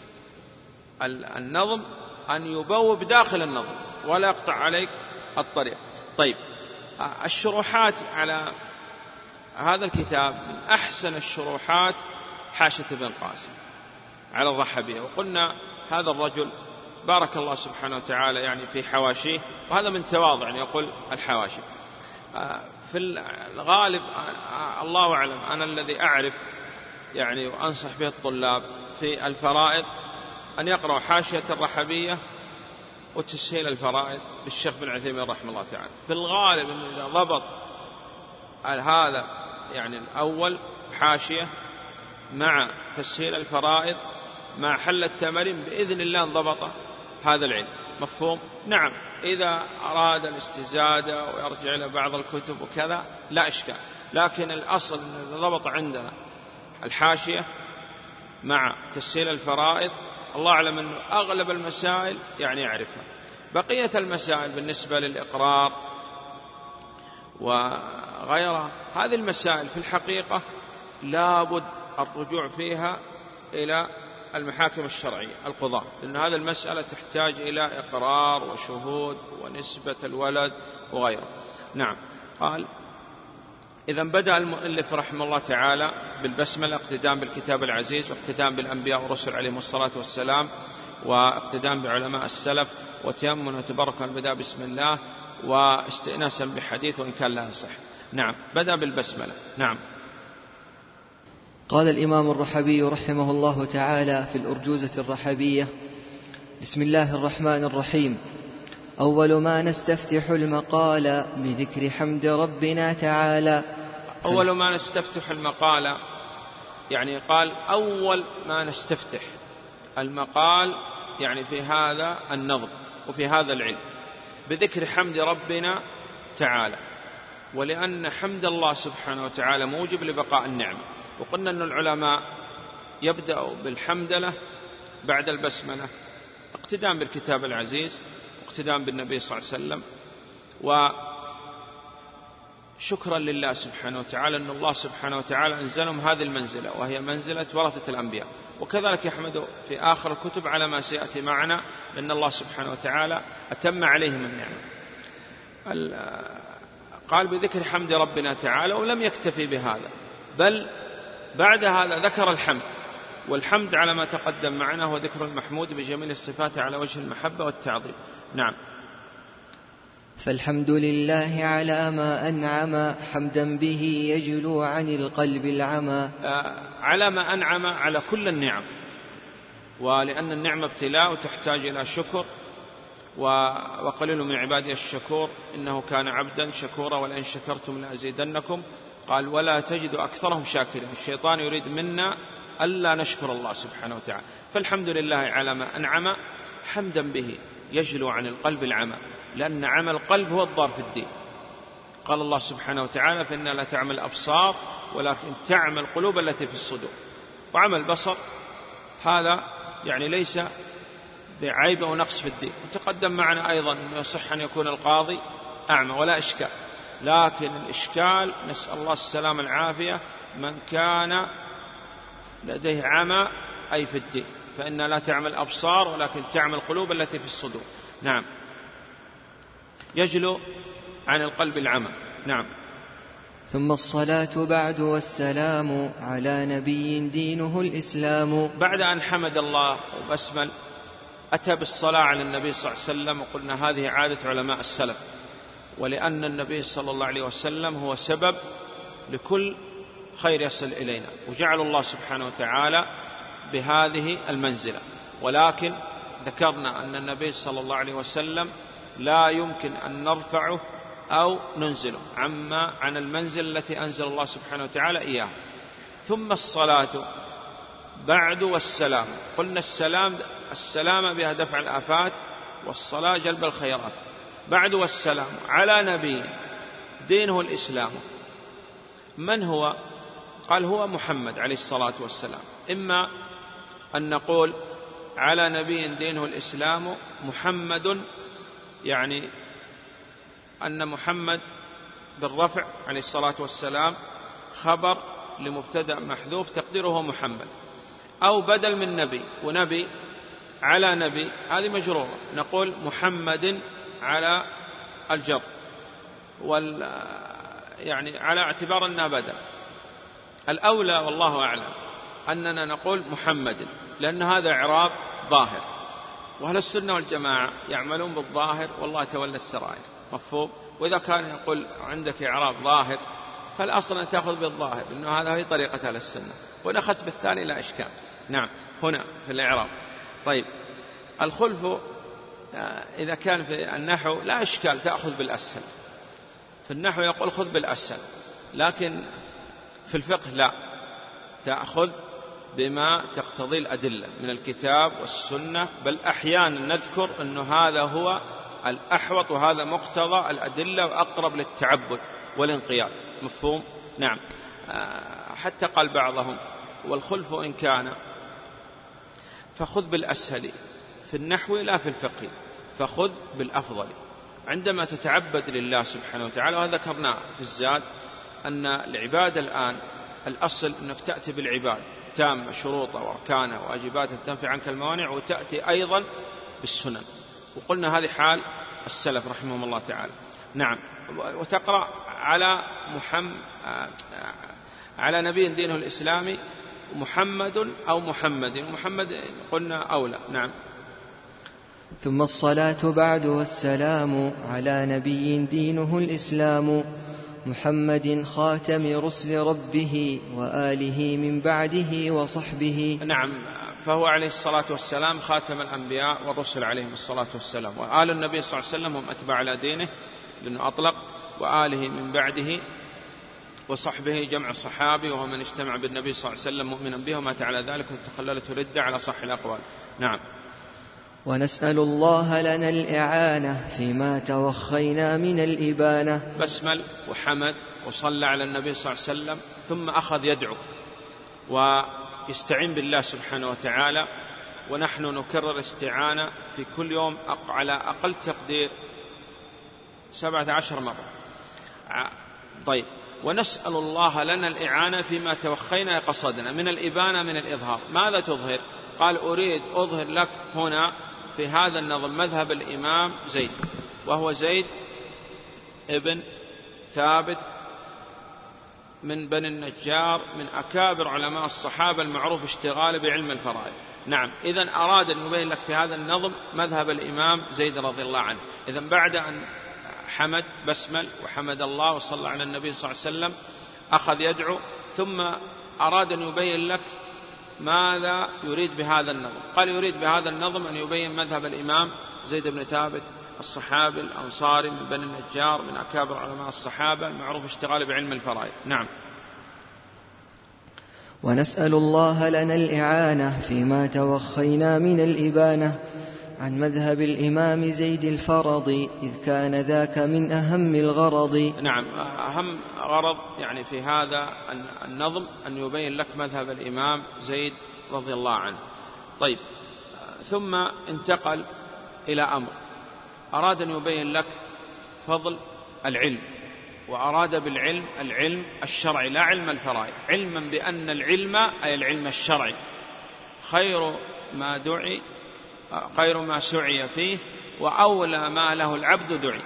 النظم أن يبوب داخل النظم ولا يقطع عليك الطريق. طيب الشروحات على هذا الكتاب من أحسن الشروحات حاشة بن قاسم على الرحبية، وقلنا هذا الرجل بارك الله سبحانه وتعالى يعني في حواشيه، وهذا من تواضع أن يقول الحواشي. في الغالب الله أعلم أنا الذي أعرف يعني وأنصح به الطلاب في الفرائض أن يقرأوا حاشية الرحبية وتسهيل الفرائض للشيخ بن عثيمين رحمه الله تعالى. في الغالب أنه إذا ضبط هذا يعني الأول حاشية مع تسهيل الفرائض مع حل التمارين بإذن الله انضبط هذا العلم. مفهوم؟ نعم، إذا أراد الاستزادة ويرجع إلى بعض الكتب وكذا لا إشكال، لكن الأصل أن ضبط عندنا الحاشية مع تسهيل الفرائض. الله أعلم أنه أغلب المسائل يعني يعرفها. بقية المسائل بالنسبة للإقرار وغيرها، هذه المسائل في الحقيقة لابد الرجوع فيها إلى المحاكم الشرعية القضاء، لأن هذه المسألة تحتاج إلى إقرار وشهود ونسبة الولد وغيره. نعم. قال: إذا بدأ المؤلف رحمه الله تعالى بالبسملة اقتداء بالكتاب العزيز واقتداء بالأنبياء والرسل عليهم الصلاة والسلام واقتداء بعلماء السلف وتيمنا وتبركا بدأ بسم الله واستئناسا بحديث وإن كان لا يصح. نعم، بدأ بالبسملة. نعم. قال الإمام الرحبي رحمه الله تعالى في الأرجوزة الرحبية: بسم الله الرحمن الرحيم. أول ما نستفتح المقال بذكر حمد ربنا تعالى. أول ما نستفتح المقال، يعني قال أول ما نستفتح المقال، يعني في هذا النظم وفي هذا العلم، بذكر حمد ربنا تعالى، ولأن حمد الله سبحانه وتعالى موجب لبقاء النعمة. وقلنا أن العلماء يبدأ بالحمدلة بعد البسملة اقتداء بالكتاب العزيز واقتداء بالنبي صلى الله عليه وسلم، وشكرا لله سبحانه وتعالى أن الله سبحانه وتعالى أنزلهم هذه المنزلة، وهي منزلة ورثة الأنبياء. وكذلك يحمد في آخر الكتب على ما سيأتي معنا، لأن الله سبحانه وتعالى أتم عليهم النعمة. قال بذكر حمد ربنا تعالى، ولم يكتفي بهذا، بل بعد هذا ذكر الحمد، والحمد على ما تقدم معنا هو ذكر المحمود بجميل الصفات على وجه المحبة والتعظيم. نعم. فالحمد لله على ما أنعم حمدا به يجلو عن القلب العمى. على ما أنعم، على كل النعم، ولأن النعمة ابتلاء وتحتاج إلى شكر، وقليل من عبادي الشكور إنه كان عبدا شكورا ولئن شكرتم لأزيدنكم. قال ولا تجد أكثرهم شاكرين. الشيطان يريد منا ألا نشكر الله سبحانه وتعالى. فالحمد لله على ما أنعم حمدا به يجلو عن القلب العمى، لأن عمى القلب هو الضار في الدين. قال الله سبحانه وتعالى فإنها لا تعمى الأبصار ولكن تعمى القلوب التي في الصدور. وعمى البصر هذا يعني ليس بعيب أو نقص في الدين. وتقدم معنا أيضا أنه يصح أن يكون القاضي أعمى ولا إشكال، لكن الإشكال نسأل الله السلام العافية من كان لديه عمى أي في الدين، فإنها لا تعمى الأبصار ولكن تعمى القلوب التي في الصدور. نعم. يجلو عن القلب العمى. نعم. ثم الصلاة بعد والسلام على نبي دينه الإسلام. بعد أن حمد الله وبسمل أتى بالصلاة على النبي صلى الله عليه وسلم، وقلنا هذه عادة علماء السلف، ولأن النبي صلى الله عليه وسلم هو سبب لكل خير يصل إلينا، وجعل الله سبحانه وتعالى بهذه المنزلة. ولكن ذكرنا أن النبي صلى الله عليه وسلم لا يمكن أن نرفعه أو ننزله عن المنزل التي أنزل الله سبحانه وتعالى إياه. ثم الصلاة بعد والسلام. قلنا السلام بها دفع الآفات، والصلاة جلب الخيرات. بعد والسلام على نبي دينه الإسلام. من هو؟ قال هو محمد عليه الصلاة والسلام. إما أن نقول على نبي دينه الإسلام محمد، يعني أن محمد بالرفع عليه الصلاة والسلام خبر لمبتدأ محذوف تقديره محمد، أو بدل من نبي، ونبي على نبي هذه مجرورة، نقول محمد على الجر يعني على اعتبار أنها بدل. الأولى والله أعلم أننا نقول محمد، لأن هذا إعراب ظاهر، وأهل السنة والجماعة يعملون بالظاهر والله تولى السرائر. مفهوم؟ وإذا كان يقول عندك إعراب ظاهر فالأصل أن تأخذ بالظاهر، لأنه هذا هي طريقة أهل السنة، وإن أخذت بالثاني لا إشكال. نعم. هنا في الإعراب. طيب، الخلف إذا كان في النحو لا إشكال، تأخذ بالأسهل. في النحو يقول خذ بالأسهل، لكن في الفقه لا، تأخذ بما تقتضي الأدلة من الكتاب والسنة، بل أحيانا نذكر أنه هذا هو الأحوط وهذا مقتضى الأدلة وأقرب للتعبد والانقياد. مفهوم؟ نعم. حتى قال بعضهم: والخلف إن كان فخذ بالأسهل في النحو لا في الفقه، فخذ بالأفضل. عندما تتعبد لله سبحانه وتعالى، وذكرنا في الزاد أن العبادة الآن الأصل أنك تأتي بالعبادة تامة شروطها وأركانها وواجباتها تنفي عنك الموانع، وتأتي أيضا بالسنن، وقلنا هذه حال السلف رحمهم الله تعالى. نعم. وتقرأ على نبي دينه الإسلامي محمد أو محمد قلنا أولى. نعم. ثم الصلاة بعد والسلام على نبي دينه الإسلام محمد خاتم رسل ربه وآله من بعده وصحبه. نعم. فهو عليه الصلاة والسلام خاتم الأنبياء والرسل عليهم الصلاة والسلام، وآل النبي صلى الله عليه وسلم هم أتباع على دينه لأنه أطلق، وآله من بعده وصحبه جمع صحابي وهو من اجتمع بالنبي صلى الله عليه وسلم مؤمنا به ومات على ذلك وتخللته ردة على صح الأقوال. نعم. ونسأل الله لنا الإعانة فيما توخينا من الإبانة. بسمل وحمد وصلى على النبي صلى الله عليه وسلم، ثم أخذ يدعو ويستعين بالله سبحانه وتعالى، ونحن نكرر استعانة في كل يوم على أقل تقدير 17 مرة. طيب. ونسأل الله لنا الإعانة فيما توخينا قصدنا من الإبانة من الإظهار. ماذا تظهر؟ قال: أريد أظهر لك هنا في هذا النظم مذهب الإمام زيد، وهو زيد ابن ثابت من بني النجار من أكابر علماء الصحابة المعروف اشتغاله بعلم الفرائض. نعم. إذن أراد أن يبين لك في هذا النظم مذهب الإمام زيد رضي الله عنه. إذن بعد أن حمد بسمل وحمد الله وصلى على النبي صلى الله عليه وسلم أخذ يدعو، ثم أراد أن يبين لك ماذا يريد بهذا النظم. قال: يريد بهذا النظم أن يبين مذهب الإمام زيد بن ثابت الصحابي الأنصاري من بني النجار من أكابر علماء الصحابة المعروف اشتغاله بعلم الفرائض. نعم. ونسأل الله لنا الإعانة فيما توخينا من الإبانة عن مذهب الإمام زيد الفرضي، إذ كان ذاك من أهم الغرض. نعم. أهم غرض يعني في هذا النظم أن يبين لك مذهب الإمام زيد رضي الله عنه. طيب. ثم انتقل إلى أمر، أراد أن يبين لك فضل العلم، وأراد بالعلم العلم الشرعي لا علم الفرائض، علما بأن العلم أي العلم الشرعي خير ما سعي فيه وأولى ما له العبد دعي.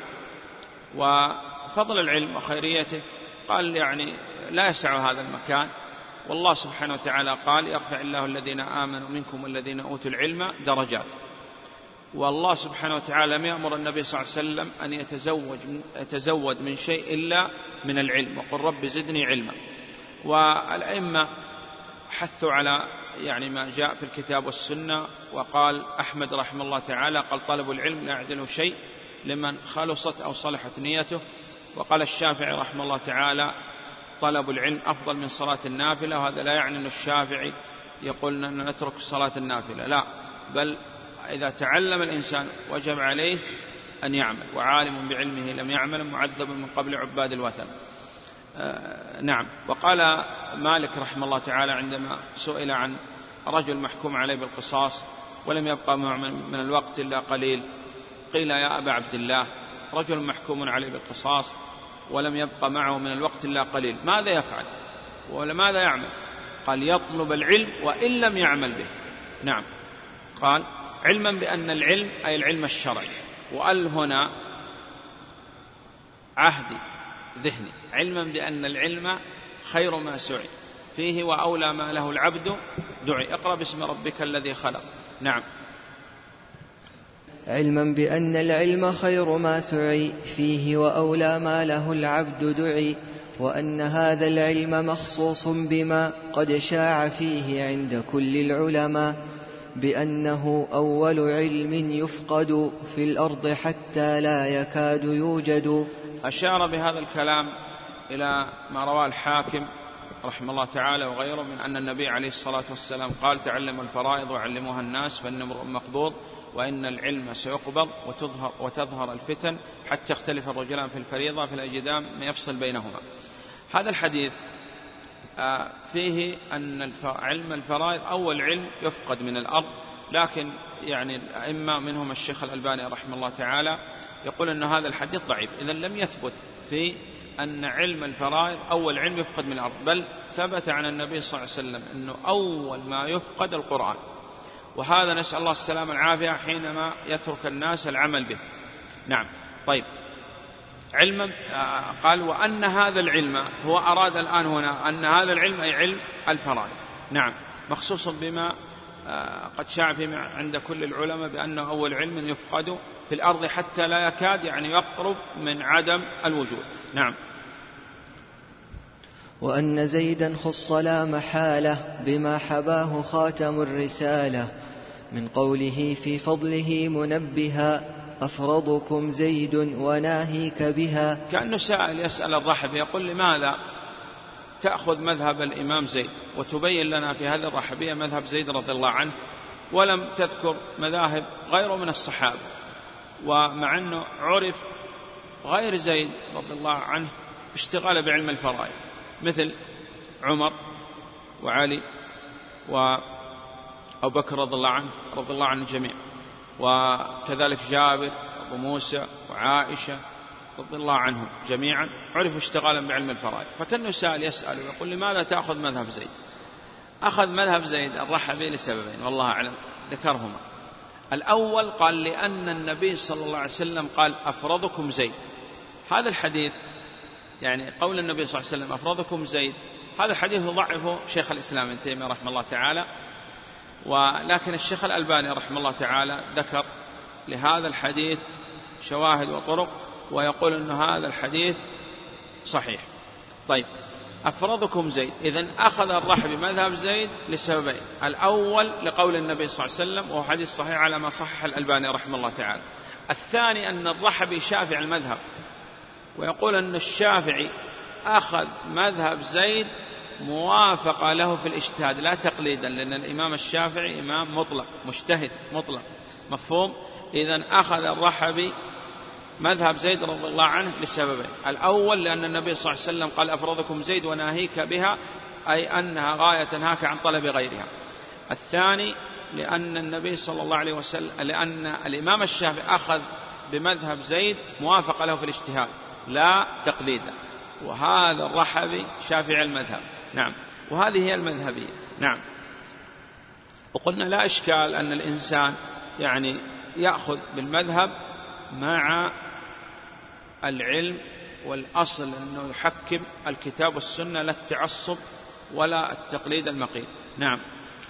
وفضل العلم وخيريته قال يعني لا يسع هذا المكان، والله سبحانه وتعالى قال: يرفع الله الذين آمنوا منكم والذين أوتوا العلم درجات. والله سبحانه وتعالى لم يأمر النبي صلى الله عليه وسلم أن يتزود من شيء إلا من العلم، وقل رب زدني علما. والأئمة حثوا على يعني ما جاء في الكتاب والسنة، وقال أحمد رحمه الله تعالى: قال طلب العلم لا يعدله شيء لمن خلصت أو صلحت نيته. وقال الشافعي رحمه الله تعالى: طلب العلم أفضل من صلاة النافلة. وهذا لا يعني أن الشافعي يقول أن نترك صلاة النافلة، لا، بل إذا تعلم الإنسان وجب عليه أن يعمل، وعالم بعلمه لم يعمل معذب من قبل عباد الوثن. نعم. وقال مالك رحمه الله تعالى عندما سئل عن رجل محكوم عليه بالقصاص ولم يبقى من الوقت إلا قليل، قيل: يا أبا عبد الله، رجل محكوم عليه بالقصاص ولم يبقى معه من الوقت إلا قليل، ماذا يفعل ولا ماذا يعمل؟ قال: يطلب العلم وإن لم يعمل به. نعم. قال: علما بأن العلم أي العلم الشرعي، وقال هنا عهدي ذهني، علما بأن العلم خير ما سعي فيه وأولى ما له العبد دعي. اقرأ باسم ربك الذي خلق. نعم. علما بأن العلم خير ما سعي فيه وأولى ما له العبد دعي، وأن هذا العلم مخصوص بما قد شاع فيه عند كل العلماء، بأنه أول علم يفقد في الأرض حتى لا يكاد يوجد. أشار بهذا الكلام إلى ما رواه الحاكم رحمه الله تعالى وغيره من أن النبي عليه الصلاة والسلام قال تعلموا الفرائض وعلموها الناس فإن امرؤ مقبوض وإن العلم سيقبض وتظهر الفتن حتى يختلف الرجلان في الفريضة فلا يجدان ما يفصل بينهما. هذا الحديث فيه أن علم الفرائض أول علم يفقد من الأرض، لكن يعني الأئمة منهم الشيخ الألباني رحمه الله تعالى يقول أن هذا الحديث ضعيف، إذن لم يثبت في أن علم الفرائض أول علم يفقد من الأرض، بل ثبت عن النبي صلى الله عليه وسلم أنه أول ما يفقد القرآن، وهذا نسأل الله السلامة والعافية حينما يترك الناس العمل به. نعم. طيب، علما قال وأن هذا العلم هو أراد الآن هنا أن هذا العلم أي علم الفرائض، نعم، مخصوص بما قد شاع عند كل العلماء بأنه أول علم يفقد في الأرض حتى لا يكاد يعني يقرب من عدم الوجود. نعم. وأن زيدا خص لا محالة بما حباه خاتم الرسالة من قوله في فضله منبها أفرضكم زيد وناهيك بها. كأنه سائل يسأل الرحب يقول لماذا تأخذ مذهب الإمام زيد وتبين لنا في هذه الرحبية مذهب زيد رضي الله عنه ولم تذكر مذاهب غيره من الصحابة، ومع أنه عرف غير زيد رضي الله عنه اشتغال بعلم الفرائض مثل عمر وعلي وأبو بكر رضي الله عنه الجميع، وكذلك جابر وأبو موسى وعائشة رضي الله عنهم جميعا عرفوا اشتغالا بعلم الفرائض. فكان سائل يسأل ويقول لماذا تأخذ مذهب زيد؟ أخذ مذهب زيد الرحبي لسببين والله أعلم ذكرهما. الأول قال لأن النبي صلى الله عليه وسلم قال أفرضكم زيد، هذا الحديث يعني قول النبي صلى الله عليه وسلم أفرضكم زيد، هذا الحديث ضعفه شيخ الإسلام ابن تيمية رحمه الله تعالى، ولكن الشيخ الألباني رحمه الله تعالى ذكر لهذا الحديث شواهد وطرق ويقول أن هذا الحديث صحيح. طيب، أفرضكم زيد، إذن أخذ الرحبي مذهب زيد لسببين، الأول لقول النبي صلى الله عليه وسلم وهو حديث صحيح على ما صحح الألباني رحمه الله تعالى. الثاني أن الرحبي شافعي المذهب ويقول أن الشافعي أخذ مذهب زيد موافقة له في الاجتهاد لا تقليدا، لأن الإمام الشافعي إمام مطلق مجتهد مطلق، مفهوم؟ إذن أخذ الرحبي مذهب زيد رضي الله عنه لسببين، الأول لأن النبي صلى الله عليه وسلم قال أفرضكم زيد وناهيك بها، أي أنها غاية تنهاك عن طلب غيرها. الثاني لأن النبي صلى الله عليه وسلم لأن الإمام الشافعي أخذ بمذهب زيد موافقة له في الاجتهاد لا تقليدا، وهذا الرحبي شافعي المذهب. نعم، وهذه هي المذهبية. نعم. وقلنا لا إشكال أن الإنسان يعني يأخذ بالمذهب مع العلم، والأصل أنه يحكم الكتاب والسنة لا التعصب ولا التقليد المقيت. نعم.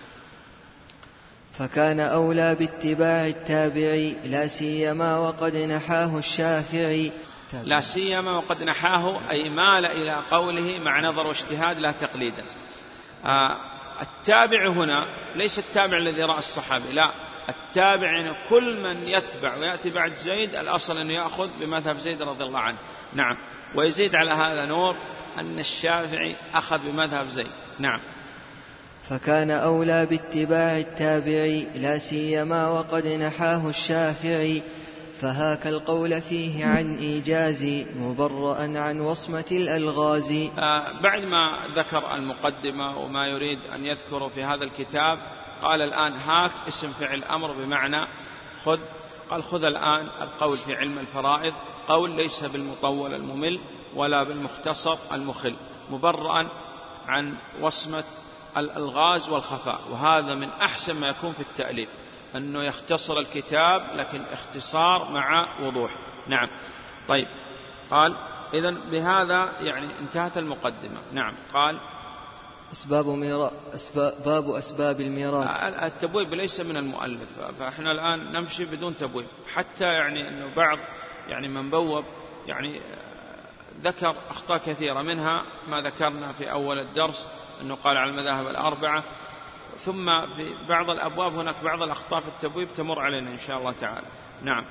فكان أولى باتباع التابعي لا سيما وقد نحاه الشافعي، لا سيما وقد نحاه أي مال إلى قوله مع نظر واجتهاد لا تقليدا. التابع هنا ليس التابع الذي رأى الصحابي، لا، التابع كل من يتبع ويأتي بعد زيد الأصل أن يأخذ بمذهب زيد رضي الله عنه. نعم. ويزيد على هذا نور أن الشافعي أخذ بمذهب زيد. نعم. فكان أولى باتباع التابعي لا سيما وقد نحاه الشافعي، فهاك القول فيه عن إيجاز مبرأ عن وصمة الألغاز. بعد ما ذكر المقدمة وما يريد أن يذكر في هذا الكتاب قال الآن هاك اسم فعل أمر بمعنى خذ. قال خذ الآن القول في علم الفرائض قول ليس بالمطول الممل ولا بالمختصر المخل، مبرأ عن وصمة الألغاز والخفاء، وهذا من أحسن ما يكون في التأليف أنه يختصر الكتاب لكن اختصار مع وضوح. نعم. طيب، قال إذن بهذا يعني انتهت المقدمة. نعم. قال باب أسباب الميراث. التبويب ليس من المؤلف، فإحنا الآن نمشي بدون تبويب، حتى يعني أنه بعض يعني من بوب يعني ذكر أخطاء كثيرة، منها ما ذكرنا في أول الدرس أنه قال على المذاهب الأربعة، ثم في بعض الأبواب هناك بعض الأخطاء في التبويب تمر علينا إن شاء الله تعالى. نعم.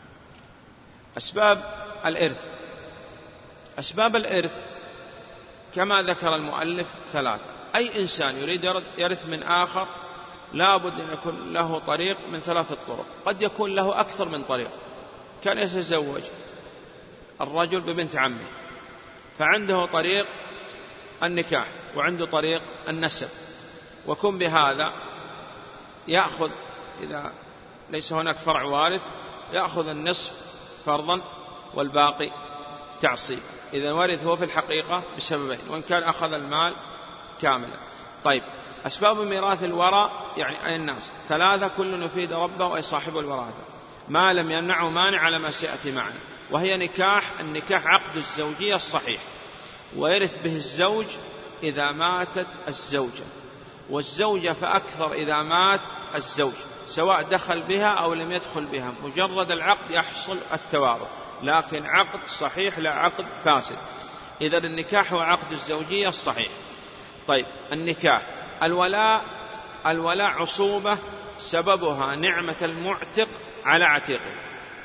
أسباب الإرث. أسباب الإرث كما ذكر المؤلف 3. أي إنسان يريد يرث من آخر لا بد أن يكون له طريق من 3 طرق، قد يكون له أكثر من طريق. كان يتزوج الرجل ببنت عمه، فعنده طريق النكاح وعنده طريق النسب، وكن بهذا يأخذ إذا ليس هناك فرع وارث يأخذ النصف فرضا والباقي تعصيب. إذا ورث هو في الحقيقة بسببين، وإن كان أخذ المال كاملا. طيب، أسباب ميراث الوراء يعني أي الناس 3 كل يفيد ربه وأي صاحب الوراثة ما لم يمنعه مانع على ما سيأتي معنا، وهي النكاح عقد الزوجية الصحيح، ويرث به الزوج إذا ماتت الزوجة، والزوجة فأكثر إذا مات الزوج، سواء دخل بها أو لم يدخل بها، مجرد العقد يحصل التوارث، لكن عقد صحيح لا عقد فاسد. إذا النكاح هو عقد الزوجية الصحيح. طيب، النكاح الولاء عصوبة سببها نعمة المعتق على عتيقه،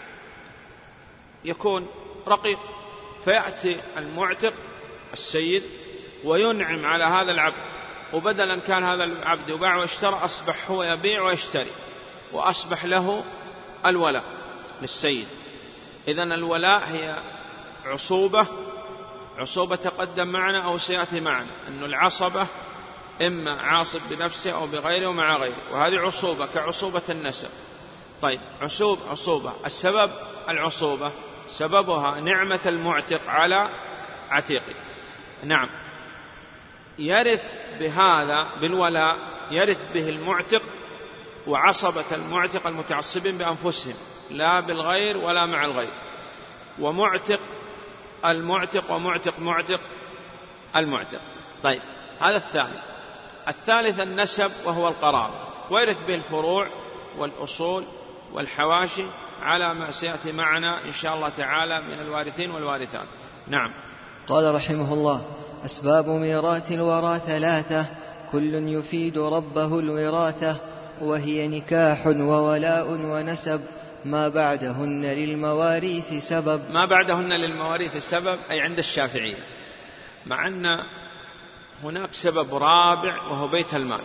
يكون رقيق فيأتي المعتق السيد وينعم على هذا العبد، وبدلا كان هذا العبد يباع ويشترى أصبح هو يبيع ويشتري، وأصبح له الولاء للسيد. إذن الولاء هي عصوبة تقدم معنا أو سيأتي معنا، أن العصبة إما عاصب بنفسه أو بغيره ومع غيره، وهذه عصوبة كعصوبة النسب. طيب، عصوبة السبب العصوبة سببها نعمة المعتق على عتيقه. نعم، يرث بهذا بالولاء يرث به المعتق وعصبة المعتق المتعصبين بأنفسهم لا بالغير ولا مع الغير، ومعتق المعتق ومعتق المعتق. طيب، هذا الثاني. الثالث النسب وهو القرابة، ويرث به الفروع والأصول والحواشي على ما سيأتي معنا إن شاء الله تعالى من الوارثين والوارثات. نعم. قال رحمه الله: أسباب ميراث الورى 3 كل يفيد ربه الوراثة، وهي نكاح وولاء ونسب ما بعدهن للمواريث سبب. ما بعدهن للمواريث سبب أي عند الشافعية، مع أن هناك سبب رابع وهو بيت المال.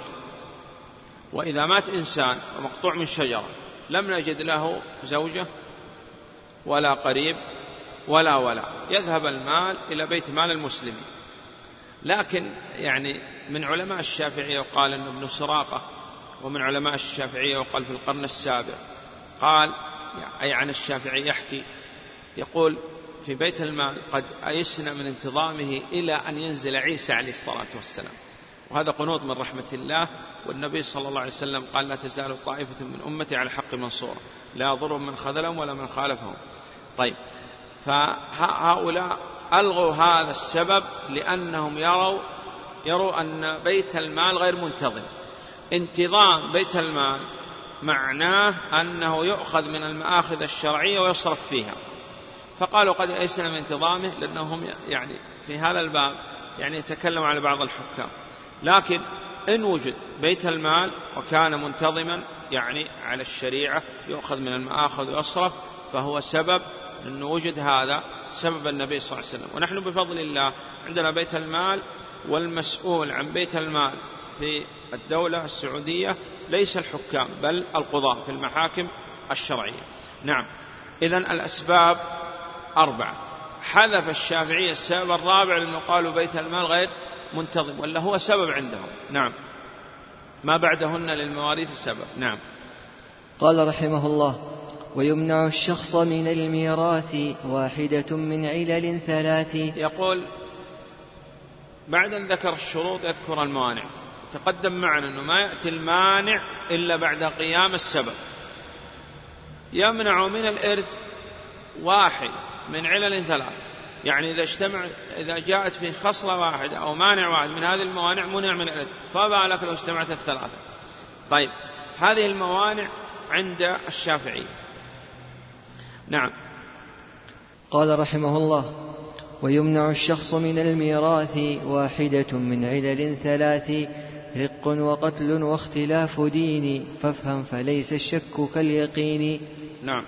وإذا مات إنسان ومقطوع من شجرة لم نجد له زوجة ولا قريب ولا يذهب المال إلى بيت مال المسلمين. لكن يعني من علماء الشافعية وقال أن ابن سراقة، ومن علماء الشافعية وقال في القرن السابع، قال أي عن الشافعي يحكي يقول في بيت المال قد أيسنا من انتظامه إلى أن ينزل عيسى عليه الصلاة والسلام، وهذا قنوط من رحمة الله. والنبي صلى الله عليه وسلم قال: لا تزال طائفة من أمتي على الحق منصورة لا يضرهم من خذلهم ولا من خالفهم. طيب، فهؤلاء ألغوا هذا السبب لأنهم يروا أن بيت المال غير منتظم. انتظام بيت المال معناه أنه يؤخذ من المآخذ الشرعية ويصرف فيها، فقالوا قد أيسنا من انتظامه، لأنهم يعني في هذا الباب يعني يتكلم على بعض الحكام. لكن إن وجد بيت المال وكان منتظما يعني على الشريعة يؤخذ من المآخذ ويصرف، فهو سبب أنه وجد هذا سبب النبي صلى الله عليه وسلم. ونحن بفضل الله عندنا بيت المال، والمسؤول عن بيت المال في الدولة السعودية ليس الحكام بل القضاة في المحاكم الشرعية. نعم. إذن الأسباب 4. حذف الشافعية السبب الرابع لأنه قالوا بيت المال غير منتظم، ولا هو سبب عندهم. نعم. ما بعدهن للمواريث السبب. نعم. قال رحمه الله: ويمنع الشخص من الميراث 1 من علل 3. يقول بعد أن ذكر الشروط يذكر الموانع. تقدم معنا أنه ما يأتي المانع إلا بعد قيام السبب. يمنع من الإرث 1 من علل 3، يعني إذا جاءت في خصلة واحدة أو مانع واحد من هذه الموانع منع من الإرث، فما بالك لو اجتمعت ال3. طيب، هذه الموانع عند الشافعي. نعم. قال رحمه الله: ويمنع الشخص من الميراث 1 من علل 3 رق وقتل واختلاف دين، فافهم فليس الشك كاليقين. نعم.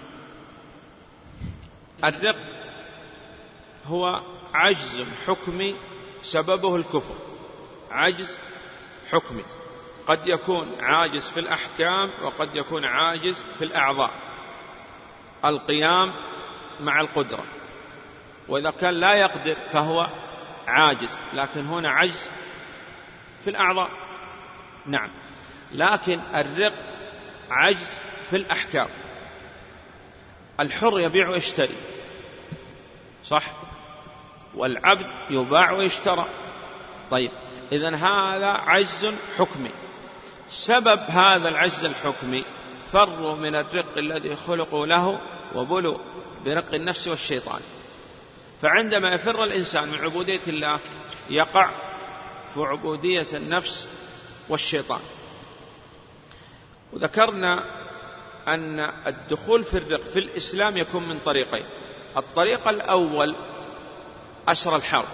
الرق هو عجز الحكم سببه الكفر، عجز حكمي، قد يكون عاجز في الأحكام وقد يكون عاجز في الأعضاء، القيام مع القدرة، وإذا كان لا يقدر فهو عاجز، لكن هنا عجز في الأعضاء. نعم، لكن الرق عجز في الأحكام. الحر يبيع ويشتري، صح، والعبد يباع ويشترى. طيب، إذن هذا عجز حكمي. سبب هذا العجز الحكمي فروا من الرق الذي خلقوا له وبلوا برق النفس والشيطان. فعندما يفر الإنسان من عبودية الله يقع في عبودية النفس والشيطان. وذكرنا أن الدخول في الرق في الإسلام يكون من طريقين. الطريق الأول أسر الحرب،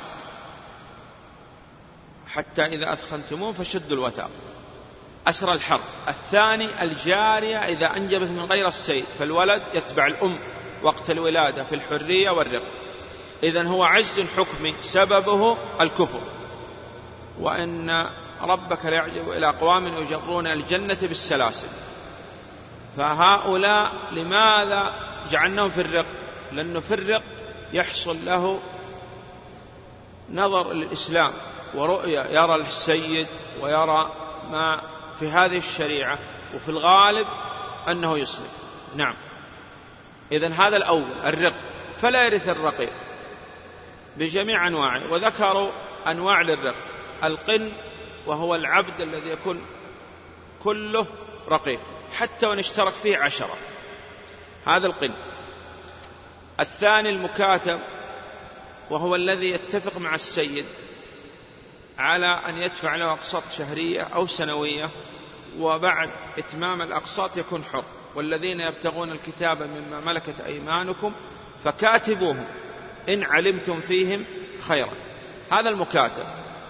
حتى إذا أثخنتموه فشدوا الوثاق، أسر الحرب. الثاني الجارية إذا أنجبت من غير السيد، فالولد يتبع الأم وقت الولادة في الحرية والرق. إذن هو عجز حكمي سببه الكفر. وإن ربك ليعجب إلى أقوام يجرون الجنة بالسلاسل. فهؤلاء لماذا جعلناهم في الرق؟ لأنه في الرق يحصل له نظر للإسلام ورؤية، يرى السيد ويرى ما في هذه الشريعة، وفي الغالب أنه يسلم. نعم، إذن هذا الأول الرق، فلا يرث الرقيق بجميع أنواعه. وذكروا أنواع للرق: القن، وهو العبد الذي يكون كله رقيق حتى وإن اشترك فيه 10، هذا القن. الثاني المكاتب، وهو الذي يتفق مع السيد على أن يدفع له أقساط شهرية أو سنوية، وبعد إتمام الأقساط يكون حر. والذين يبتغون الكتاب مما ملكت أيمانكم فكاتبوهم إن علمتم فيهم خيرا، هذا المكاتب.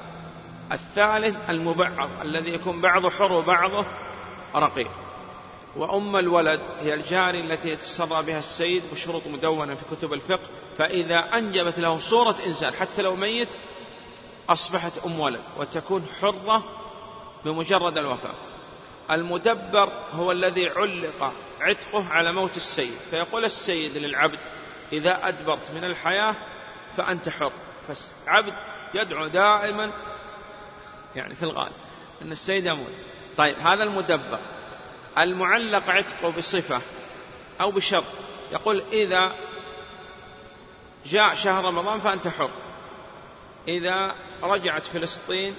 الثالث المبعض، الذي يكون بعضه حر وبعضه رقيق. وأم الولد هي الجاري التي يتسرى بها السيد بشروط مدونة في كتب الفقه، فإذا أنجبت له صورة إنسان حتى لو ميت أصبحت أم ولد وتكون حرة بمجرد الوفاة. المدبر هو الذي علق عتقه على موت السيد، فيقول السيد للعبد: إذا أدبرت من الحياة فأنت حر. فالعبد يدعو دائما يعني في الغالب أن السيد يموت. طيب، هذا المدبر. المعلق عتقه بصفة أو بشرط، يقول: إذا جاء شهر رمضان فأنت حر، إذا رجعت فلسطين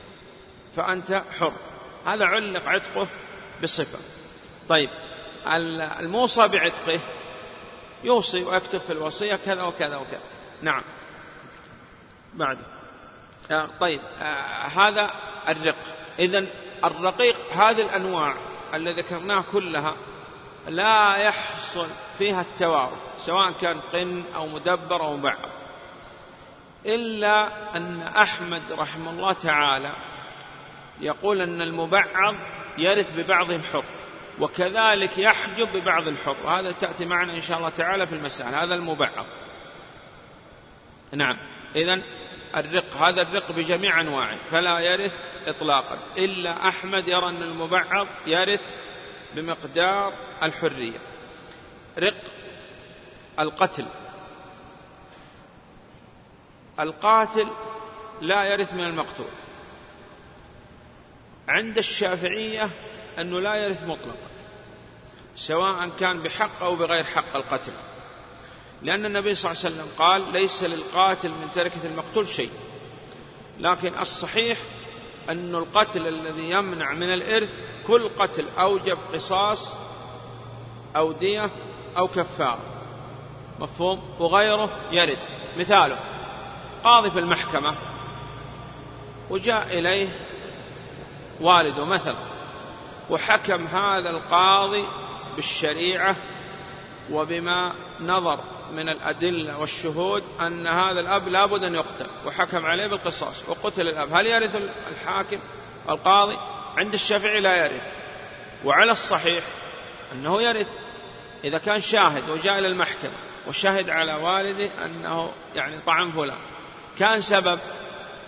فأنت حر. هذا علق عتقه بصفة. طيب، الموصى بعتقه يوصي ويكتب في الوصية كذا وكذا وكذا. نعم، بعد. طيب، هذا الرق. إذن الرقيق هذه الأنواع التي ذكرناها كلها لا يحصل فيها التوارث، سواء كان قن أو مدبر أو مبعض، إلا أن أحمد رحمه الله تعالى يقول أن المبعض يرث ببعضه الحر، وكذلك يحجب ببعض الحر، وهذا تأتي معنا إن شاء الله تعالى في المسائل. هذا المبعض. نعم، إذن الرق، هذا الرق بجميع أنواعه فلا يرث إطلاقا، إلا أحمد يرى أن المبعض يرث بمقدار الحرية. رق القتل، القاتل لا يرث من المقتول. عند الشافعية أنه لا يرث مطلقا، سواء كان بحق أو بغير حق القتل، لأن النبي صلى الله عليه وسلم قال: ليس للقاتل من تركة المقتول شيء. لكن الصحيح أن القتل الذي يمنع من الإرث كل قتل أوجب قصاص أو دية أو كفارة، مفهوم؟ وغيره يرث. مثاله: قاضي في المحكمة وجاء إليه والده مثلا، وحكم هذا القاضي بالشريعة وبما نظر من الأدلة والشهود أن هذا الأب لابد أن يقتل، وحكم عليه بالقصاص وقتل الأب. هل يرث الحاكم القاضي؟ عند الشافعي لا يرث، وعلى الصحيح أنه يرث إذا كان شاهد وجاء إلى المحكمة وشهد على والده أنه يعني طعن فلان، كان سبب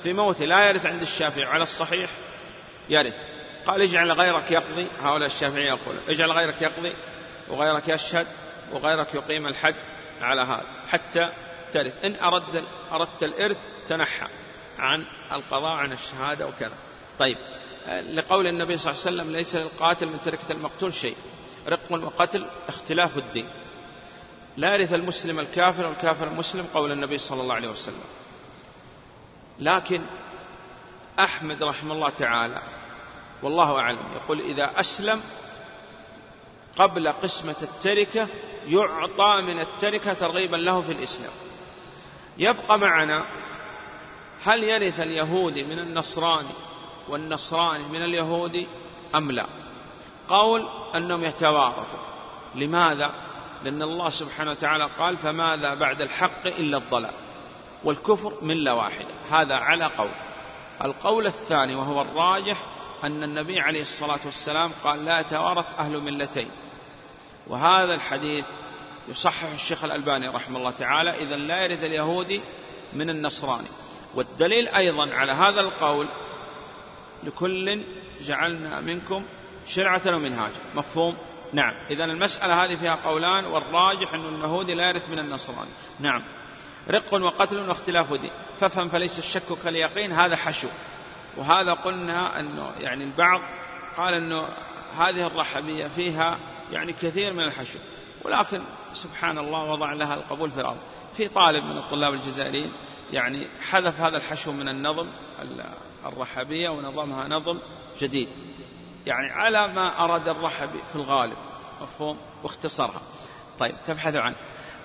في موته لا يرث عند الشافعي على الصحيح يرث. قال اجعل غيرك يقضي، هؤلاء الشافعية يقول اجعل غيرك يقضي وغيرك يشهد وغيرك يقيم الحد على هذا حتى ترث. إن أردت الإرث تنحى عن القضاء عن الشهادة وكذا. طيب، لقول النبي صلى الله عليه وسلم ليس للقاتل من تركة المقتول شيء. رق وقتل اختلاف الدين، لا يرث المسلم الكافر والكافر المسلم، قول النبي صلى الله عليه وسلم. لكن أحمد رحمه الله تعالى والله أعلم يقول إذا أسلم قبل قسمة التركة يعطى من التركة ترغيبا له في الإسلام. يبقى معنا هل يرث اليهودي من النصراني والنصراني من اليهودي أم لا؟ قول أنهم يتوارثوا. لماذا؟ لأن الله سبحانه وتعالى قال فماذا بعد الحق إلا الضلال والكفر ملة واحدة. هذا على قول. القول الثاني وهو الراجح أن النبي عليه الصلاة والسلام قال لا يتوارث أهل ملتين، وهذا الحديث يصحح الشيخ الألباني رحمه الله تعالى. إذن لا يرث اليهودي من النصراني. والدليل أيضا على هذا القول لكل جعلنا منكم شرعة ومنهاجا. مفهوم؟ نعم. إذن المسألة هذه فيها قولان، والراجح أن اليهودي لا يرث من النصراني. نعم. رق وقتل واختلاف دين، فافهم فليس الشك كاليقين. هذا حشو، وهذا قلنا أنه يعني البعض قال أنه هذه الرحبية فيها يعني كثير من الحشو، ولكن سبحان الله وضع لها القبول في الأرض. في طالب من الطلاب الجزائريين يعني حذف هذا الحشو من النظم الرحبية ونظمها نظم جديد يعني على ما أراد الرحبي في الغالب، مفهوم، واختصرها. طيب، تبحث عن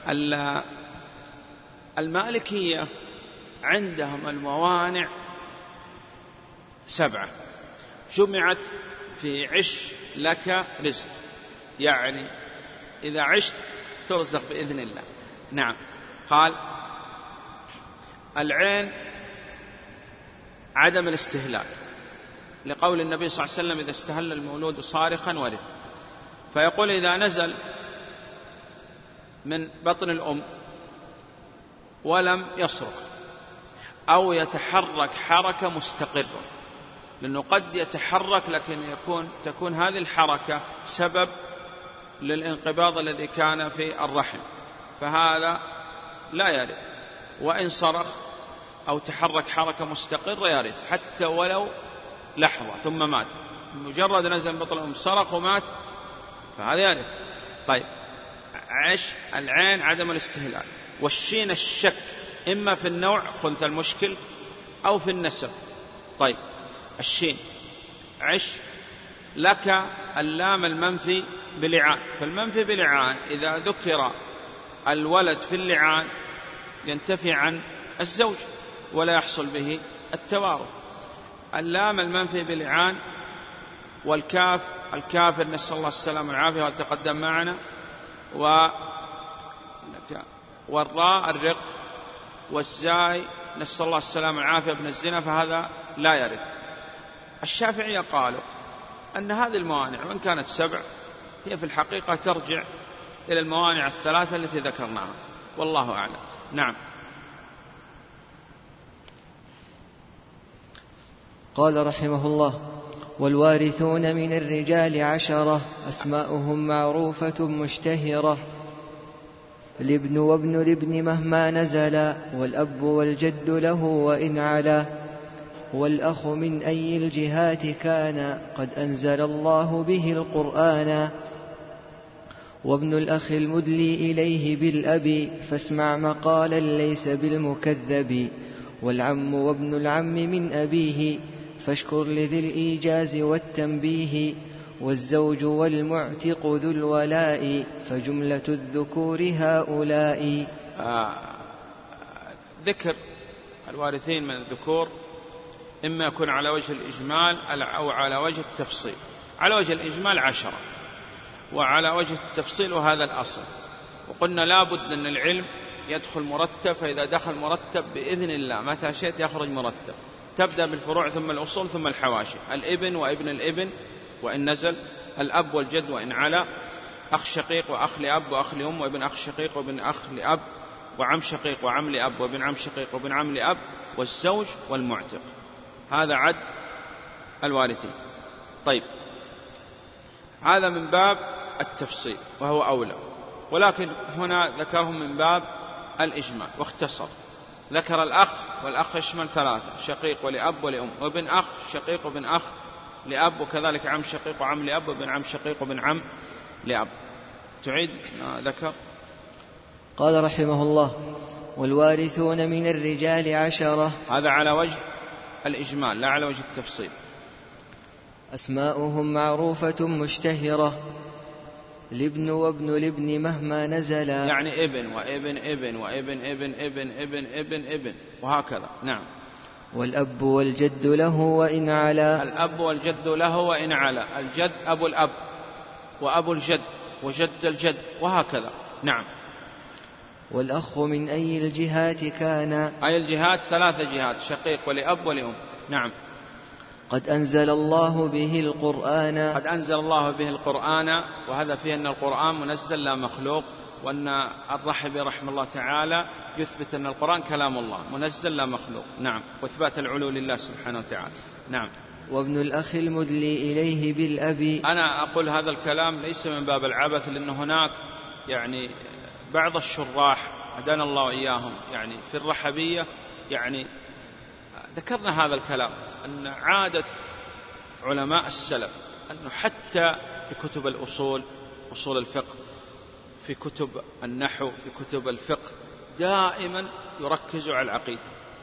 المالكية عندهم الموانع 7 جمعت في عش لك رزق، يعني إذا عشت ترزق بإذن الله. نعم. قال العين عدم الاستهلاك، لقول النبي صلى الله عليه وسلم إذا استهل المولود صارخا ورث. فيقول إذا نزل من بطن الأم ولم يصرخ أو يتحرك حركة مستقرة، لأنه قد يتحرك لكن تكون هذه الحركة سبب للانقباض الذي كان في الرحم، فهذا لا يرث. وإن صرخ أو تحرك حركة مستقرة يرث حتى ولو لحظة ثم مات، مجرد نزل من بطن الأم صرخ ومات فهذا يرث. طيب، عش العين عدم الاستهلاك، والشين الشك إما في النوع خنث المشكل أو في النسب. طيب، الشين عش لك اللام المنفي بلعان، فالمنفي بلعان إذا ذكر الولد في اللعان ينتفي عن الزوج ولا يحصل به التوارث. اللام المنفي بلعان، والكاف الكافر نسأل الله السلامة والعافية وتقدم معنا، والراء الرق، والزاي نسأل الله السلامة والعافية ابن الزنا، فهذا لا يرث. الشافعية قالوا أن هذه الموانع وإن كانت 7 هي في الحقيقة ترجع إلى الموانع 3 التي ذكرناها، والله أعلم. نعم. قال رحمه الله: والوارثون من الرجال 10 أسماؤهم معروفة مشتهرة، الابن وابن الابن مهما نزلا، والأب والجد له وإن علا، والأخ من أي الجهات كان قد أنزل الله به القرآن، وابن الأخ المدلي إليه بالأب فاسمع مقالا ليس بالمكذب، والعم وابن العم من أبيه فاشكر لذي الإيجاز والتنبيه، والزوج والمعتق ذو الولاء فجملة الذكور هؤلاء. ذكر الوارثين من الذكور إما يكون على وجه الإجمال أو على وجه التفصيل. على وجه الإجمال 10، وعلى وجه التفصيل وهذا الأصل. وقلنا لابد أن العلم يدخل مرتب، فإذا دخل مرتب بإذن الله متى شئت يخرج مرتب. تبدأ بالفروع ثم الأصول ثم الحواشي. الابن وابن الابن وإن نزل، الأب والجد وإن علا، أخ شقيق وأخ لأب وأخ لأم، وابن أخ شقيق وابن أخ لأب، وعم شقيق وعم لأب وابن عم شقيق وابن عم لأب والزوج والمعتق. هذا عد الوارثين. طيب، هذا من باب التفصيل وهو أولى، ولكن هنا ذكرهم من باب الإجمال واختصر. ذكر الأخ، والأخ يشمل 3: شقيق ولأب ولأم، وابن أخ شقيق وابن أخ لأب، وكذلك عم شقيق وعم لأب وابن عم شقيق وابن عم لأب. تعيد ذكر. قال رحمه الله: والوارثون من الرجال 10. هذا على وجه الإجمال لا على وجه التفصيل. أسماؤهم معروفة مشتهرة، الابن وابن الابن مهما نزلا، يعني ابن وابن ابن وابن ابن ابن ابن ابن ابن وهكذا. نعم. والأب والجد له وإن علا، الأب والجد له وإن علا، الجد أبو الأب وأبو الجد وجد الجد وهكذا. نعم. والأخ من أي الجهات كان، أي الجهات 3 جهات: شقيق ولأب ولأم. نعم. قد أنزل الله به القرآن، قد أنزل الله به القرآن، وهذا فيه أن القرآن منزل لا مخلوق، وأن الرحبي رحمه الله تعالى يثبت أن القرآن كلام الله منزل لا مخلوق. نعم. وإثبات العلو لله سبحانه وتعالى. نعم. وابن الأخ المدلي إليه بالأب. أنا أقول هذا الكلام ليس من باب العبث، لأن هناك يعني بعض الشراح هدانا الله وإياهم يعني في الرحبية يعني ذكرنا هذا الكلام، أن عادة علماء السلف أنه حتى في كتب الأصول، أصول الفقه، في كتب النحو، في كتب الفقه، دائما يركزوا على العقيدة.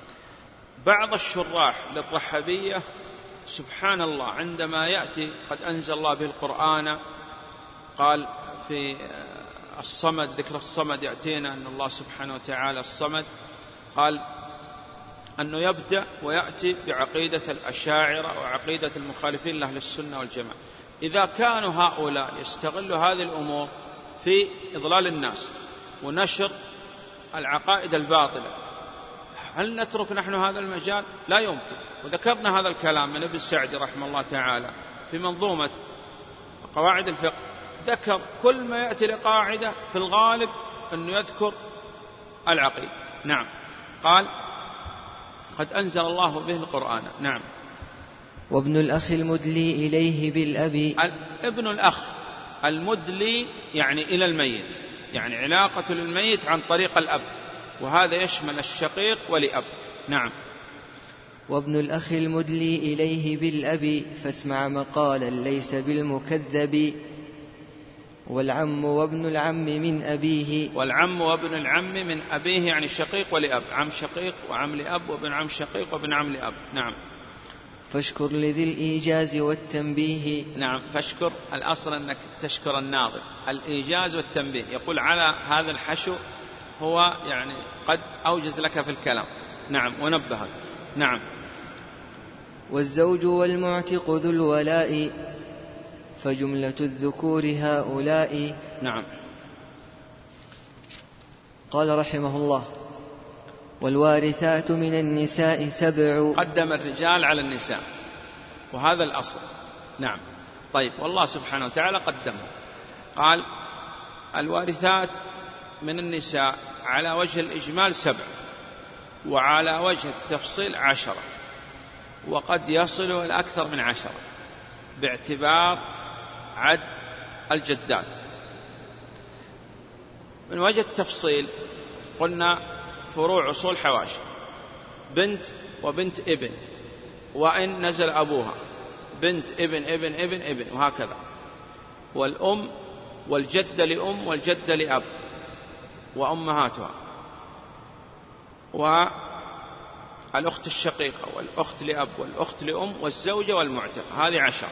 بعض الشراح للرحبية سبحان الله عندما يأتي قد أنزل الله به القرآن، قال في الصمد، ذكر الصمد يأتينا أن الله سبحانه وتعالى الصمد، قال أنه يبدأ ويأتي بعقيدة الأشاعرة وعقيدة المخالفين لأهل السنة والجماعة. إذا كانوا هؤلاء يستغلوا هذه الأمور في إضلال الناس ونشر العقائد الباطلة، هل نترك نحن هذا المجال؟ لا يمكن. وذكرنا هذا الكلام من ابن سعدي رحمه الله تعالى في منظومة قواعد الفقه، ذكر كل ما يأتي لقاعدة في الغالب أنه يذكر العقيدة. نعم. قال قد أنزل الله به القرآن. نعم. وابن الأخ المدلي إليه بالأب. ابن الأخ المدلي يعني إلى الميت، يعني علاقة للميت عن طريق الأب، وهذا يشمل الشقيق ولأب. نعم. وابن الأخ المدلي إليه بالأب، فاسمع مقالا ليس بالمكذب. والعم وابن العم من أبيه. والعم وابن العم من أبيه يعني شقيق ولأب، عم شقيق وعم لأب وابن عم شقيق وابن عم لأب. نعم. فاشكر لذي الإيجاز والتنبيه. نعم. فاشكر، الأصل أنك تشكر الناظر. الإيجاز والتنبيه يقول على هذا الحشو هو يعني قد أوجز لك في الكلام. نعم. ونبهك. نعم. والزوج والمعتق ذو الولاء، فجملة الذكور هؤلاء. نعم. قال رحمه الله: والوارثات من النساء 7. قدم الرجال على النساء، وهذا الأصل. نعم. طيب، والله سبحانه وتعالى قدمه، قال الوارثات من النساء على وجه الإجمال 7، وعلى وجه التفصيل 10، وقد يصل إلى أكثر من 10 باعتبار عد الجدات. من وجه التفصيل قلنا فروع أصول حواشي: بنت وبنت ابن، وإن نزل أبوها، بنت ابن ابن ابن ابن وهكذا، والأم والجد لأم والجد لأب وأمهاتها، والأخت الشقيقة والأخت لأب والأخت لأم والزوجة والمعتق. هذه 10.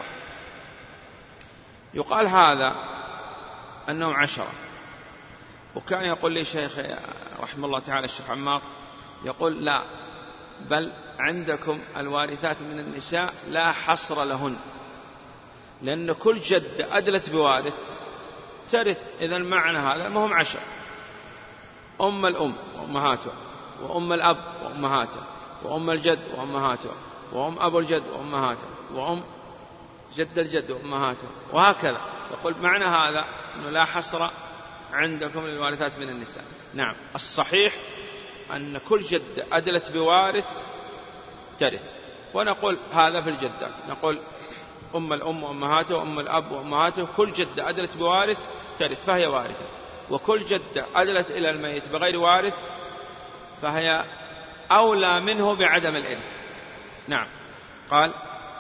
يقال هذا أنهم 10. وكان يقول لي شيخ رحمه الله تعالى الشيخ عمار، يقول لا، بل عندكم الوارثات من النساء لا حصر لهن، لأن كل جد أدلت بوارث ترث. إذا المعنى هذا ما هم 10: أم الأم وأمهاتها، وأم الأب وأمهاتها، وأم الجد وأمهاتها، وأم أبو الجد وأمهاتها، وأم جد الجد وأمهاتها، وهكذا. يقول معنى هذا أنه لا حصر عندكم للوارثات من النساء. نعم، الصحيح أن كل جدة أدلت بوارث ترث، ونقول هذا في الجدات، نقول أم الأم وأمهاته وأم الأب وأمهاته، كل جدة أدلت بوارث ترث فهي وارثة، وكل جدة أدلت إلى الميت بغير وارث فهي أولى منه بعدم الإرث. نعم. قال: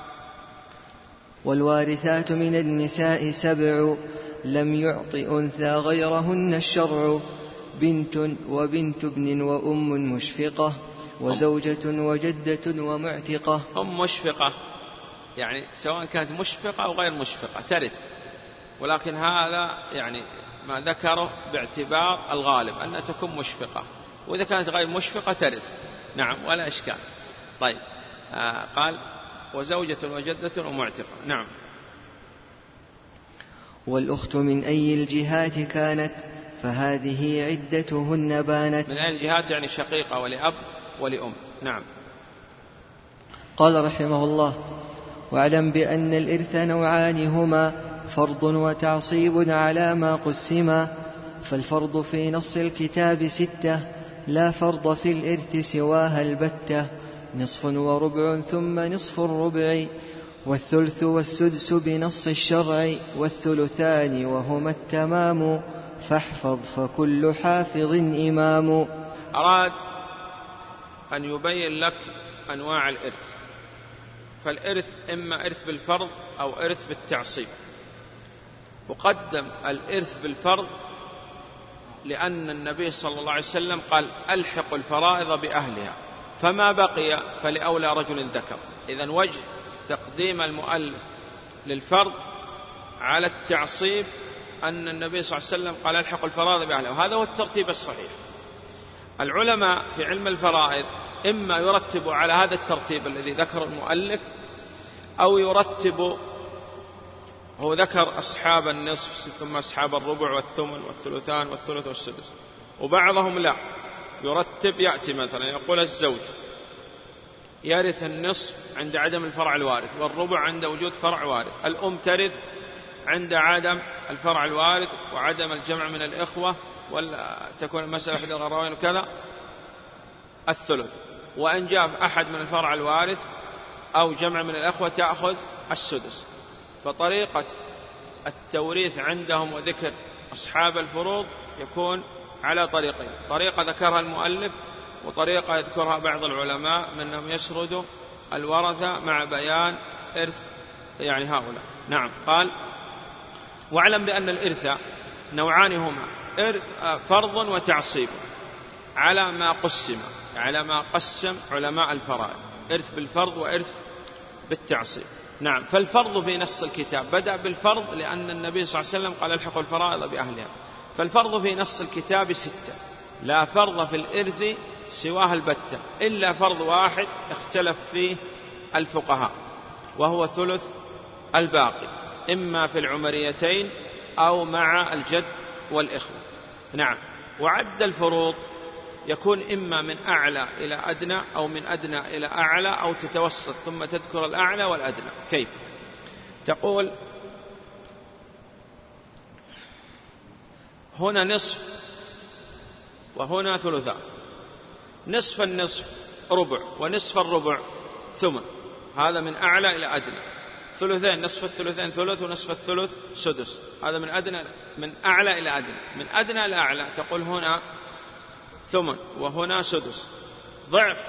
والوارثات من النساء 7 لم يعط أنثى غيرهن الشرع، بنت وبنت ابن وأم مشفقة وزوجة وجدة ومعتقة. أم مشفقة يعني سواء كانت مشفقة أو غير مشفقة ترث، ولكن هذا يعني ما ذكره باعتبار الغالب أنها تكون مشفقة، وإذا كانت غير مشفقة ترث. نعم، ولا إشكال. طيب. قال: وزوجة وجدة ومعتقة. نعم. والأخت من أي الجهات كانت فهذه عدتهن بانت. من أي الجهات يعني شقيقة ولأب ولأم. نعم. قال رحمه الله: واعلم بأن الإرث نوعان هما فرض وتعصيب على ما قسما، فالفرض في نص الكتاب 6 لا فرض في الإرث سواها البتة، نصف وربع ثم نصف الربع، والثلث والسدس بنص الشرع، والثلثان وهما التمام، فاحفظ فكل حافظ إمام. أراد أن يبين لك أنواع الإرث، فالإرث إما إرث بالفرض أو إرث بالتعصيب. وقدم الإرث بالفرض لأن النبي صلى الله عليه وسلم قال: ألحق الفرائض بأهلها، فما بقي فلأولى رجل ذكر. إذن وجه تقديم المؤلف للفرض على التعصيب أن النبي صلى الله عليه وسلم قال: ألحق الفرائض بأهلها، وهذا هو الترتيب الصحيح. العلماء في علم الفرائض إما يرتب على هذا الترتيب الذي ذكر المؤلف، أو يرتب، هو ذكر أصحاب النصف ثم أصحاب الربع والثمن والثلثان والثلث والسدس، وبعضهم لا يرتب، يأتي مثلا يقول: الزوج يرث النصف عند عدم الفرع الوارث، والربع عند وجود فرع وارث، الأم ترث عند عدم الفرع الوارث وعدم الجمع من الإخوة، ولا تكون المسألة في الغراوين وكذا، الثلث، وأن جاء أحد من الفرع الوارث أو جمع من الأخوة تأخذ السدس. فطريقة التوريث عندهم وذكر أصحاب الفروض يكون على طريقين: طريقة ذكرها المؤلف، وطريقة يذكرها بعض العلماء منهم يسرد الورثة مع بيان إرث يعني هؤلاء. نعم. قال: واعلم بأن الإرث نوعان هما إرث فرض وتعصيب على ما قسم علماء الفرائض، إرث بالفرض وإرث بالتعصيب. نعم. فالفرض في نص الكتاب، بدأ بالفرض لأن النبي صلى الله عليه وسلم قال: الحقوا الفرائض بأهلها. فالفرض في نص الكتاب 6 لا فرض في الإرث سواها البتة، إلا فرض واحد اختلف فيه الفقهاء، وهو ثلث الباقي، إما في العمريتين أو مع الجد والإخوة. نعم. وعد الفروض يكون إما من أعلى إلى أدنى أو من أدنى إلى أعلى، أو تتوسط ثم تذكر الأعلى والأدنى. كيف؟ تقول: هنا نصف وهنا ثلثان، نصف النصف ربع، ونصف الربع ثمن، هذا من أعلى إلى أدنى. ثلثين، نصف الثلثين ثلث، ونصف الثلث سدس، هذا من أعلى إلى أدنى. من أدنى إلى أعلى تقول هنا ثمن وهنا سدس، ضعف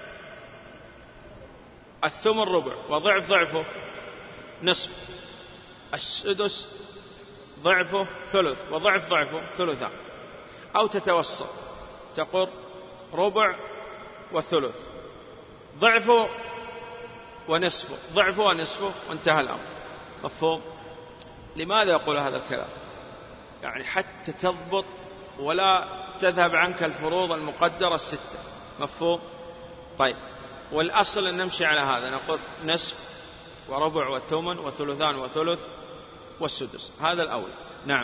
الثمن ربع، وضعف ضعفه نصف، السدس ضعفه ثلث، وضعف ضعفه ثلثان. أو تتوسط تقول ربع وثلث، ضعفه ونصفه، ضعفه ونصفه، وانتهى الأمر. مفهوم؟ لماذا يقول هذا الكلام؟ يعني حتى تضبط ولا تذهب عنك الفروض المقدرة 6. مفهوم؟ طيب، والأصل أن نمشي على هذا، نقول نصف وربع وثمن وثلثان وثلث والسدس، هذا الأول. نعم.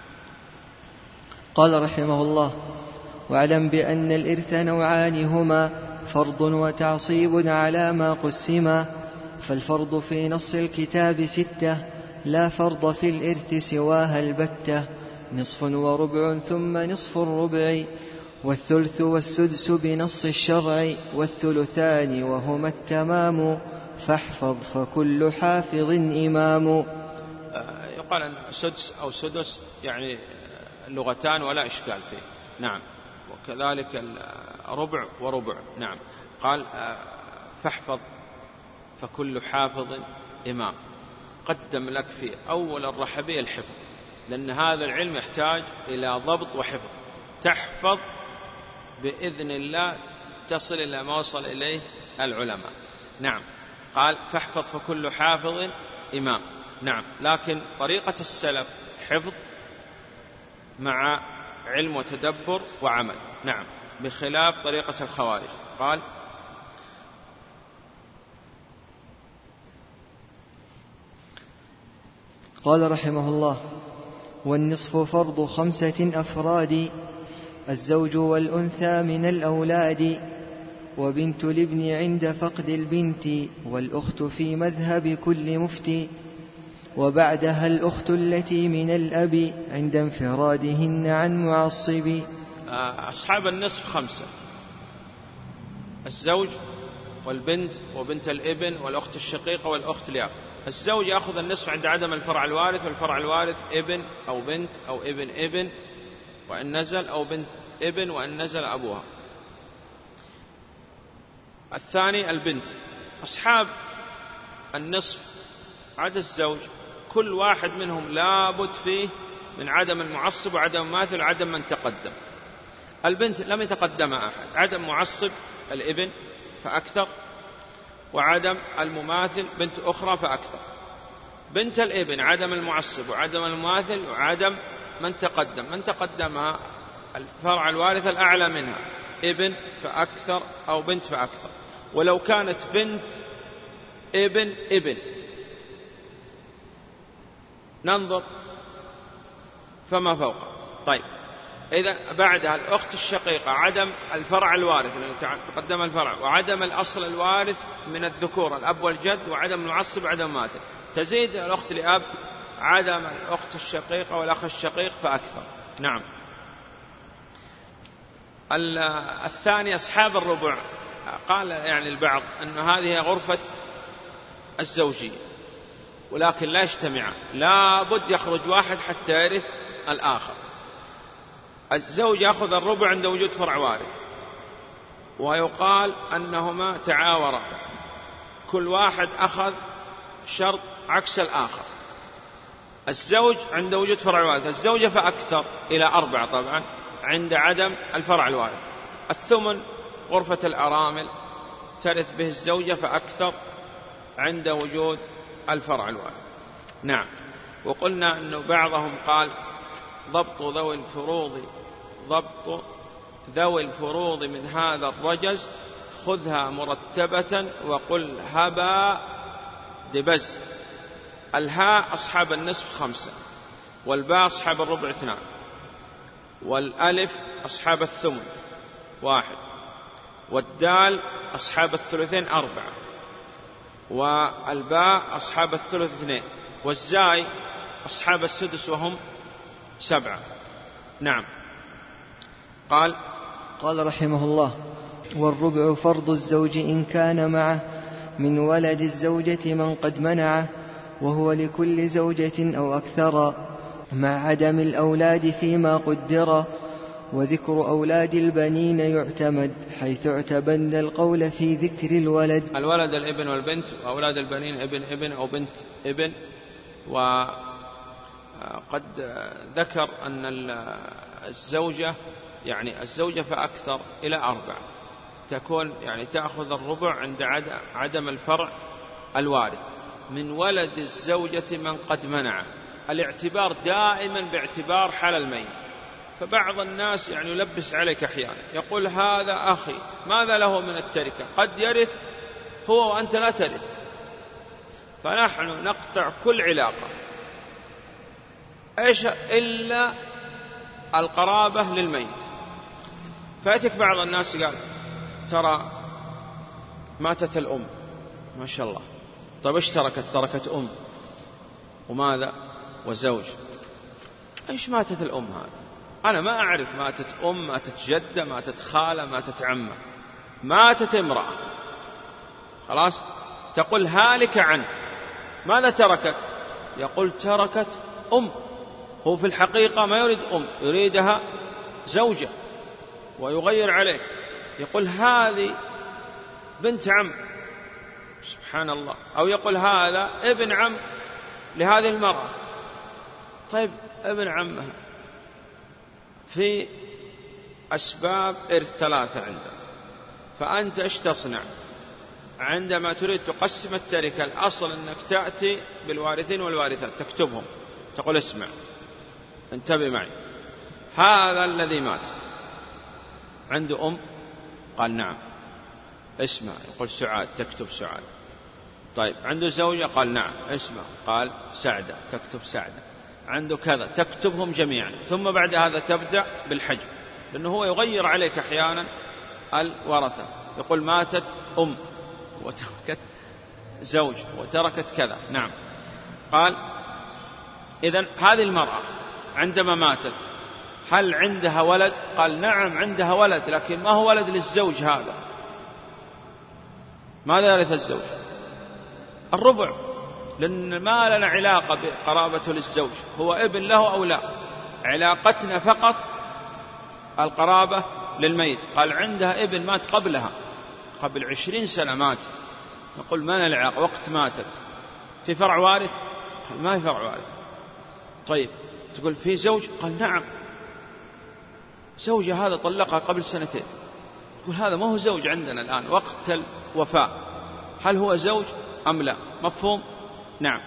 قال رحمه الله: واعلم بأن الإرث نوعان هما فرض وتعصيب على ما قسما، فالفرض في نص الكتاب 6 لا فرض في الإرث سواها البتة، نصف وربع ثم نصف الربع، والثلث والسدس بنص الشرع، والثلثان وهما التمام، فاحفظ فكل حافظ إمام. يقال أن سدس أو سدس يعني اللغتان ولا إشكال فيه. نعم. وكذلك ربع وربع. نعم. قال فاحفظ فكل حافظ إمام. قدم لك في أول الرحبية الحفظ، لأن هذا العلم يحتاج إلى ضبط وحفظ. تحفظ بإذن الله تصل إلى ما وصل إليه العلماء. نعم. قال فاحفظ فكل حافظ إمام. نعم. لكن طريقة السلف حفظ مع علم وتدبر وعمل. نعم. بخلاف طريقة الخوارج. قال رحمه الله: والنصف فرض 5 أفراد، الزوج والأنثى من الأولاد، وبنت الابن عند فقد البنت، والأخت في مذهب كل مفتي، وبعدها الأخت التي من الأب عند انفرادهن عن معصب. أصحاب النصف 5: الزوج والبنت وبنت الابن والأخت الشقيقة والأخت لأب. الزوج يأخذ النصف عند عدم الفرع الوارث، والفرع الوارث ابن أو بنت أو ابن ابن وإن نزل، أو بنت ابن وإن نزل أبوها. الثاني البنت. أصحاب النصف عدا الزوج كل واحد منهم لابد فيه من عدم المعصب وعدم المماثل وعدم من تقدم. البنت لم يتقدم أحد، عدم معصب الابن فأكثر، وعدم المماثل بنت أخرى فأكثر. بنت الابن عدم المعصب وعدم المماثل وعدم من تقدم. من تقدمها الفرع الوارث الأعلى منها، ابن فأكثر أو بنت فأكثر. ولو كانت بنت ابن ننظر فما فوق. طيب، إذا بعدها الأخت الشقيقة عدم الفرع الوارث لأنه تقدم الفرع، وعدم الأصل الوارث من الذكور الأب والجد، وعدم المعصب وعدم المماثل. تزيد الأخت لأب عدم الأخت الشقيقة والأخ الشقيق فأكثر. نعم. الثاني أصحاب الربع. قال يعني البعض أن هذه غرفة الزوجية، ولكن لا يجتمعان، لا بد يخرج واحد حتى يرث الآخر. الزوج يأخذ الربع عند وجود فرع وارث، ويقال أنهما تعاورا، كل واحد أخذ شرط عكس الآخر. الزوج عند وجود فرع وارث، الزوجة فأكثر إلى 4 طبعا عند عدم الفرع الوارث. الثمن غرفة الأرامل ترث به الزوجة فأكثر عند وجود الفرع الوارث. نعم. وقلنا أن بعضهم قال ضبط ذوي الفروض من هذا الرجز، خذها مرتبة وقل هبا دبز. الهاء أصحاب النصف 5، والباء أصحاب الربع 2، والألف أصحاب الثمن 1، والدال أصحاب الثلثين 4، والباء أصحاب الثلث 2، والزاي أصحاب السدس وهم 7. نعم. قال رحمه الله: والربع فرض الزوج إن كان معه من ولد الزوجة من قد منعه، وهو لكل زوجة أو أكثر، مع عدم الأولاد فيما قدر، وذكر أولاد البنين يعتمد، حيث اعتبن القول في ذكر الولد الابن والبنت، وأولاد البنين ابن أو بنت ابن. وقد ذكر أن الزوجة يعني الزوجة فأكثر إلى 4 تكون يعني تأخذ الربع عند عدم الفرع الوارث من ولد الزوجة من قد منعه. الاعتبار دائما باعتبار حال الميت. فبعض الناس يعني يلبس عليك أحيانا، يقول هذا أخي ماذا له من التركة، قد يرث هو وأنت لا ترث، فنحن نقطع كل علاقة إيش إلا القرابة للميت. فأتك بعض الناس قال ترى ماتت الأم ما شاء الله، طيب إيش تركت؟ تركت أم وماذا وزوج، إيش ماتت الأم هذا؟ أنا ما أعرف، ماتت أم، ماتت جدة، ماتت خالة، ماتت عمة، ماتت امرأة، خلاص تقول هالك عنه، ماذا تركت؟ يقول تركت أم. هو في الحقيقة ما يريد أم، يريدها زوجة، ويغير عليك، يقول هذه بنت عم، سبحان الله، أو يقول هذا ابن عم لهذه المرأة. طيب ابن عمها، في أسباب إرث 3 عندك، فأنت إيش تصنع عندما تريد تقسم التركة؟ الأصل أنك تأتي بالوارثين والوارثات تكتبهم، تقول اسمع انتبه معي، هذا الذي مات عنده أم؟ قال نعم. اسمع، يقول سعاد، تكتب سعاد. طيب عنده زوجة؟ قال نعم. اسمع، قال سعدة، تكتب سعدة. عنده كذا، تكتبهم جميعا، ثم بعد هذا تبدأ بالحجب، لأنه هو يغير عليك أحيانا الورثة، يقول ماتت أم وتركت زوج وتركت كذا. نعم. قال إذن هذه المرأة عندما ماتت هل عندها ولد؟ قال نعم عندها ولد، لكن ما هو ولد للزوج هذا. ماذا يرث الزوج؟ الربع، لأن ما لنا علاقة بقرابته للزوج، هو ابن له أو لا، علاقتنا فقط القرابة للميت. قال عندها ابن مات قبلها، قبل 20 سنة مات، نقول ما لنا العلاقة، وقت ماتت. في فرع وارث؟ قال ما في فرع وارث. طيب تقول في زوج؟ قال نعم، زوجة هذا طلقها قبل 2 سنين. تقول هذا ما هو زوج عندنا الآن وقت الوفاة، هل هو زوج أم لا؟ مفهوم؟ نعم.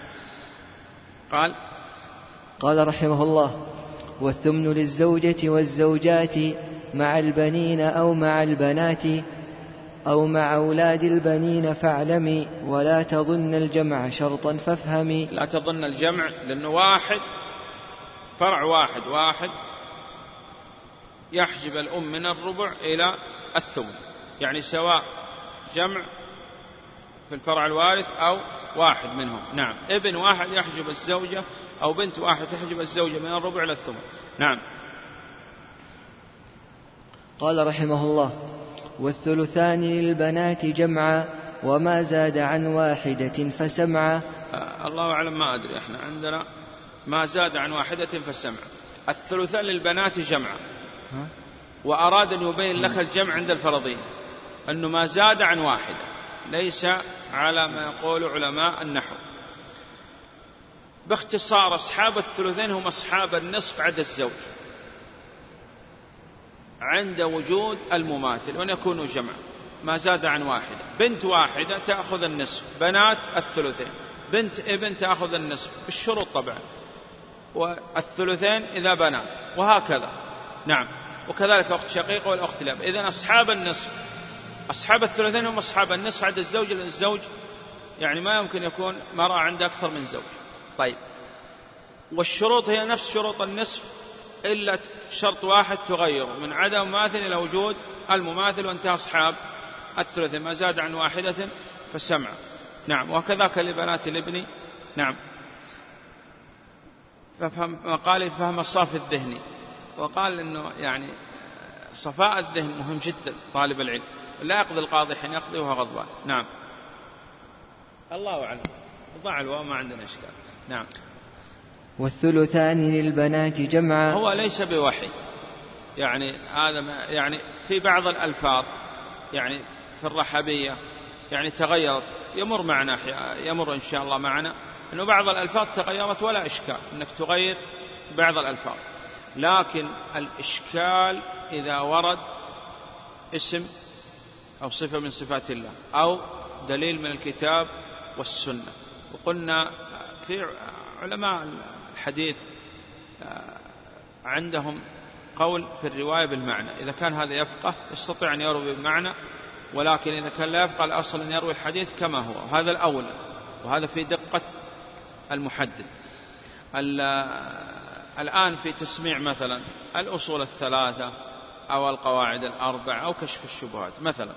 قال رحمه الله: والثمن للزوجة والزوجات مع البنين أو مع البنات أو مع أولاد البنين فاعلمي، ولا تظن الجمع شرطا فافهمي. لا تظن الجمع، لأنه واحد فرع واحد يحجب الأم من الربع إلى الثمن، يعني سواء جمع في الفرع الوارث أو واحد منهم. نعم. ابن واحد يحجب الزوجة أو بنت واحد تحجب الزوجة من الربع إلى الثمن. نعم. قال رحمه الله: والثلثان للبنات جمعا، وما زاد عن واحدة فسمعا. الله أعلم، ما أدري، إحنا عندنا ما زاد عن واحدة فسمعا. الثلثان للبنات جمعا، وأراد أن يبين لك الجمع عند الفرضين، أنه ما زاد عن واحدة، ليس على ما يقول علماء النحو. باختصار أصحاب الثلثين هم أصحاب النصف عدا الزوج عند وجود المماثل، وأن يكونوا جمع. ما زاد عن واحدة، بنت واحدة تأخذ النصف، بنات الثلثين، بنت ابن تأخذ النصف بالشروط طبعا، والثلثين إذا بنات، وهكذا. نعم. وكذلك أخت شقيقة والأخت لأب. إذن أصحاب النصف، أصحاب الثلثين هم أصحاب النصف عند الزوج، لأن الزوج يعني ما يمكن يكون مرأة عند أكثر من زوج. طيب، والشروط هي نفس شروط النصف، إلا شرط واحد تغير من عدم مماثل إلى وجود المماثل، وانتهى أصحاب الثلثين. ما زاد عن واحدة فسمع. نعم. وكذاك لبنات الابن. نعم. قال فهم الصافي الذهني، وقال إنه يعني صفاء الذهن مهم جدا طالب العلم، لا يقضي القاضي حين يقضي وهو غضبان. نعم. الله أعلم. ضع الواو، ما عندنا إشكال. نعم. والثلثان للبنات جمعا. هو ليس بوحي، يعني هذا يعني في بعض الألفاظ يعني في الرحبية يعني تغيرت، يمر معنا، يمر إن شاء الله معنا أنه بعض الألفاظ تغيرت، ولا إشكال أنك تغير بعض الألفاظ، لكن الإشكال إذا ورد اسم أو صفة من صفات الله أو دليل من الكتاب والسنة. وقلنا في علماء الحديث عندهم قول في الرواية بالمعنى، إذا كان هذا يفقه يستطيع أن يروي بالمعنى، ولكن إذا كان لا يفقه الأصل أن يروي الحديث كما هو، هذا الأولى، وهذا في دقة المحدث. الآن في تسميع مثلا الأصول 3 أو القواعد 4 أو كشف الشبهات مثلا،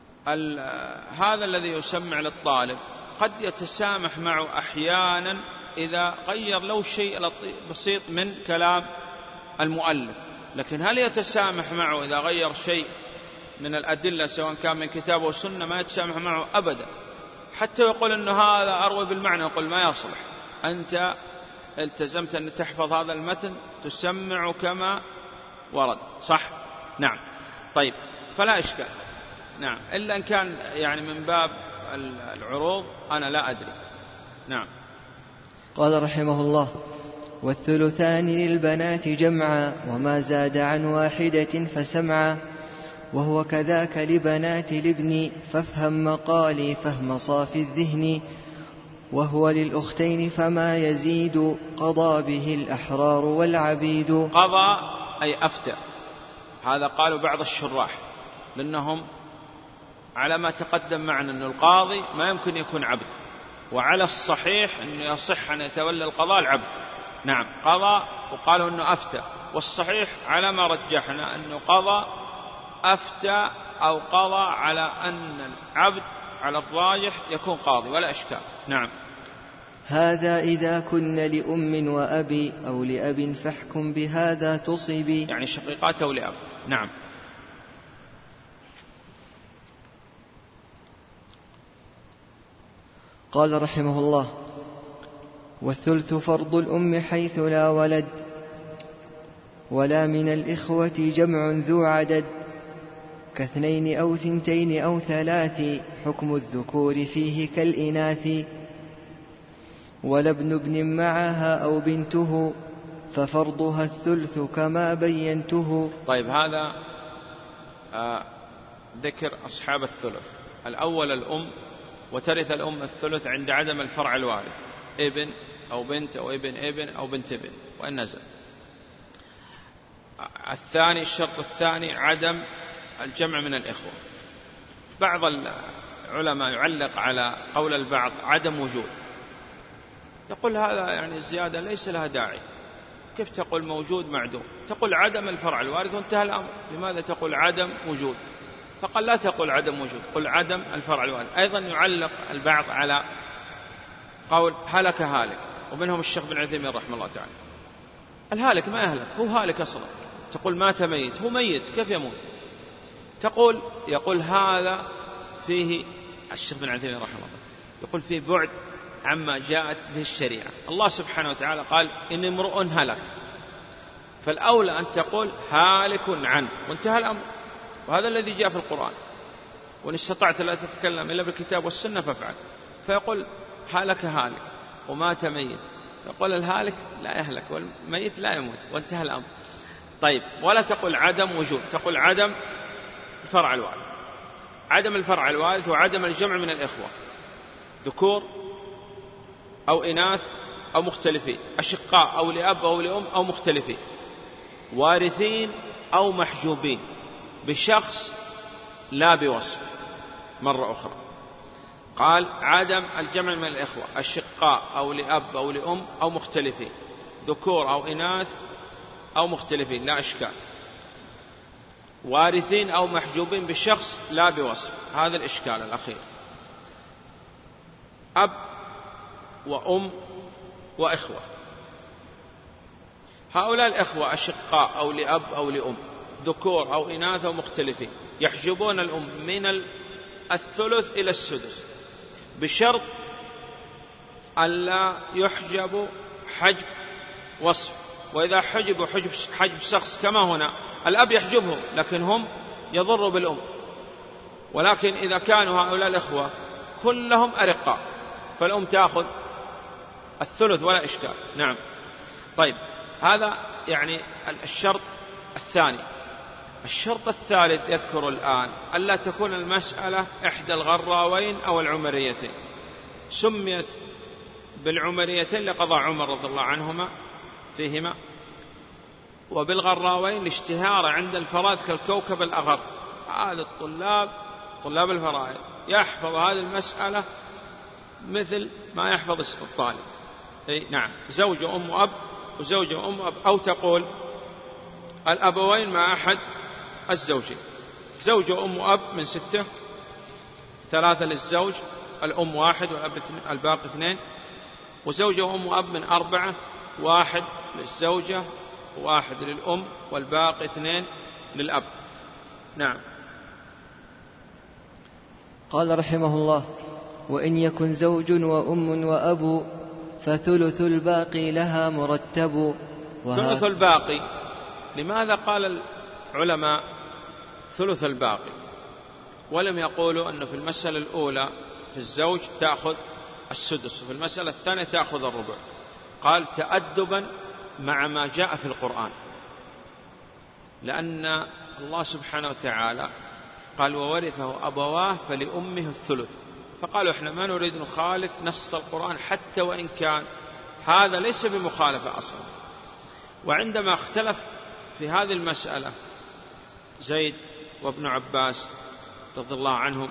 هذا الذي يسمع للطالب قد يتسامح معه أحيانا إذا غير لو شيء بسيط من كلام المؤلف، لكن هل يتسامح معه إذا غير شيء من الأدلة سواء كان من كتابه والسنة؟ ما يتسامح معه أبدا، حتى يقول أنه هذا أروي بالمعنى، يقول ما يصلح، أنت التزمت أن تحفظ هذا المتن تسمع كما ورد، صح؟ نعم. طيب، فلا إشكال. نعم، إلا أن كان يعني من باب العروض أنا لا أدري. نعم. قال رحمه الله: والثلثان للبنات جمعا، وما زاد عن واحدة فسمعا، وهو كذاك لبنات الابن، فافهم مقالي فهم صافي الذهن، وهو للأختين فما يزيد، قضى به الأحرار والعبيد. قضى أي أفتى، هذا قالوا بعض الشراح، لأنهم على ما تقدم معنا أن القاضي ما يمكن يكون عبد، وعلى الصحيح أنه يصح أن يتولى القضاء العبد. نعم، قضى وقالوا أنه أفتى، والصحيح على ما رجحنا أنه قضى أفتى أو قضى، على أن العبد على الراجح يكون قاضي ولا إشكال. نعم. هذا إذا كن لأم وأبي أو لأب فاحكم بهذا تصبي، يعني شقيقات أو لأب. نعم. قال رحمه الله: والثلث فرض الأم حيث لا ولد، ولا من الإخوة جمع ذو عدد، كاثنين أو ثنتين أو ثلاث، حكم الذكور فيه كالإناث، ولا ابن ابن معها أو بنته، ففرضها الثلث كما بينته. طيب، هذا ذكر أصحاب الثلث. الأول الأم، وترث الأم الثلث عند عدم الفرع الوارث، ابن أو بنت أو ابن أو بنت ابن وإن نزل. الثاني، الشرط الثاني عدم الجمع من الإخوة. بعض العلماء يعلق على قول البعض عدم وجود، يقول هذا يعني الزيادة ليس لها داعي، كيف تقول موجود معدوم؟ تقول عدم الفرع الوارث وانتهى الأمر، لماذا تقول عدم وجود؟ فقال لا تقول عدم وجود، قل عدم الفرع الوارث. أيضا يعلق البعض على قول هلك هالك، ومنهم الشيخ بن عثيمين رحمه الله تعالى. الهالك ما يهلك، هو هالك أصلا. تقول مات ميت، هو ميت كيف يموت؟ يقول هذا فيه، الشيخ بن عثيمين رحمه الله يقول فيه بعد عما جاءت به الشريعة. الله سبحانه وتعالى قال إن امرؤ هلك، فالأولى أن تقول هالك عنه وانتهى الأمر، وهذا الذي جاء في القرآن، وإن استطعت لا تتكلم إلا بالكتاب والسنة فافعل. فيقول هلك هالك ومات ميت، تقول الهالك لا يهلك والميت لا يموت وانتهى الأمر. طيب، ولا تقول عدم وجود، تقول عدم الفرع الوارث. عدم الفرع الوارث وعدم الجمع من الإخوة، ذكور أو إناث أو مختلفين، أشقاء أو لأب أو لأم أو مختلفين، وارثين أو محجوبين بشخص لا بوصف. مرة أخرى قال عدم الجمع من الإخوة، أشقاء أو لأب أو لأم أو مختلفين، ذكور أو إناث أو مختلفين لا إشكال، وارثين أو محجوبين بشخص لا بوصف، هذا الإشكال الأخير. أب وأم وإخوة، هؤلاء الإخوة أشقاء أو لأب أو لأم، ذكور أو إناث أو مختلفين، يحجبون الأم من الثلث إلى السدس بشرط ألا يحجب حجب وصف. وإذا حجبوا حجب شخص كما هنا، الأب يحجبهم لكن هم يضروا بالأم، ولكن إذا كانوا هؤلاء الإخوة كلهم أرقاء فالأم تأخذ الثلث ولا إشكال. نعم. طيب، هذا يعني الشرط الثاني. الشرط الثالث يذكر الآن ألا تكون المسألة إحدى الغراوين أو العمريتين. سميت بالعمريتين لقضاء عمر رضي الله عنهما فيهما، وبالغراوين لاشتهار عند الفرائض كالكوكب الأغر. هذا طلاب الفرائض يحفظ هذه المسألة مثل ما يحفظ الطالب. نعم، زوج وأم أب وزوج وأم أب، أو تقول الأبوين مع أحد الزوجين، زوج وأم أب من 6، 3 للزوج، الأم 1 والأب الباقي 2، وزوجة وأم وأب من 4 1 للزوجة و1 للأم والباقي 2 للأب. نعم. قال رحمه الله: وإن يكن زوج وأم وأب فثلث الباقي لها مرتب. ثلث الباقي، لماذا قال العلماء ثلث الباقي ولم يقولوا أنه في المسألة الأولى في الزوج تأخذ السدس وفي المسألة الثانية تأخذ الربع؟ قال تأدبا مع ما جاء في القرآن، لأن الله سبحانه وتعالى قال وورثه أبواه فلأمه الثلث، فقالوا إحنا ما نريد نخالف نص القرآن حتى وإن كان هذا ليس بمخالفة أصلا. وعندما اختلف في هذه المسألة زيد وابن عباس رضي الله عنهم،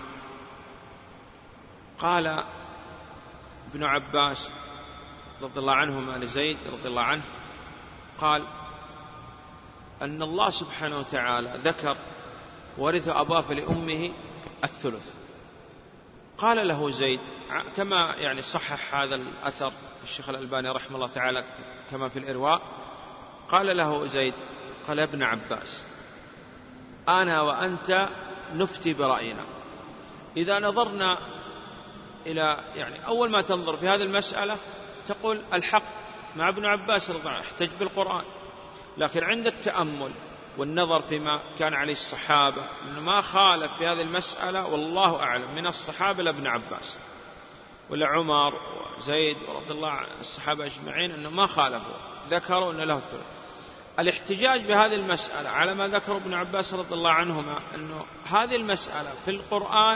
قال ابن عباس رضي الله عنهما لزيد رضي الله عنه، قال أن الله سبحانه وتعالى ذكر ورث أباه فلأمه الثلث. قال له زيد كما يعني صحح هذا الأثر الشيخ الألباني رحمه الله تعالى كما في الإرواء، قال له زيد قال يا ابن عباس أنا وأنت نفتي برأينا. إذا نظرنا إلى يعني أول ما تنظر في هذه المسألة تقول الحق مع ابن عباس رضي الله عنه احتج بالقرآن، لكن عند التأمل والنظر فيما كان عليه الصحابة أنه ما خالف في هذه المسألة والله أعلم من الصحابة لابن عباس ولا عمر وزيد رضي الله عن الصحابة أجمعين أنه ما خالفوا، ذكروا أن له الثلث. الاحتجاج بهذه المسألة على ما ذكر ابن عباس رضي الله عنهما أنه هذه المسألة في القرآن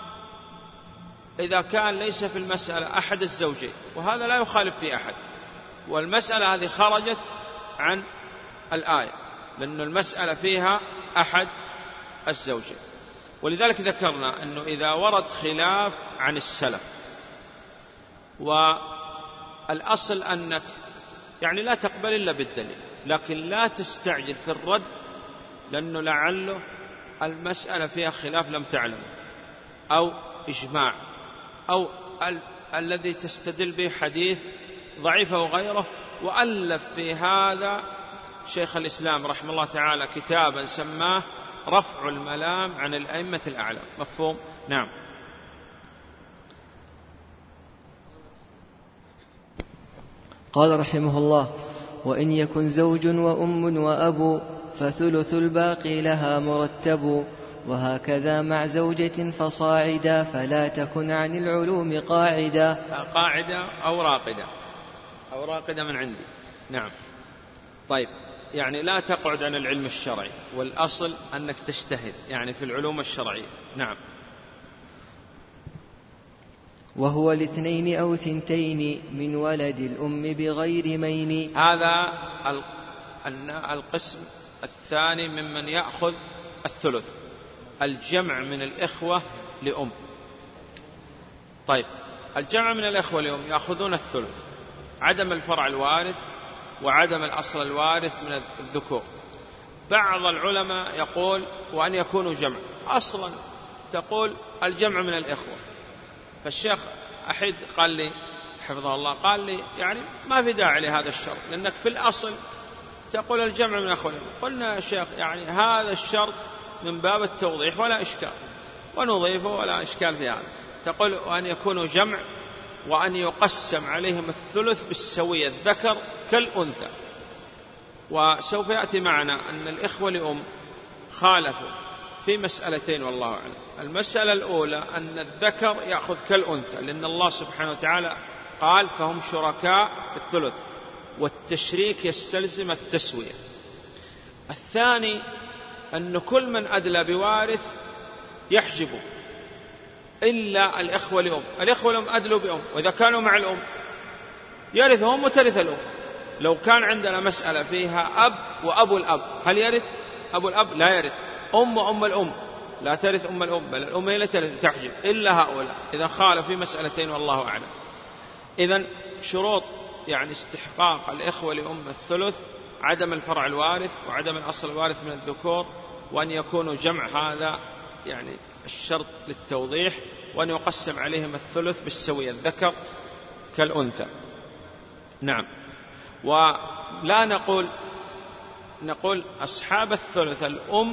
إذا كان ليس في المسألة أحد الزوجين، وهذا لا يخالف في أحد، والمسألة هذه خرجت عن الآية لأن المسألة فيها أحد الزوجين. ولذلك ذكرنا أنه إذا ورد خلاف عن السلف والأصل أنك يعني لا تقبل إلا بالدليل، لكن لا تستعجل في الرد لأنه لعله المسألة فيها خلاف لم تعلم أو إجماع أو الذي تستدل به حديث ضعيف أو غيره. وألف في هذا شيخ الإسلام رحمه الله تعالى كتابا سماه رفع الملام عن الأئمة الأعلام. مفهوم؟ نعم. قال رحمه الله: وإن يكن زوج وأم وأب فثلث الباقي لها مرتب. وهكذا مع زوجة فصاعدا فلا تكن عن العلوم قاعدة. قاعدة أو راقدة من عندي. نعم. طيب، يعني لا تقعد عن العلم الشرعي، والأصل أنك تجتهد يعني في العلوم الشرعية. نعم. وهو الاثنين أو ثنتين من ولد الأم بغير مين. هذا القسم الثاني ممن يأخذ الثلث، الجمع من الإخوة لأم. طيب، الجمع من الإخوة لأم يأخذون الثلث، عدم الفرع الوارث وعدم الأصل الوارث من الذكور. بعض العلماء يقول وأن يكونوا جمع، أصلا تقول الجمع من الإخوة. فالشيخ أحد قال لي حفظه الله، قال لي يعني ما في داعي لهذا الشرط، لأنك في الأصل تقول الجمع من الإخوة. قلنا يا شيخ يعني هذا الشرط من باب التوضيح ولا إشكال، ونضيفه ولا إشكال في هذا. تقول وأن يكونوا جمع وأن يقسم عليهم الثلث بالسوية، الذكر كالأنثى. وسوف يأتي معنا أن الإخوة لأم خالفوا في مسألتين والله أعلم. المسألة الأولى أن الذكر يأخذ كالأنثى، لأن الله سبحانه وتعالى قال فهم شركاء في الثلث، والتشريك يستلزم التسوية. الثاني أن كل من أدلى بوارث يحجبه إلا الإخوة لأم. الإخوة لأم أدلوا بأم، وإذا كانوا مع الأم يرثهم وترث الأم. لو كان عندنا مسألة فيها أب وأبو الأب، هل يرث أبو الأب؟ لا يرث. أم وأم الأم لا ترث أم الأم، بل الأم هي التي تحجب إلا هؤلاء. إذا خالف في مسألتين والله أعلم. إذن شروط يعني استحقاق الإخوة لأم الثلث عدم الفرع الوارث وعدم الأصل الوارث من الذكور، وأن يكونوا جمع، هذا يعني الشرط للتوضيح، وأن يقسم عليهم الثلث بالسوية، الذكر كالأنثى. نعم. ولا نقول أصحاب الثلث الأم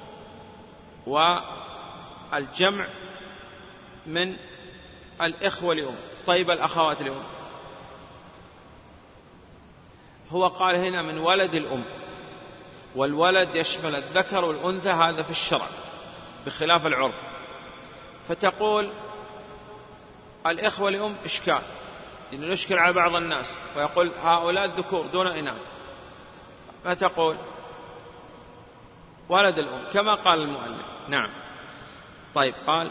والجمع من الإخوة لأم. طيب الأخوات لأم، هو قال هنا من ولد الأم، والولد يشمل الذكر والأنثى، هذا في الشرع بخلاف العرف. فتقول الإخوة لأم إشكال، لأنه يشكل على بعض الناس ويقول هؤلاء الذكور دون إناث، فتقول ولد الأم كما قال المؤلف. نعم. طيب قال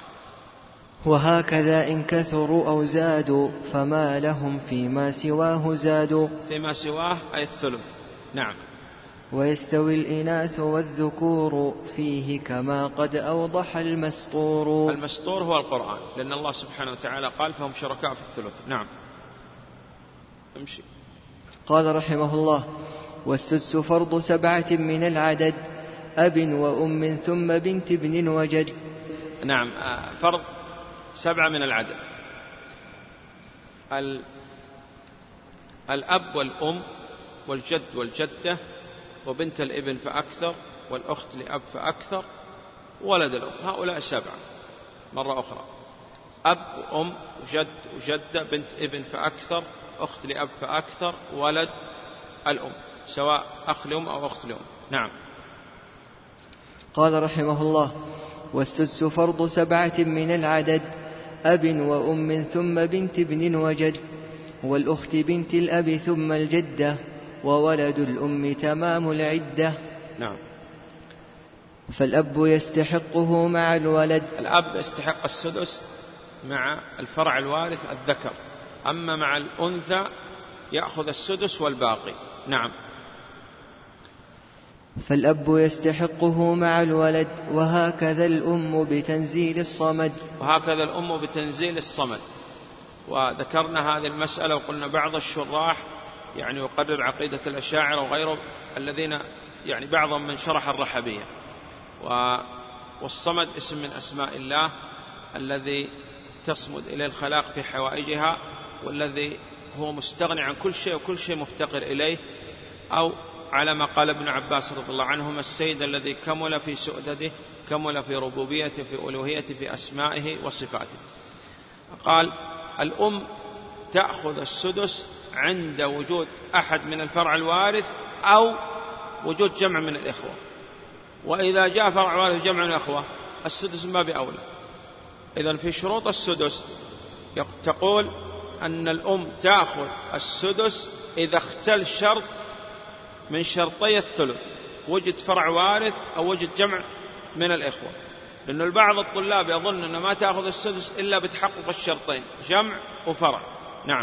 وهكذا إن كثروا أو زادوا فما لهم فيما سواه زادوا. فيما سواه أي الثلث. نعم. ويستوي الإناث والذكور فيه كما قد أوضح المسطور. المسطور هو القرآن، لأن الله سبحانه وتعالى قال فهم شركاء في الثلث. نعم. امشي. قال رحمه الله: والسدس فرض 7 من العدد، أب وأم ثم بنت ابن وجد. نعم، فرض 7 من العدد. الأب والأم والجد والجدة وبنت الابن فأكثر والأخت لأب فأكثر ولد الأم، هؤلاء 7. مرة أخرى: أب وأم وجد وجدة بنت ابن فأكثر أخت لأب فأكثر ولد الأم، سواء أخ لأم أو أخت لأم. نعم. قال رحمه الله: والسدس فرض 7 من العدد، أب وأم ثم بنت ابن وجد، والأخت بنت الأب ثم الجدة، وولد الأم تمام العدة. نعم. فالأب يستحقه مع الولد. الأب يستحق السدس مع الفرع الوارث الذكر، أما مع الأنثى يأخذ السدس والباقي. نعم. فالأب يستحقه مع الولد، وهكذا الأم بتنزيل الصمد. وهكذا الأم بتنزيل الصمد. وذكرنا هذه المسألة وقلنا بعض الشراح يعني يقرر عقيدة الأشاعرة وغيره الذين يعني بعضهم من شرح الرحبية. والصمد اسم من أسماء الله الذي تصمد إليه الخلاق في حوائجها، والذي هو مستغني عن كل شيء وكل شيء مفتقر إليه، أو على ما قال ابن عباس رضي الله عنهما: السيد الذي كمل في سؤدده، كمل في ربوبيته، في ألوهيته، في أسمائه وصفاته. قال الأم تأخذ السدس عند وجود أحد من الفرع الوارث أو وجود جمع من الإخوة. وإذا جاء فرع وارث جمع من الإخوة السدس ما بأولى. إذن في شروط السدس تقول أن الأم تأخذ السدس إذا اختل شرط من شرطي الثلث، وجد فرع وارث أو وجد جمع من الإخوة. لأن البعض الطلاب يظن أنه ما تأخذ السدس إلا بتحقق الشرطين، جمع وفرع. نعم.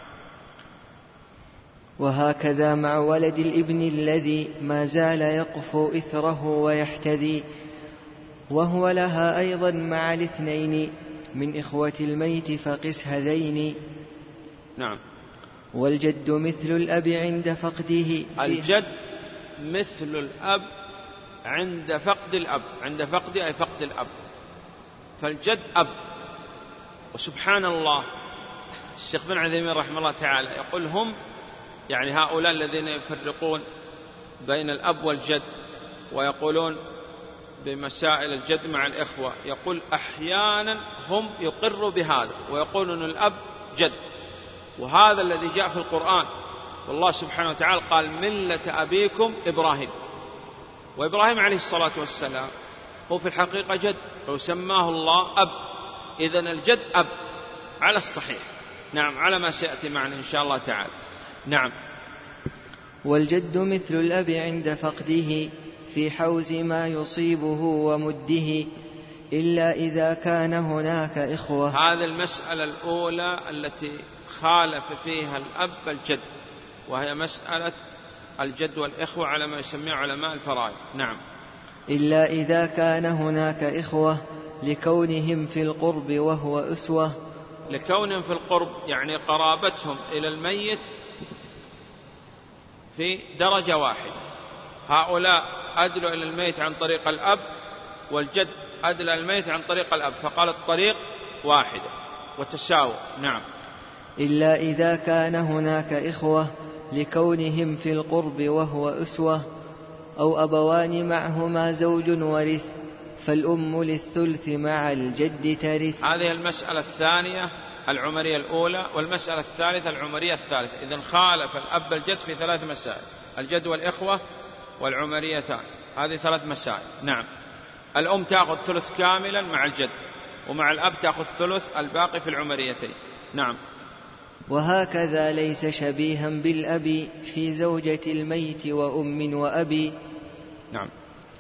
وهكذا مع ولد الابن الذي ما زال يقفو إثره ويحتذي، وهو لها أيضا مع الاثنين من إخوة الميت فقس هذين. نعم. والجد مثل الأب عند فقده. الجد مثل الأب عند فقد الأب، عند فقد أي فقد الأب، فالجد أب. وسبحان الله الشيخ بن عثيمين رحمه الله تعالى يقول هم يعني هؤلاء الذين يفرقون بين الأب والجد ويقولون بمسائل الجد مع الإخوة، يقول أحيانا هم يقروا بهذا ويقولون أن الأب جد، وهذا الذي جاء في القرآن. والله سبحانه وتعالى قال ملة أبيكم إبراهيم، وإبراهيم عليه الصلاة والسلام هو في الحقيقة جد، وسماه الله أب. إذن الجد أب على الصحيح. نعم، على ما سيأتي معنا إن شاء الله تعالى. نعم. والجد مثل الأب عند فقده في حوز ما يصيبه ومده، إلا إذا كان هناك إخوة. هذه المسألة الأولى التي خالف فيها الأب الجد، وهي مسألة الجد والإخوة على ما يسميه علماء الفرائض. نعم. إلا إذا كان هناك إخوة لكونهم في القرب وهو أسوة. لكونهم في القرب يعني قرابتهم إلى الميت في درجة واحدة، هؤلاء أدلوا إلى الميت عن طريق الأب، والجد أدلى الميت عن طريق الأب، فقال الطريق واحدة وتساوى. نعم. إلا إذا كان هناك إخوة لكونهم في القرب وهو أسوة، أو أبوان معهما زوج ورث، فالأم للثلث مع الجد ترث. هذه المسألة الثانية العمرية الأولى، والمسألة الثالثة العمرية الثالثة. إذن خالف الأب الجد في 3 مسائل: الجد والإخوة والعمريتان، هذه 3 مسائل. نعم. الأم تأخذ ثلث كاملا مع الجد، ومع الأب تأخذ ثلث الباقي في العمريتين. نعم. وهكذا ليس شبيها بالأب في زوجة الميت وأم وأبي. نعم.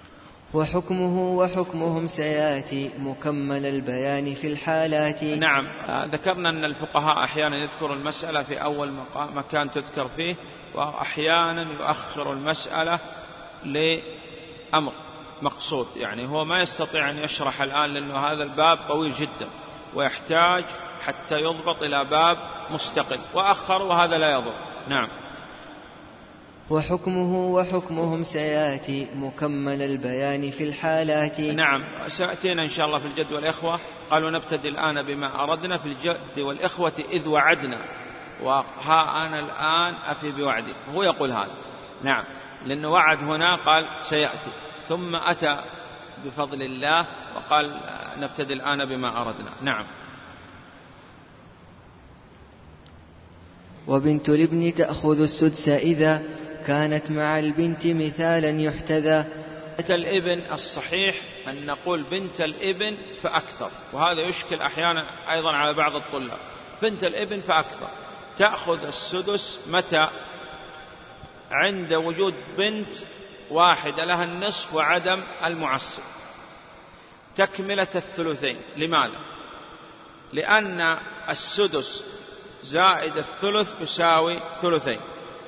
وحكمهم سيأتي مكمل البيان في الحالات. نعم. ذكرنا أن الفقهاء أحيانا يذكر المسألة في أول مكان تذكر فيه، وأحيانا يؤخر المسألة لأمر مقصود، يعني هو ما يستطيع أن يشرح الآن لأنه هذا الباب طويل جدا ويحتاج حتى يضبط إلى باب مستقل، وأخر وهذا لا يضر. نعم. وحكمهم سيأتي مكمل البيان في الحالات. نعم. سأتينا إن شاء الله في الجد والإخوة. قالوا نبتدي الآن بما أردنا في الجد والإخوة إذ وعدنا، وها أنا الآن أفي بوعدي. هو يقول هذا. نعم. لأنه وعد هنا قال سيأتي، ثم أتى بفضل الله وقال نبتدي الآن بما أردنا. نعم. وبنت الابن تأخذ السدس إذا كانت مع البنت مثالا يحتذى. بنت الابن الصحيح أن نقول بنت الابن فأكثر، وهذا يشكل أحيانا أيضا على بعض الطلاب. بنت الابن فأكثر تأخذ السدس متى؟ عند وجود بنت واحدة لها النصف وعدم المعصب، تكملة الثلثين. لماذا؟ لأن السدس زائد الثلث يساوي ثلثين.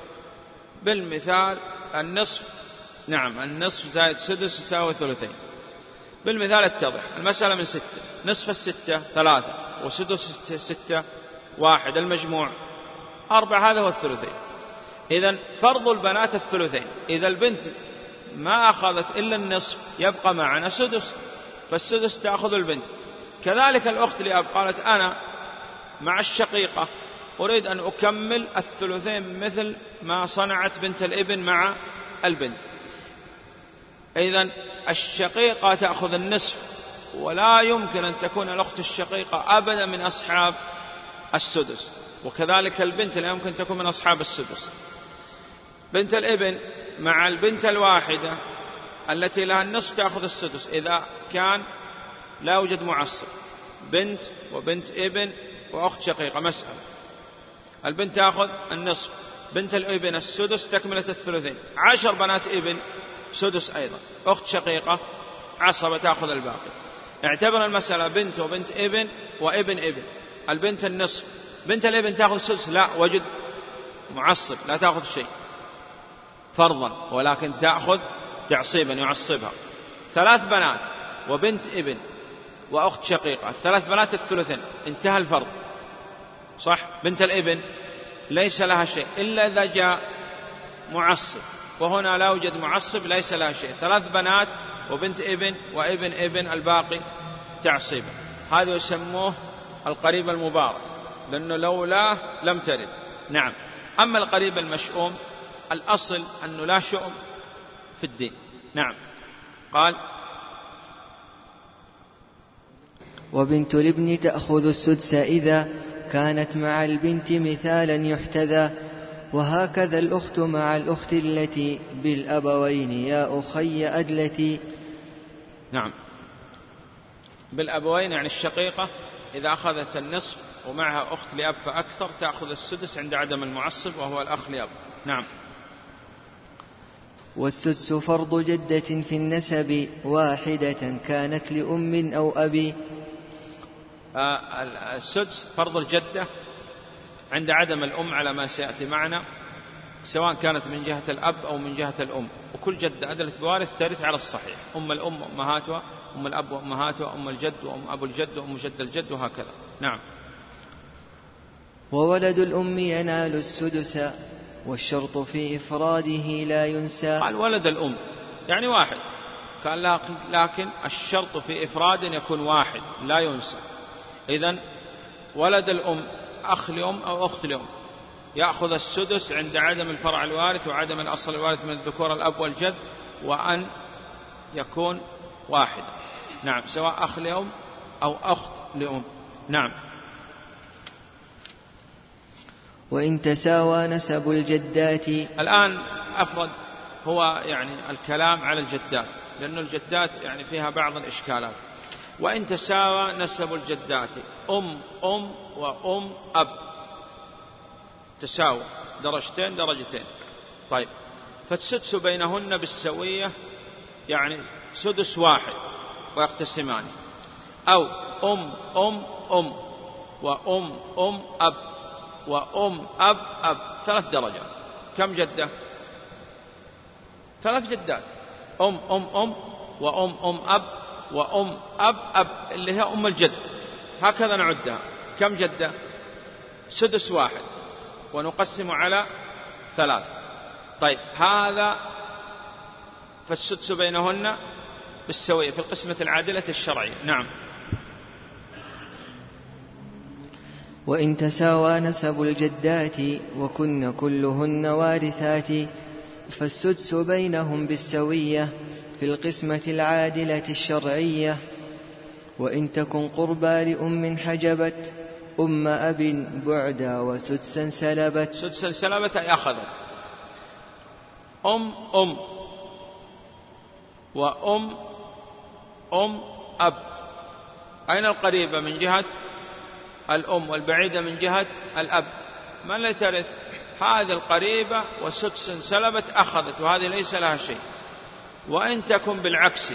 بالمثال النصف، نعم، النصف زائد سدس يساوي ثلثين. بالمثال اتضح المسألة من 6، نصف 6 3 وسدس 6 1، المجموع 4، هذا هو الثلثين. إذن فرض البنات الثلثين. إذا البنت ما أخذت إلا النصف يبقى معنا سدس، فالسدس تأخذ البنت. كذلك الأخت لأب قالت أنا مع الشقيقة أريد أن أكمل الثلثين مثل ما صنعت بنت الابن مع البنت. إذن الشقيقة تأخذ النصف، ولا يمكن أن تكون الأخت الشقيقة أبدا من أصحاب السدس، وكذلك البنت لا يمكن تكون من أصحاب السدس. بنت الابن مع البنت الواحدة التي لها النصف تأخذ السدس إذا كان لا يوجد معصب، بنت وبنت ابن وأخت شقيقة مسألة. البنت تأخذ النصف، بنت الابن السدس تكملة الثلثين. 10 بنات ابن سدس أيضا، أخت شقيقة عصبة تأخذ الباقي. اعتبر المسألة بنت وبنت ابن وابن ابن. البنت النصف، بنت الابن تأخذ السدس، لا وجد معصب لا تأخذ شيء فرضا، ولكن تأخذ تعصيبا يعصبها. 3 بنات وبنت ابن وأخت شقيقة، 3 بنات الثلثين، انتهى الفرض. صح؟ بنت الابن ليس لها شيء إلا إذا جاء معصب، وهنا لا يوجد معصب ليس لها شيء. 3 بنات وبنت ابن وابن ابن، الباقي تعصيبا. هذا يسموه القريب المبارك، لأنه لولاه لم ترد. نعم. أما القريب المشؤوم الأصل أنه لا شؤم في الدين. نعم. قال وبنت الابن تأخذ السدس إذا كانت مع البنت مثالا يحتذى. وهكذا الأخت مع الأخت التي بالأبوين يا أخي أدلتي. نعم. بالأبوين يعني الشقيقة إذا أخذت النصف ومعها أخت لأب فأكثر تأخذ السدس عند عدم المعصب وهو الأخ لأب. نعم. والسدس فرض جدة في النسب واحدة كانت لأم أو أبي. السدس فرض الجدة عند عدم الأم على ما سيأتي معنا، سواء كانت من جهة الأب أو من جهة الأم، وكل جدة أدلت بوارث ترث على الصحيح. أم الأم وأمهاتها، أم الأب وأمهاتها، أم الجد وأم أبو الجد وأم جد الجد، وهكذا. نعم. وولد الأم ينال السدس والشرط في إفراده لا ينسى. قال ولد الأم يعني واحد، قال لكن الشرط في إفراد يكون واحد لا ينسى. إذن ولد الأم أخ لأم أو أخت لأم يأخذ السدس عند عدم الفرع الوارث وعدم الأصل الوارث من الذكور الأب والجد، وأن يكون واحد. نعم، سواء أخ لأم أو أخت لأم. نعم. وإن تساوى نسب الجدات. الآن أفرد هو يعني الكلام على الجدات، لأن الجدات يعني فيها بعض الإشكالات. وإن تساوى نسب الجدات أم وأم أب، تساوى درجتين. طيب، فالسدس بينهن بالسوية، يعني سدس واحد ويقتسمان. أو أم وأم أب وأم أب 3 درجات. كم جدة؟ 3 جدات. أم وأم أب وأم أب اللي هي أم الجد، هكذا نعدها. كم جدة؟ سدس واحد ونقسم على 3. طيب، هذا فالسدس بينهن بالسوية في القسمة العادلة الشرعية. نعم. وإن تساوى نسب الجدات وكن كلهن وارثات فالسدس بينهم بالسوية في القسمة العادلة الشرعية. وإن تكن قربى لأم حجبت أم أب بعدا وسدسا سلبت أي أخذت. أم وأم أب، أين القريبة من جهة الأم والبعيدة من جهة الأب؟ من لا ترث؟ هذه القريبة وسدسا سلبت أخذت، وهذه ليس لها شيء. وإن تكن بالعكس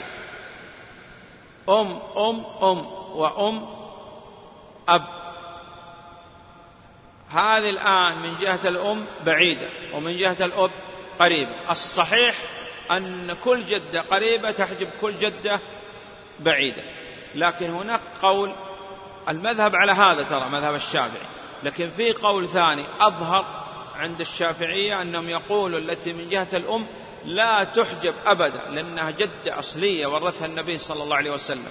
أم وأم أب، هذه الآن من جهة الأم بعيدة ومن جهة الأب قريبة. الصحيح أن كل جدة قريبة تحجب كل جدة بعيدة، لكن هناك قول المذهب على هذا، ترى مذهب الشافعي، لكن في قول ثاني أظهر عند الشافعية أنهم يقولوا التي من جهة الأم لا تحجب أبدا، لأنها جدة أصلية ورثها النبي صلى الله عليه وسلم،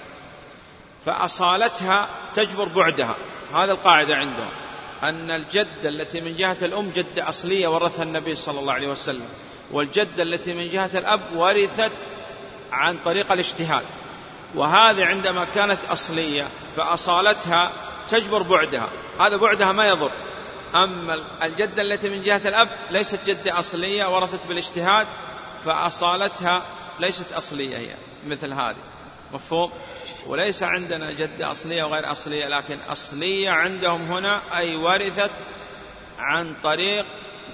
فأصالتها تجبر بعدها. هذا القاعدة عندهم، أن الجدة التي من جهة الأم جدة أصلية ورثها النبي صلى الله عليه وسلم، والجدة التي من جهة الأب ورثت عن طريق الاجتهاد، وهذه عندما كانت أصلية فأصالتها تجبر بعدها، هذا بعدها ما يضر. أما الجدة التي من جهة الأب ليست جدة أصلية ورثت بالاجتهاد، فأصالتها ليست أصلية هي مثل هذه. مفهوم؟ وليس عندنا جدة أصلية وغير أصلية، لكن أصلية عندهم هنا أي ورثت عن طريق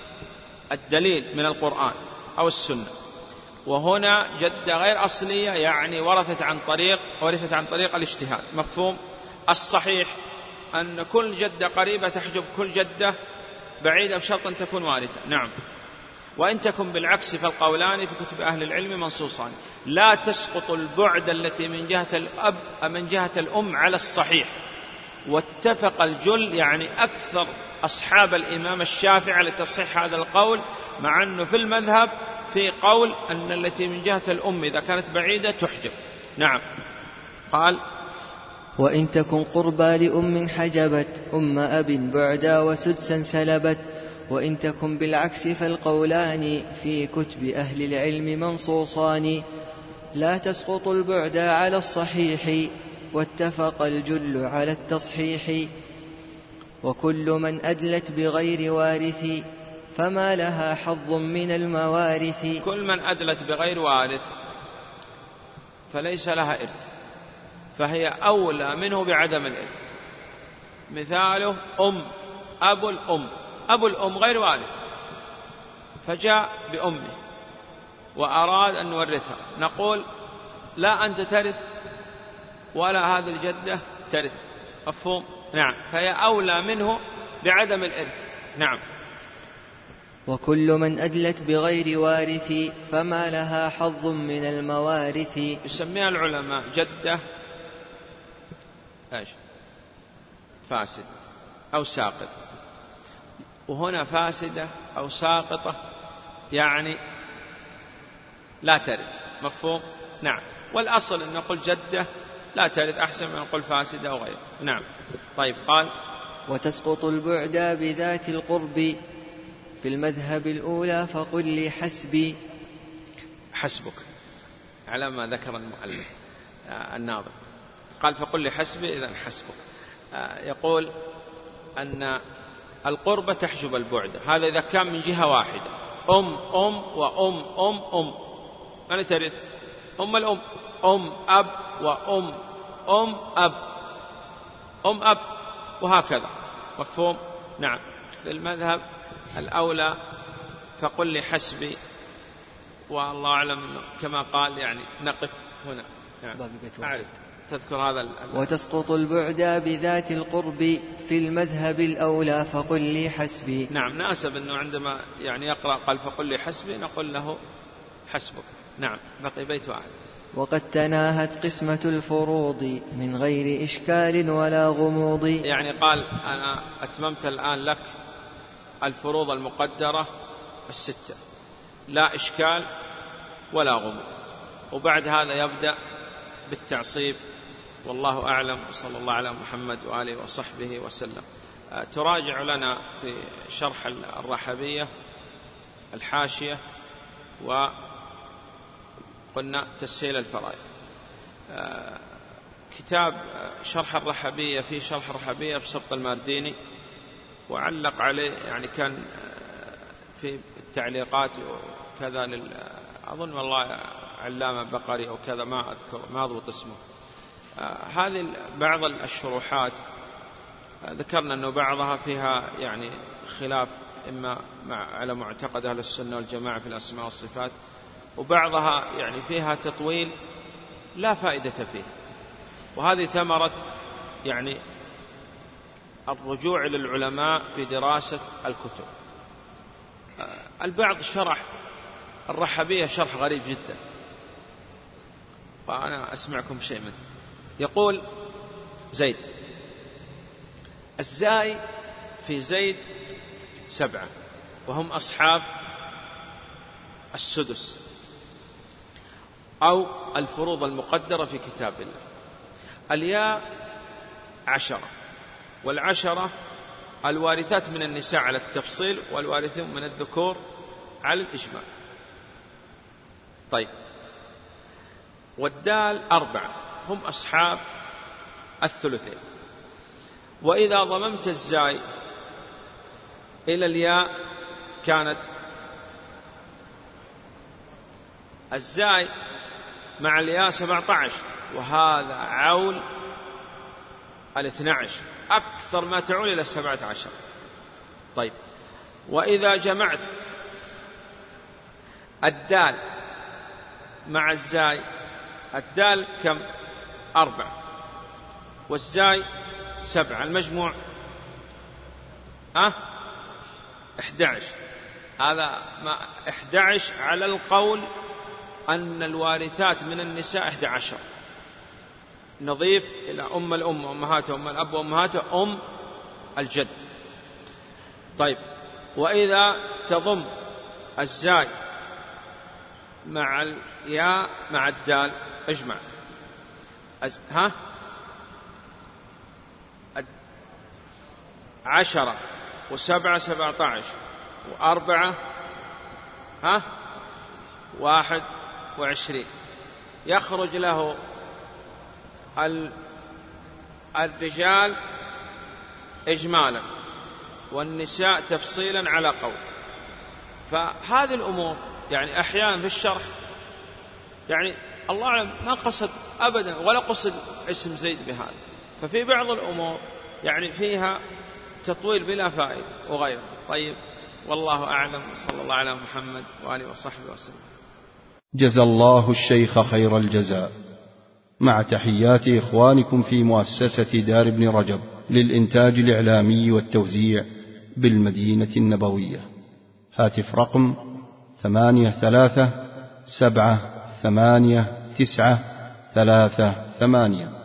الدليل من القرآن أو السنة، وهنا جدة غير أصلية يعني ورثت عن طريق الاجتهاد. مفهوم؟ الصحيح أن كل جدة قريبة تحجب كل جدة بعيدة بشرط أن تكون وارثة. نعم. وإن تكن بالعكس فالقولان في كتب أهل العلم منصوصان. لا تسقط البعد التي من جهة الأب من جهة الأم على الصحيح، واتفق الجل يعني أكثر أصحاب الإمام الشافعي على تصحيح هذا القول، مع أنه في المذهب في قول أن التي من جهة الأم إذا كانت بعيدة تحجب. نعم. قال: وإن تكن قربى لأم حجبت أم أب بعدا وسدسا سلبت. وإن تكن بالعكس فالقولان في كتب أهل العلم منصوصان. لا تسقط البعد على الصحيح واتفق الجل على التصحيح. وكل من أدلت بغير وارث فما لها حظ من الموارث. كل من أدلت بغير وارث فليس لها إرث، فهي أولى منه بعدم الإرث. مثاله أبو الأم غير وارث، فجاء بأمه وأراد أن نورثها، نقول لا أنت ترث ولا هذه الجدة ترث. مفهوم؟ نعم. فهي أولى منه بعدم الإرث. نعم. وكل من أدلت بغير وارث فما لها حظ من الموارث. يسميها العلماء جدة فاسد أو ساقط. وهنا فاسدة أو ساقطة يعني لا ترث. مفهوم؟ نعم. والأصل أن نقول جدة لا ترث أحسن من نقول فاسدة أو غيره. نعم. طيب. قال: وتسقط البعد بذات القرب في المذهب الأولى فقل لي حسبي. حسبك على ما ذكر المؤلف الناظم، قال فقل لي حسبي، إذن حسبك. يقول أن القربة تحجب البعد، هذا إذا كان من جهة واحدة، وأم من ترث؟ الأم، أب أب وهكذا، مفهوم؟ نعم. في المذهب الأولى فقل لي حسبي، والله أعلم كما قال يعني نقف هنا. نعم. أعرف تذكر هذا وتسقط البعد بذات القرب في المذهب الأولى فقل لي حسبي. نعم، ناسب أنه عندما يعني يقرأ قال فقل لي حسبي نقول له حسبك. نعم، بقي بيت واحد. وقد تناهت قسمة الفروض من غير إشكال ولا غموض. يعني قال أنا أتممت الآن لك الفروض المقدرة 6، لا إشكال ولا غموض، وبعد هذا يبدأ بالتعصيب، والله أعلم. صلى الله على محمد وآله وصحبه وسلم. تراجع لنا في شرح الرحبية الحاشية، وقلنا تسهيل الفرائض. كتاب شرح الرحبية في شرح الرحبية بسبط المارديني، وعلق عليه يعني كان في التعليقات وكذا أظن والله علامة بقري أو كذا، ما أذكر، ما أضبط اسمه. هذه بعض الشروحات ذكرنا أنه بعضها فيها يعني خلاف إما على معتقد أهل السنة والجماعة في الأسماء والصفات، وبعضها يعني فيها تطويل لا فائدة فيه. وهذه ثمرة يعني الرجوع للعلماء في دراسة الكتب. البعض شرح الرحبية شرح غريب جدا، وأنا أسمعكم شيء منه. يقول زيد، الزاي في زيد 7، وهم أصحاب السدس أو الفروض المقدرة في كتاب الله. الياء 10، والعشرة الوارثات من النساء على التفصيل، والوارثون من الذكور على الإجماع. طيب، والدال 4، هم أصحاب الثلثين. وإذا ضممت الزاي إلى الياء كانت الزاي مع الياء 17، وهذا عول 12، أكثر ما تعول إلى 17. طيب، وإذا جمعت الدال مع الزاي، الدال كم؟ 4، والزاي 7، المجموع 11. هذا 11 على القول أن الوارثات من النساء 11. نضيف إلى أم الأم وأمهاته، أم الأب وأمهاته، أم الجد. طيب، وإذا تضم الزاي مع الياء مع الدال، اجمع 10 و7 17 و4 21، يخرج له الرجال إجمالا والنساء تفصيلا على قول. فهذه الأمور يعني أحيانا في الشرح يعني الله أعلم ما قصد أبدا ولا قصد اسم زيد بهذا، ففي بعض الأمور يعني فيها تطويل بلا فائدة وغيره. طيب، والله أعلم، صلى الله على محمد وآله وصحبه وسلم. جزى الله الشيخ خير الجزاء، مع تحيات إخوانكم في مؤسسة دار ابن رجب للإنتاج الإعلامي والتوزيع بالمدينة النبوية. هاتف رقم 83 7 8 9 3 8.